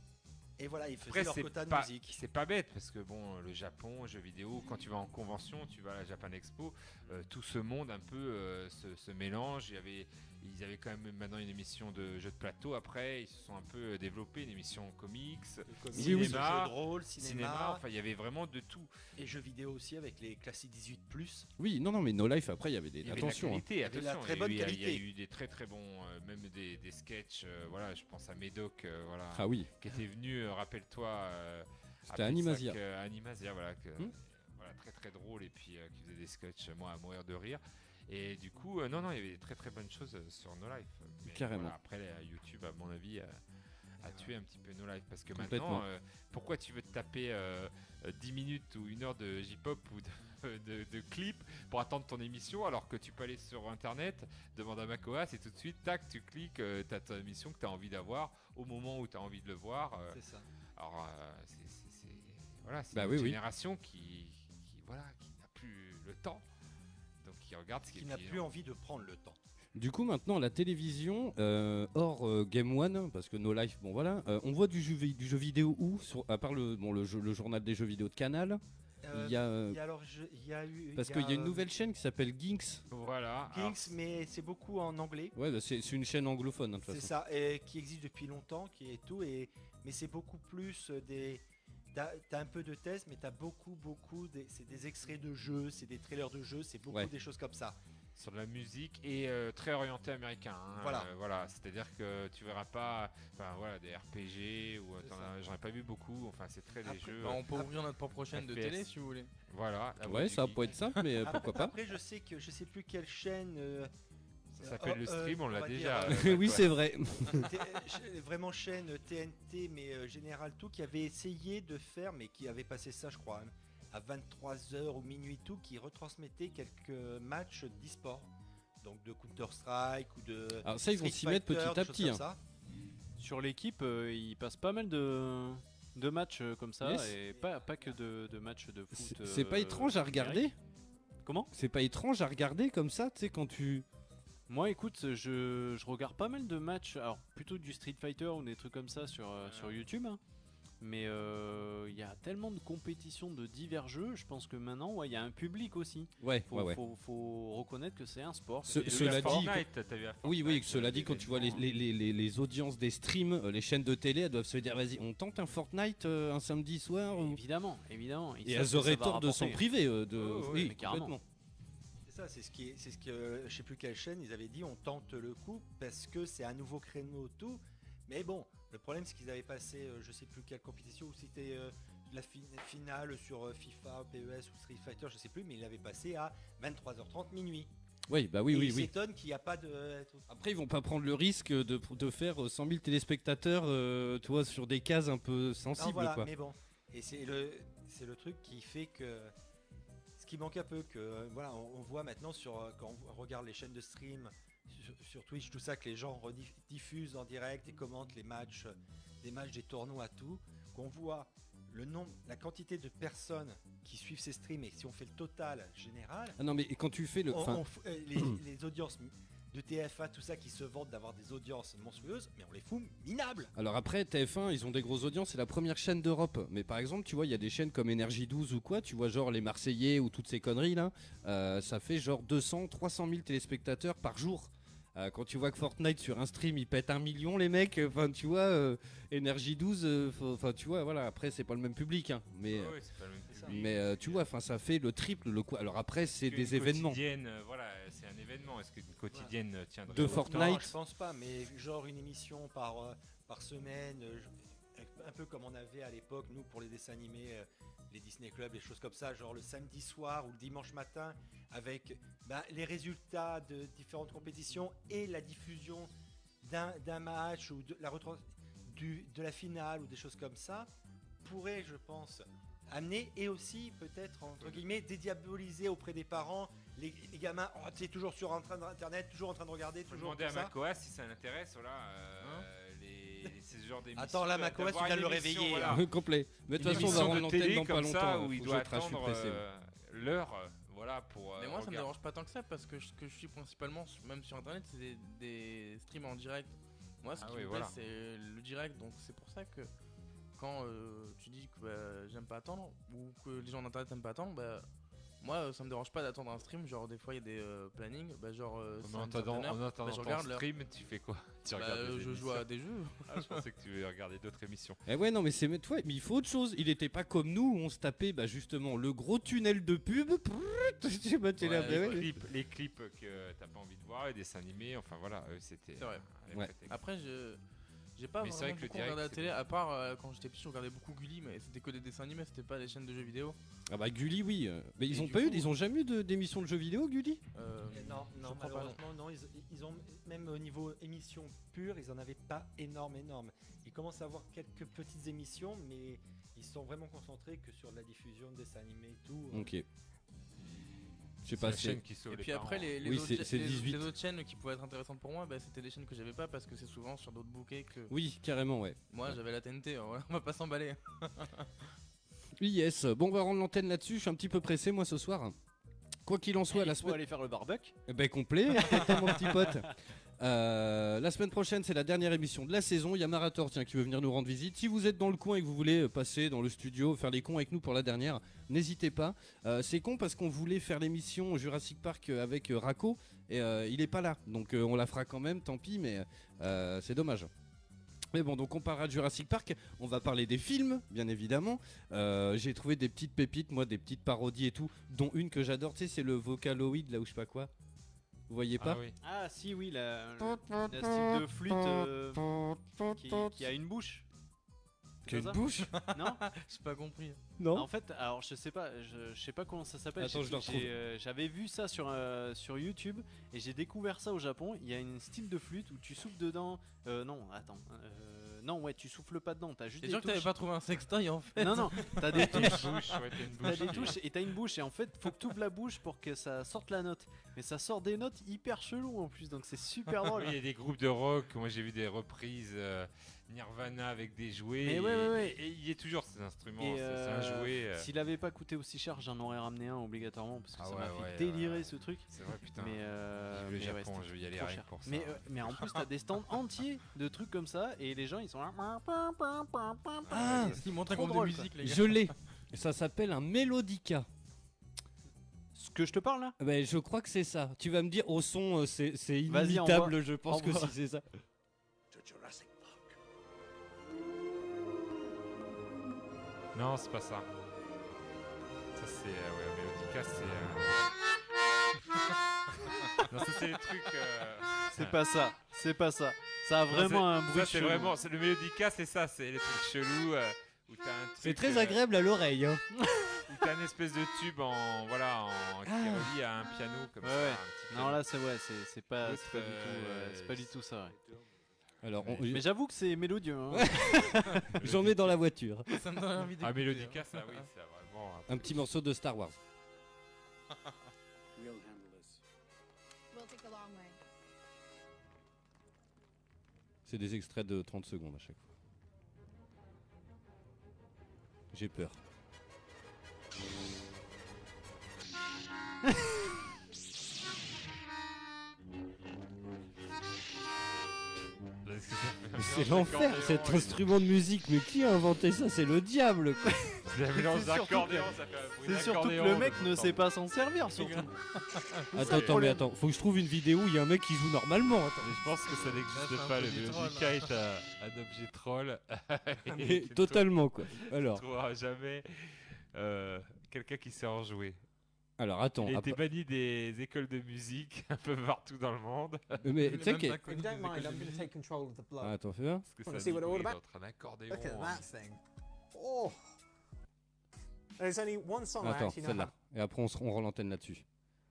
Et voilà, ils faisaient Après, leur c'est quota de pas, musique. c'est pas bête parce que bon, le Japon, jeux vidéo, quand tu vas en convention, tu vas à la Japan Expo, euh, tout ce monde un peu euh, se, se mélange. Il y avait, ils avaient quand même maintenant une émission de jeux de plateau. Après, ils se sont un peu euh, développés, une émission comics, Le comics, Oui, oui. cinéma, jeux de rôle, cinéma, cinéma. Enfin, il y avait vraiment de tout. et jeux vidéo aussi avec les classiques dix-huit plus. Oui, non, non, mais No Life, après, il y avait des. Il y avait Attention. de la hein. qualité, Il y avait de la attention. très il y a bonne eu- il y a- Il y a qualité. eu des très très bons, euh, même des, des sketchs. euh, voilà, je pense à Médoc, euh, voilà, Ah oui. qui était venu, euh, rappelle-toi. euh, C'était à Animasia. Pessac, euh, Animasia, voilà, que, Hmm. voilà, très très drôle et puis euh, qui faisait des sketchs, moi, à mourir de rire. Et du coup, euh, non, non, il y avait des très très bonnes choses euh, sur No Life. Mais Carrément. voilà, après, euh, YouTube, à mon avis, euh, a tué un petit peu No Life parce que Complètement. maintenant, euh, pourquoi tu veux te taper euh, euh, dix minutes ou une heure de J-pop ou de, de, de clips pour attendre ton émission alors que tu peux aller sur internet, demander à Macoas et tout de suite, tac, tu cliques, euh, t'as ta émission que tu as envie d'avoir au moment où tu as envie de le voir. euh, C'est ça. alors, euh, c'est, c'est- c'est- voilà, c'est Bah une oui, oui. génération qui, qui, voilà, qui n'a plus le temps, donc qui regarde ce qui, Qui est n'a payant. plus envie de prendre le temps. Du coup, maintenant, la télévision, euh, hors euh, Game One, parce que No Life, bon voilà, euh, on voit du jeu, vi- du jeu vidéo où sur, à part le, bon, le, jeu- le journal des jeux vidéo de Canal, Euh, il y a. euh, il y a alors, je- il y a eu. parce il qu'il y a une euh, nouvelle chaîne qui s'appelle Ginx. Voilà. alors, Kings, mais c'est beaucoup en anglais. Ouais, bah, c'est c'est une chaîne anglophone, hein, de toute C'est façon. ça, et qui existe depuis longtemps, qui est tout, et mais c'est beaucoup plus euh, des. T'as t'as un peu de tests, mais t'as beaucoup, beaucoup. Des, c'est des extraits de jeux, c'est des trailers de jeux, c'est beaucoup Ouais. des choses comme ça. sur de la musique et euh, très orienté américain. hein. Voilà. Euh, voilà. C'est-à-dire que tu verras pas, enfin voilà, des R P G ou C'est t'en ça. as- j'en ai pas vu beaucoup. Enfin, c'est très des Après, jeux. Bah, euh, on peut ouvrir notre propre chaîne de F P S. télé si vous voulez. Voilà. la voix Ouais, du ça geek. peut être simple, mais euh, pourquoi pas. Après, je sais que je sais plus quelle chaîne. euh, Ça s'appelle le euh, stream, on on l'a va déjà. dire, euh, oui, ouais. c'est vrai. T- ch- vraiment chaîne T N T, mais euh, Général tout, qui avait essayé de faire, mais qui avait passé ça, je crois, hein, à vingt-trois heures ou minuit tout, qui retransmettait quelques matchs d'e-sport. Donc de Counter-Strike ou de. Alors ça, ils vont Street s'y mettre Fighter, petit à des choses petit. comme hein. ça. Sur l'équipe, euh, il passe pas mal de, de matchs euh, comme ça, Yes. et pas, pas que de, de matchs de foot. C'est euh, c'est pas étrange à regarder. numérique. Comment? C'est pas étrange à regarder comme ça, tu sais, quand tu. Moi, écoute, je, je regarde pas mal de matchs, alors plutôt du Street Fighter ou des trucs comme ça sur, euh, sur YouTube. hein. Mais euh, il y a tellement de compétitions de divers jeux, je pense que maintenant, ouais, il y a un public aussi. Ouais, Faut, ouais, ouais. faut, faut reconnaître que c'est un sport. Ce- que c'est T'as vu cela à dit- Fortnite, t'as vu à Oui, oui, Fortnite, cela euh, dit, quand tu vois les, l'événement, les, les, les audiences des streams, euh, les chaînes de télé, elles doivent se dire, vas-y, on tente un Fortnite euh, un samedi soir ou... Évidemment, évidemment. Ils Et savent elles que ça auraient va tort de s'en rapporter. priver. euh, de... Oh, ouais, oui, mais carrément. complètement. C'est ça, c'est ce qui est, c'est ce que euh, je sais plus quelle chaîne ils avaient dit, on tente le coup parce que c'est un nouveau créneau tout. Mais bon, le problème c'est qu'ils avaient passé, euh, je sais plus quelle compétition, ou c'était euh, la fi- finale sur euh, FIFA, P E S ou Street Fighter, je sais plus, mais ils l'avaient passé à vingt-trois heures trente minuit. Oui, bah oui, Et oui, ils oui. s'étonnent qu'il n'y a pas de. euh, Après, ils vont pas prendre le risque de, de faire cent mille téléspectateurs, euh, tu vois, sur des cases un peu Non, sensibles, voilà, quoi. mais bon. Et c'est le, c'est le truc qui fait que. Ce qui manque un peu, que euh, voilà, on, on voit maintenant sur euh, quand on regarde les chaînes de stream sur, sur Twitch, tout ça, que les gens rediffusent en direct et commentent les matchs, euh, des matchs, des tournois, tout, qu'on voit le nombre, la quantité de personnes qui suivent ces streams, et si on fait le total général, Ah non, mais quand tu fais le... on- enfin, on f- euh, les, les audiences de T F un, tout ça, qui se vantent d'avoir des audiences monstrueuses, mais on les fout minables. Alors après, T F un, ils ont des grosses audiences, c'est la première chaîne d'Europe. Mais par exemple, tu vois, il y a des chaînes comme Énergie douze ou quoi, tu vois, genre les Marseillais ou toutes ces conneries là, euh, ça fait genre deux cents, trois cent mille téléspectateurs par jour. Euh, quand tu vois que Fortnite sur un stream il pète un million, les mecs, enfin tu vois, euh, Énergie douze, enfin tu vois, voilà, après c'est pas le même public, hein, mais, Ouais, ouais, c'est pas le même ça. public. mais euh, tu vois, enfin ça fait le triple, le coup. Alors après, c'est Qu'une des événements. quotidienne, euh, Voilà, c'est un événement. Est-ce qu'une quotidienne euh, tiendrait De autant Fortnite. Non, je pense pas, mais genre une émission par, euh, par semaine, euh, je- un peu comme on avait à l'époque, nous, pour les dessins animés, euh, les Disney Club, les choses comme ça, genre le samedi soir ou le dimanche matin, avec bah, les résultats de différentes compétitions et la diffusion d'un d'un match ou de la, retrans- du, de la finale ou des choses comme ça, pourrait, je pense, amener et aussi peut-être, entre guillemets, dédiaboliser auprès des parents les, les gamins, oh, tu es toujours sur en train d'internet, toujours en train de regarder, Faut toujours demander à tout ça. Macoas si ça l'intéresse, voilà. euh, les, les- ce genre d'émission. Attends, là, de- Macoas, d'avoir tu viens de une le émission, réveiller, voilà. Complet. Mais de Une toute façon, on va émission rendre de l'antenne télé dans pas comme ça longtemps. où Faut il que doit je trace, je suis attendre pressé. euh, l'heure. euh, voilà, pour. euh, Mais moi ça me regarder. dérange pas tant que ça parce que ce que je suis principalement, même sur internet, c'est des, des streams en direct. Moi ce Ah qui oui, me voilà. plaît c'est le direct, donc c'est pour ça que quand euh, tu dis que bah, j'aime pas attendre ou que les gens d'internet n'aiment pas attendre, bah moi euh, ça me dérange pas d'attendre un stream, genre des fois il y a des euh, plannings, bah genre euh, Mais c'est en une attendant, certaine heure, en attendant bah, je ton regarde l'heure. stream, tu fais quoi? Tu Bah, regardes des euh, je joue émissions. à des jeux. Ah, je pensais que tu veux regarder d'autres émissions. Eh ouais, non, mais c'est mais toi, mais il faut autre chose. Il était pas comme nous où on se tapait bah, justement le gros tunnel de pub. Tu sais, bah, t'es là, Ouais, bah, ouais, les, ouais. clips, les clips que t'as pas envie de voir, les dessins animés, enfin voilà, eux c'était. C'est vrai. euh, les Ouais. prétextes. Après, je j'ai pas Mais c'est vraiment vrai que le beaucoup direct, regardé la c'est télé, bien. à part euh, quand j'étais petit, je regardais beaucoup Gulli, mais c'était que des dessins animés, c'était pas des chaînes de jeux vidéo. Ah bah Gulli, oui. euh, Mais ils Et ont du pas eu, coup- ils ont jamais eu de- d'émission de jeux vidéo, Gulli. Euh, Euh, Non, je non, crois pas, non. malheureusement, non. Ils, ils ont même au niveau émission pure, ils en avaient pas énorme, énorme. Ils commencent à avoir quelques petites émissions, mais ils sont vraiment concentrés que sur la diffusion de dessins animés et tout. Ok. Je sais C'est pas la si. chaîne qui sauve Et les puis après, parents. les, les Oui, autres, c'est- cha- c'est les- dix-huit. les autres chaînes qui pouvaient être intéressantes pour moi, bah, c'était des chaînes que j'avais pas parce que c'est souvent sur d'autres bouquets que Oui, carrément, ouais. moi Ouais. j'avais la T N T, alors voilà, on va pas s'emballer. Oui, yes. Bon, on va rendre l'antenne là-dessus. Je suis un petit peu pressé, moi, ce soir. Quoi qu'il en soit, Il la faut semaine. aller faire le barbecue. Eh ben complet, attends, mon petit pote. Euh, la semaine prochaine, c'est la dernière émission de la saison. Il y a Marator tiens, qui veut venir nous rendre visite. Si vous êtes dans le coin et que vous voulez passer dans le studio, faire les cons avec nous pour la dernière, n'hésitez pas. Euh, c'est con parce qu'on voulait faire l'émission Jurassic Park avec euh, Racco et euh, il est pas là. Donc euh, on la fera quand même, tant pis, mais euh, c'est dommage. Mais bon, donc on parlera de Jurassic Park, on va parler des films, bien évidemment. Euh, j'ai trouvé des petites pépites, moi, des petites parodies et tout, dont une que j'adore, tu sais, c'est le Vocaloid, là où je sais pas quoi. Vous voyez pas Ah oui. Ah si oui, la, la style de flûte euh, qui, qui a une bouche. Qui a C'est une pas bouche ça Non. J'ai pas compris. Non. En fait, alors je sais pas, je, je sais pas comment ça s'appelle. Attends, J'ai- je le retrouve. j'ai, euh, J'avais vu ça sur euh, sur YouTube et j'ai découvert ça au Japon. Il y a une style de flûte où tu souffles dedans. Euh, non, attends. Euh, non, ouais, tu souffles pas dedans. T'as juste T'es des sûr que t'avais touches. pas trouvé un sextoy en fait? Non, non. T'as des T'as une touches. bouche, ouais, t'as une T'as bouche. des qui- touches et t'as une bouche et en fait faut que tu ouvres la bouche pour que ça sorte la note. Mais ça sort des notes hyper chelou en plus donc c'est super drôle. Oui, il y a des groupes de rock, moi j'ai vu des reprises euh, Nirvana avec des jouets. Mais et, ouais, ouais, ouais. et il y a toujours ces instruments, Et c'est c'est euh, un jouet. euh, S'il avait pas coûté aussi cher, j'en aurais ramené un obligatoirement parce que Ah ça ouais, m'a fait ouais, délirer ouais. ce truc. C'est vrai, putain. Mais, euh, Je vais au mais ouais, Japon, c'était je vais y aller trop rien cher. que pour ça. Mais, euh, mais en plus, t'as des stands entiers de trucs comme ça et les gens ils sont là. Ah, Il montre un Trop groupe de drôle, musique, les gars. je l'ai. Ça s'appelle un mélodica. Ce que je te parle là Ben, je crois que c'est ça. Tu vas me dire au son, euh, c'est c'est Vas-y, inimitable. envoie. Je pense que Envoie. si c'est ça. Non, c'est pas ça. Ça c'est. Euh, ouais, Melodica, c'est. euh, non, ça c'est les trucs. euh, C'est pas ça, c'est pas ça. Ça a non, vraiment c'est- un bruit Ça c'est chelou. vraiment. c'est- Le Melodica, c'est ça, c'est les trucs chelous. euh, où t'as un truc, C'est très euh, agréable à l'oreille. Hein. Où t'as une espèce de tube en. Voilà, en, qui Ah. est relié à un piano comme Ouais, ça. ouais. un petit Non piano. là c'est ouais, c'est c'est pas, L'autre, c'est pas du tout, euh, euh, c'est pas du tout ça. Ouais. Alors, on- Mais j'avoue que c'est mélodieux. Hein. j'en mets dans la voiture. Ça me donne envie d'écouter, Ah, Melodica, hein. ça oui, c'est vraiment. Un petit morceau de Star Wars. We'll take the long way. C'est des extraits de trente secondes à chaque fois. J'ai peur. Mais c'est l'enfer cet instrument de musique. Mais qui a inventé ça? C'est le diable. Quoi. C'est un mélange C'est surtout d'accordéon, que- ça fait un bruit C'est surtout que d'accordéon le de mec temps ne en sait temps. pas s'en servir surtout. Attends, le attends, mais problème. attends. Faut que je trouve une vidéo où il y a un mec qui joue normalement. Attends. Mais je pense que ça Là, c'est n'existe un pas, peu le du troll, Melodica hein. est un, un objet troll. Mais Et tu totalement quoi. ne Alors, trouveras jamais euh, quelqu'un qui sait en jouer. alors attends. Il a été après- banni des écoles de musique un peu partout dans le monde. Mais Il est tu sais même que. pas If connu you des don't mind, écoles de I'm going to musique. take control of the blow. Ah, attends, fais voir. Parce que Wanna ça see what all vibre about? entre un accordéon. Look at un- that thing. Oh. There's only one song I Attends, actually know celle-là. how. Et après on, se- on rend l'antenne là-dessus.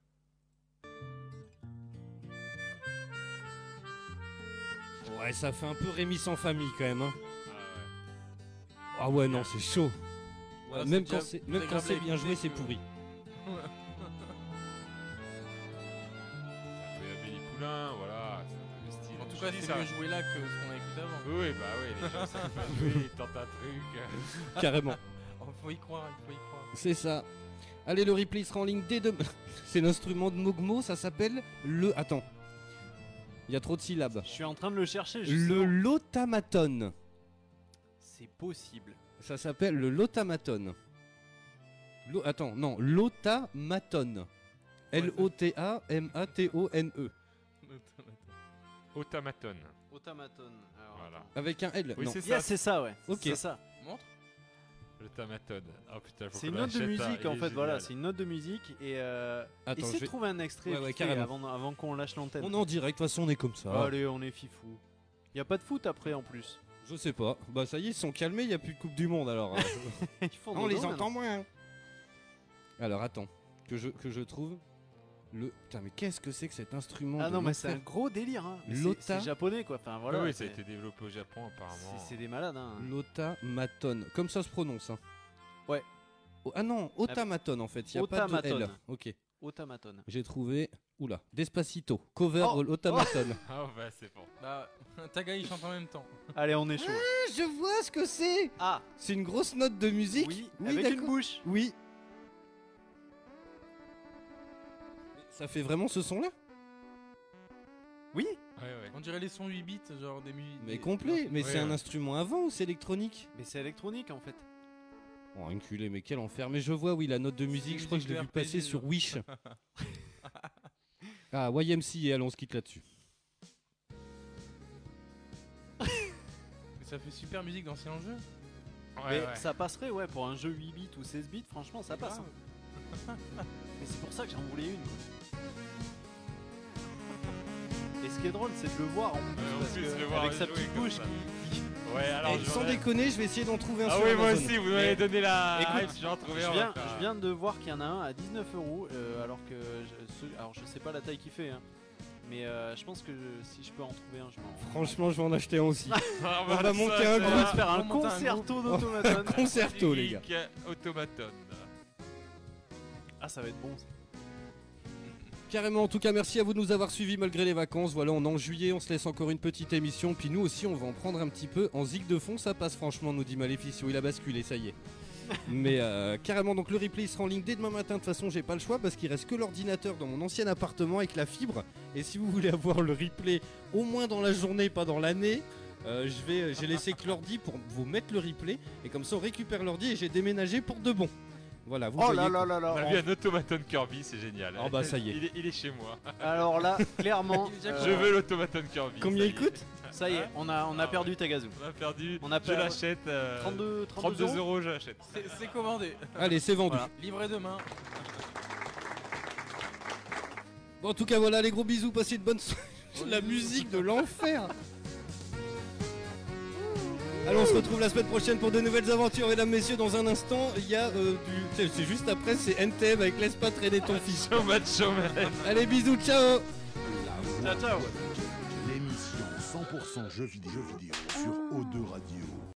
Ouais, ça fait un peu Rémi sans famille quand même. Hein. Ah Ah ouais, non, c'est chaud. Voilà, même c'est quand déjà c'est plus même quand agréable c'est à bien écouter joué, c'est que- pourri. ouais. Mais Amélie Poulain, voilà, c'est un peu le style. En tout Je cas, dis c'est ça. mieux joué là que ce qu'on a écouté avant. Oui, oui, bah oui, les gens savent pas jouer, ils tentent un truc. Carrément. Oh, faut y croire, il faut y croire. C'est ça. Allez, le replay sera en ligne dès demain. C'est l'instrument de Mogmo, ça s'appelle le... Attends. Il y a trop de syllabes. Je suis en train de le chercher. Le justement. lotamaton. C'est possible. Ça s'appelle le lotamaton. Lo- Attends, non, lotamaton. L O T A M A T O N E. Automaton. Automaton. Alors, Voilà. attends. Avec un L. Oui, non. c'est ça. Yes, c'est ça, ouais. Ok. C'est ça. Montre. L'automaton. Oh putain, faut C'est qu'on une note de l'achète, hein, musique il en est fait, voilà, génial. c'est une note de musique et euh, Attends, essaie je de vais- trouver un extrait Ouais, ouais, vite fait carrément. avant, avant qu'on lâche l'antenne. On est en direct, de toute façon on est comme ça. Allez, on est fifou. Y a pas de foot après en plus. Je sais pas. Bah ça y est, ils sont calmés, il y a plus de Coupe du Monde alors. euh. Ils font on dodo, les entend maintenant. moins. Alors attends, que je, que je trouve le... Putain mais qu'est-ce que c'est que cet instrument Ah de non mais c'est un l'enfer. gros délire hein. Mais c'est- Lota. C'est japonais quoi. Enfin voilà. Oui, oui, ça a c'est- été développé au Japon apparemment. c'est- C'est des malades hein. Lotamaton, comme ça se prononce. Hein. Ouais. Oh, ah non, Otamaton en fait, il y a pas de Otamaton. L. Ok, Automaton. j'ai trouvé... Oula, Despacito, cover Oh, Otamaton. Ah bah c'est bon. Bah, Taga il chante en même temps. Allez, on est chaud. Ah, je vois ce que c'est. Ah C'est une grosse note de musique. oui, avec une d'accord. bouche. Oui. Ça fait vraiment ce son là? Oui. Ouais, ouais. On dirait les sons huit bits, genre des musiques. Mais complet, mais c'est Ouais, un ouais. instrument avant ou c'est électronique? Mais c'est électronique en fait. Oh enculé, mais quel enfer. Mais je vois oui la note de musique, je crois que je l'ai vu musique de R P G, passer sur genre. Wish. Ah Y M C A, allons on se quitte là-dessus. Mais ça fait super musique d'ancien jeu. Ouais, Mais ouais. ça passerait ouais pour un jeu huit bits ou seize bits, franchement ça passe. hein. Mais c'est pour ça que j'en voulais une. quoi. Et ce qui est drôle, c'est de le voir en plus, Ouais, en parce plus, que le voir avec sa jouer petite comme bouche ça. qui, Ouais, alors Eh, sans j'aurais- déconner, je vais essayer d'en trouver un Ah sur oui, moi Amazon. aussi, vous m'avez donné la. Écoute, hype, j'ai en trouvé Je un. viens, on va faire- je viens de voir qu'il y en a un à dix-neuf euros, euh, alors que je, ce- alors je sais pas la taille qu'il fait, hein, mais euh, je pense que je- si je peux en trouver un, je m'en. Franchement, je vais en acheter un aussi. Ah, On bah, va ça, monter ça un On groupe. va va. se faire un on monte un concerto d'automaton. Concerto les gars. Geek Automaton. Ah, ça va être bon. ça. Carrément, en tout cas, merci à vous de nous avoir suivis malgré les vacances. Voilà, on est en juillet, on se laisse encore une petite émission. Puis nous aussi, on va en prendre un petit peu. En zig de fond, ça passe franchement, nous dit Maléficio. Il a basculé, ça y est. Mais euh, carrément, donc le replay il sera en ligne dès demain matin. De toute façon, j'ai pas le choix parce qu'il reste que l'ordinateur dans mon ancien appartement avec la fibre. Et si vous voulez avoir le replay au moins dans la journée, pas dans l'année, euh, je vais, j'ai laissé que l'ordi pour vous mettre le replay. Et comme ça, on récupère l'ordi et j'ai déménagé pour de bon. Voilà, vous Oh voyez. là là là là. On a vu un Automaton Kirby, c'est génial. Ah bah, ça y est. Il est, il est chez moi. Alors là, clairement, Il est déjà euh, Je veux l'Automaton Kirby. Combien ça il y est. coûte? ça y est, on a, on a Ah perdu Tagazu. On a perdu. On a Je per- l'achète. euh, trente-deux, trente-deux trente-deux euros. euros, je l'achète. C'est c'est commandé. Allez, c'est vendu. Voilà. Livré demain. Bon, en tout cas, voilà, les gros bisous, passez de bonnes soirées. La musique de l'enfer. Allez, on se retrouve la semaine prochaine pour de nouvelles aventures, mesdames, messieurs. Dans un instant, il y a euh, du. C'est c'est juste après, c'est N T M avec Laisse pas traîner ton fils. Show macho man. Allez, bisous, ciao. La Ciao, ciao. voix du geek, l'émission cent pour cent jeux vidéo, jeux vidéo sur O deux Radio.